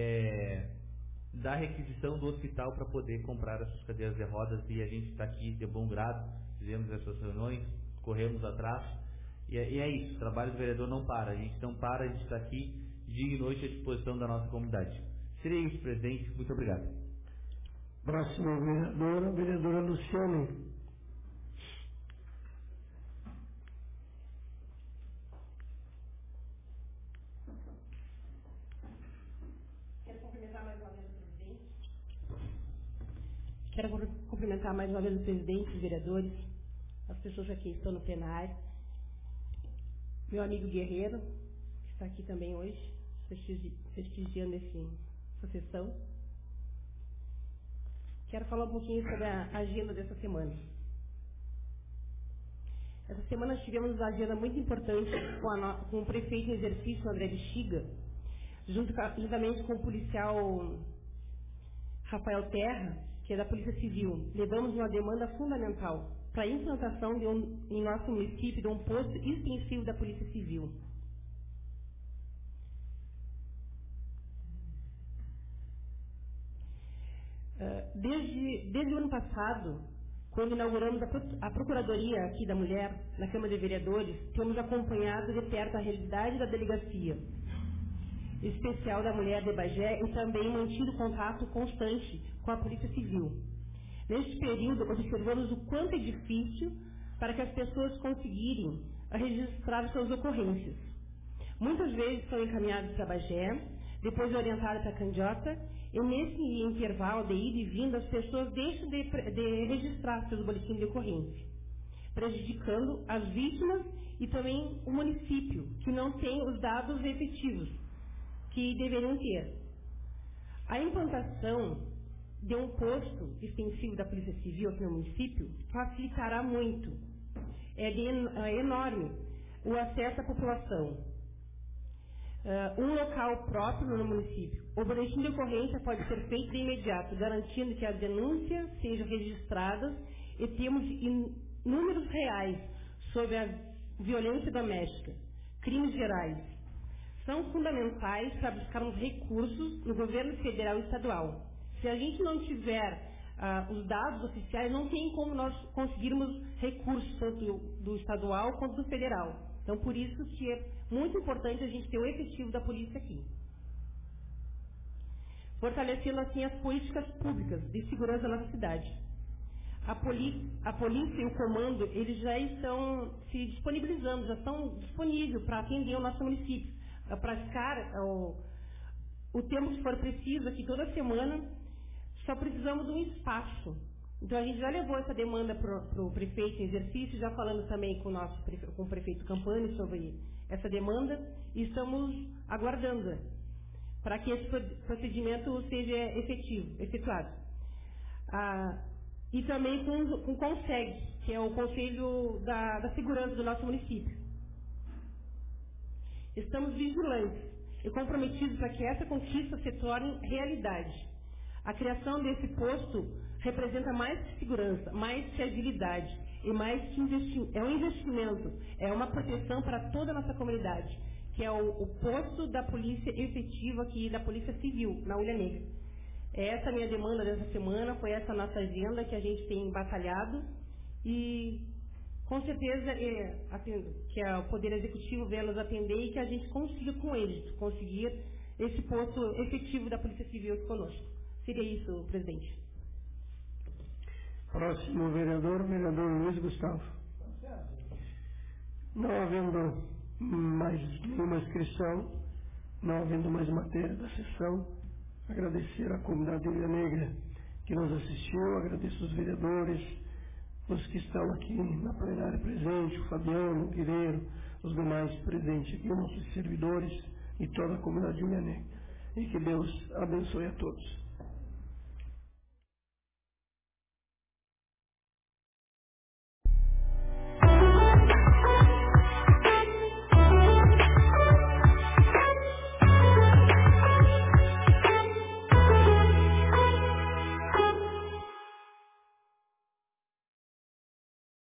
da requisição do hospital para poder comprar essas cadeiras de rodas, e a gente está aqui de bom grado, fizemos essas reuniões, corremos atrás, e é isso, o trabalho do vereador não para, a gente não para, a gente está aqui dia e noite à disposição da nossa comunidade. Seria isso, presidente, muito obrigado. Próxima vereadora, vereadora Luciane. Quero cumprimentar mais uma vez o presidente, os vereadores, as pessoas aqui que estão no plenário, meu amigo Guerreiro, que está aqui também hoje, prestigiando essa sessão. Quero falar um pouquinho sobre a agenda dessa semana. Essa semana nós tivemos uma agenda muito importante com o prefeito em exercício, André Bexiga, juntamente com o policial Rafael Terra, que é da Polícia Civil. Levamos uma demanda fundamental para a implantação em nosso município de um posto extensivo da Polícia Civil. Desde o ano passado, quando inauguramos a Procuradoria aqui da Mulher, na Câmara de Vereadores, temos acompanhado de perto a realidade da Delegacia Especial da Mulher de Bagé, e também mantido contato constante com a Polícia Civil. Neste período, observamos o quanto é difícil para que as pessoas conseguirem registrar suas ocorrências. Muitas vezes são encaminhados para Bagé, depois orientados para Candiota, e nesse intervalo de ida e vinda, as pessoas deixam de registrar seus boletins de ocorrência, prejudicando as vítimas e também o município, que não tem os dados efetivos que deveriam ter. A implantação de um posto extensivo da Polícia Civil aqui no município facilitará muito. É enorme o acesso à população. Um local próprio no município. O boletim de ocorrência pode ser feito de imediato, garantindo que as denúncias sejam registradas e temos números reais sobre a violência doméstica, crimes gerais. São fundamentais para buscarmos recursos no governo federal e estadual. Se a gente não tiver os dados oficiais, não tem como nós conseguirmos recursos tanto do estadual quanto do federal. Então, por isso que é muito importante a gente ter o efetivo da polícia aqui. Fortalecendo, assim, as políticas públicas de segurança na nossa cidade. A polícia e o comando, eles já estão se disponibilizando, já estão disponíveis para atender o nosso município. Para praticar o tempo que for preciso aqui toda semana, só precisamos de um espaço. Então, a gente já levou essa demanda para o prefeito em exercício, já falando também com o prefeito Campani sobre essa demanda, e estamos aguardando para que esse procedimento seja efetuado. E também com o CONSEG, que é o Conselho da Segurança do nosso município. Estamos vigilantes e comprometidos para que essa conquista se torne realidade. A criação desse posto representa mais que segurança, mais que agilidade e mais que investimento. É um investimento, é uma proteção para toda a nossa comunidade, que é o posto da polícia efetiva aqui, da Polícia Civil, na Ulha Negra. Essa é a minha demanda dessa semana, foi essa a nossa agenda que a gente tem batalhado e com certeza que o Poder Executivo venha nos atender e que a gente consiga com êxito, conseguir esse posto efetivo da Polícia Civil aqui conosco. Seria isso, presidente. Próximo vereador Luiz Gustavo. Não havendo mais nenhuma inscrição, não havendo mais matéria da sessão, agradecer à comunidade de Ulha Negra que nos assistiu, agradeço os vereadores, os que estão aqui na plenária presente, o Fabiano, o Guerreiro, os demais presentes aqui, nossos servidores e toda a comunidade de Ulha Negra. E que Deus abençoe a todos.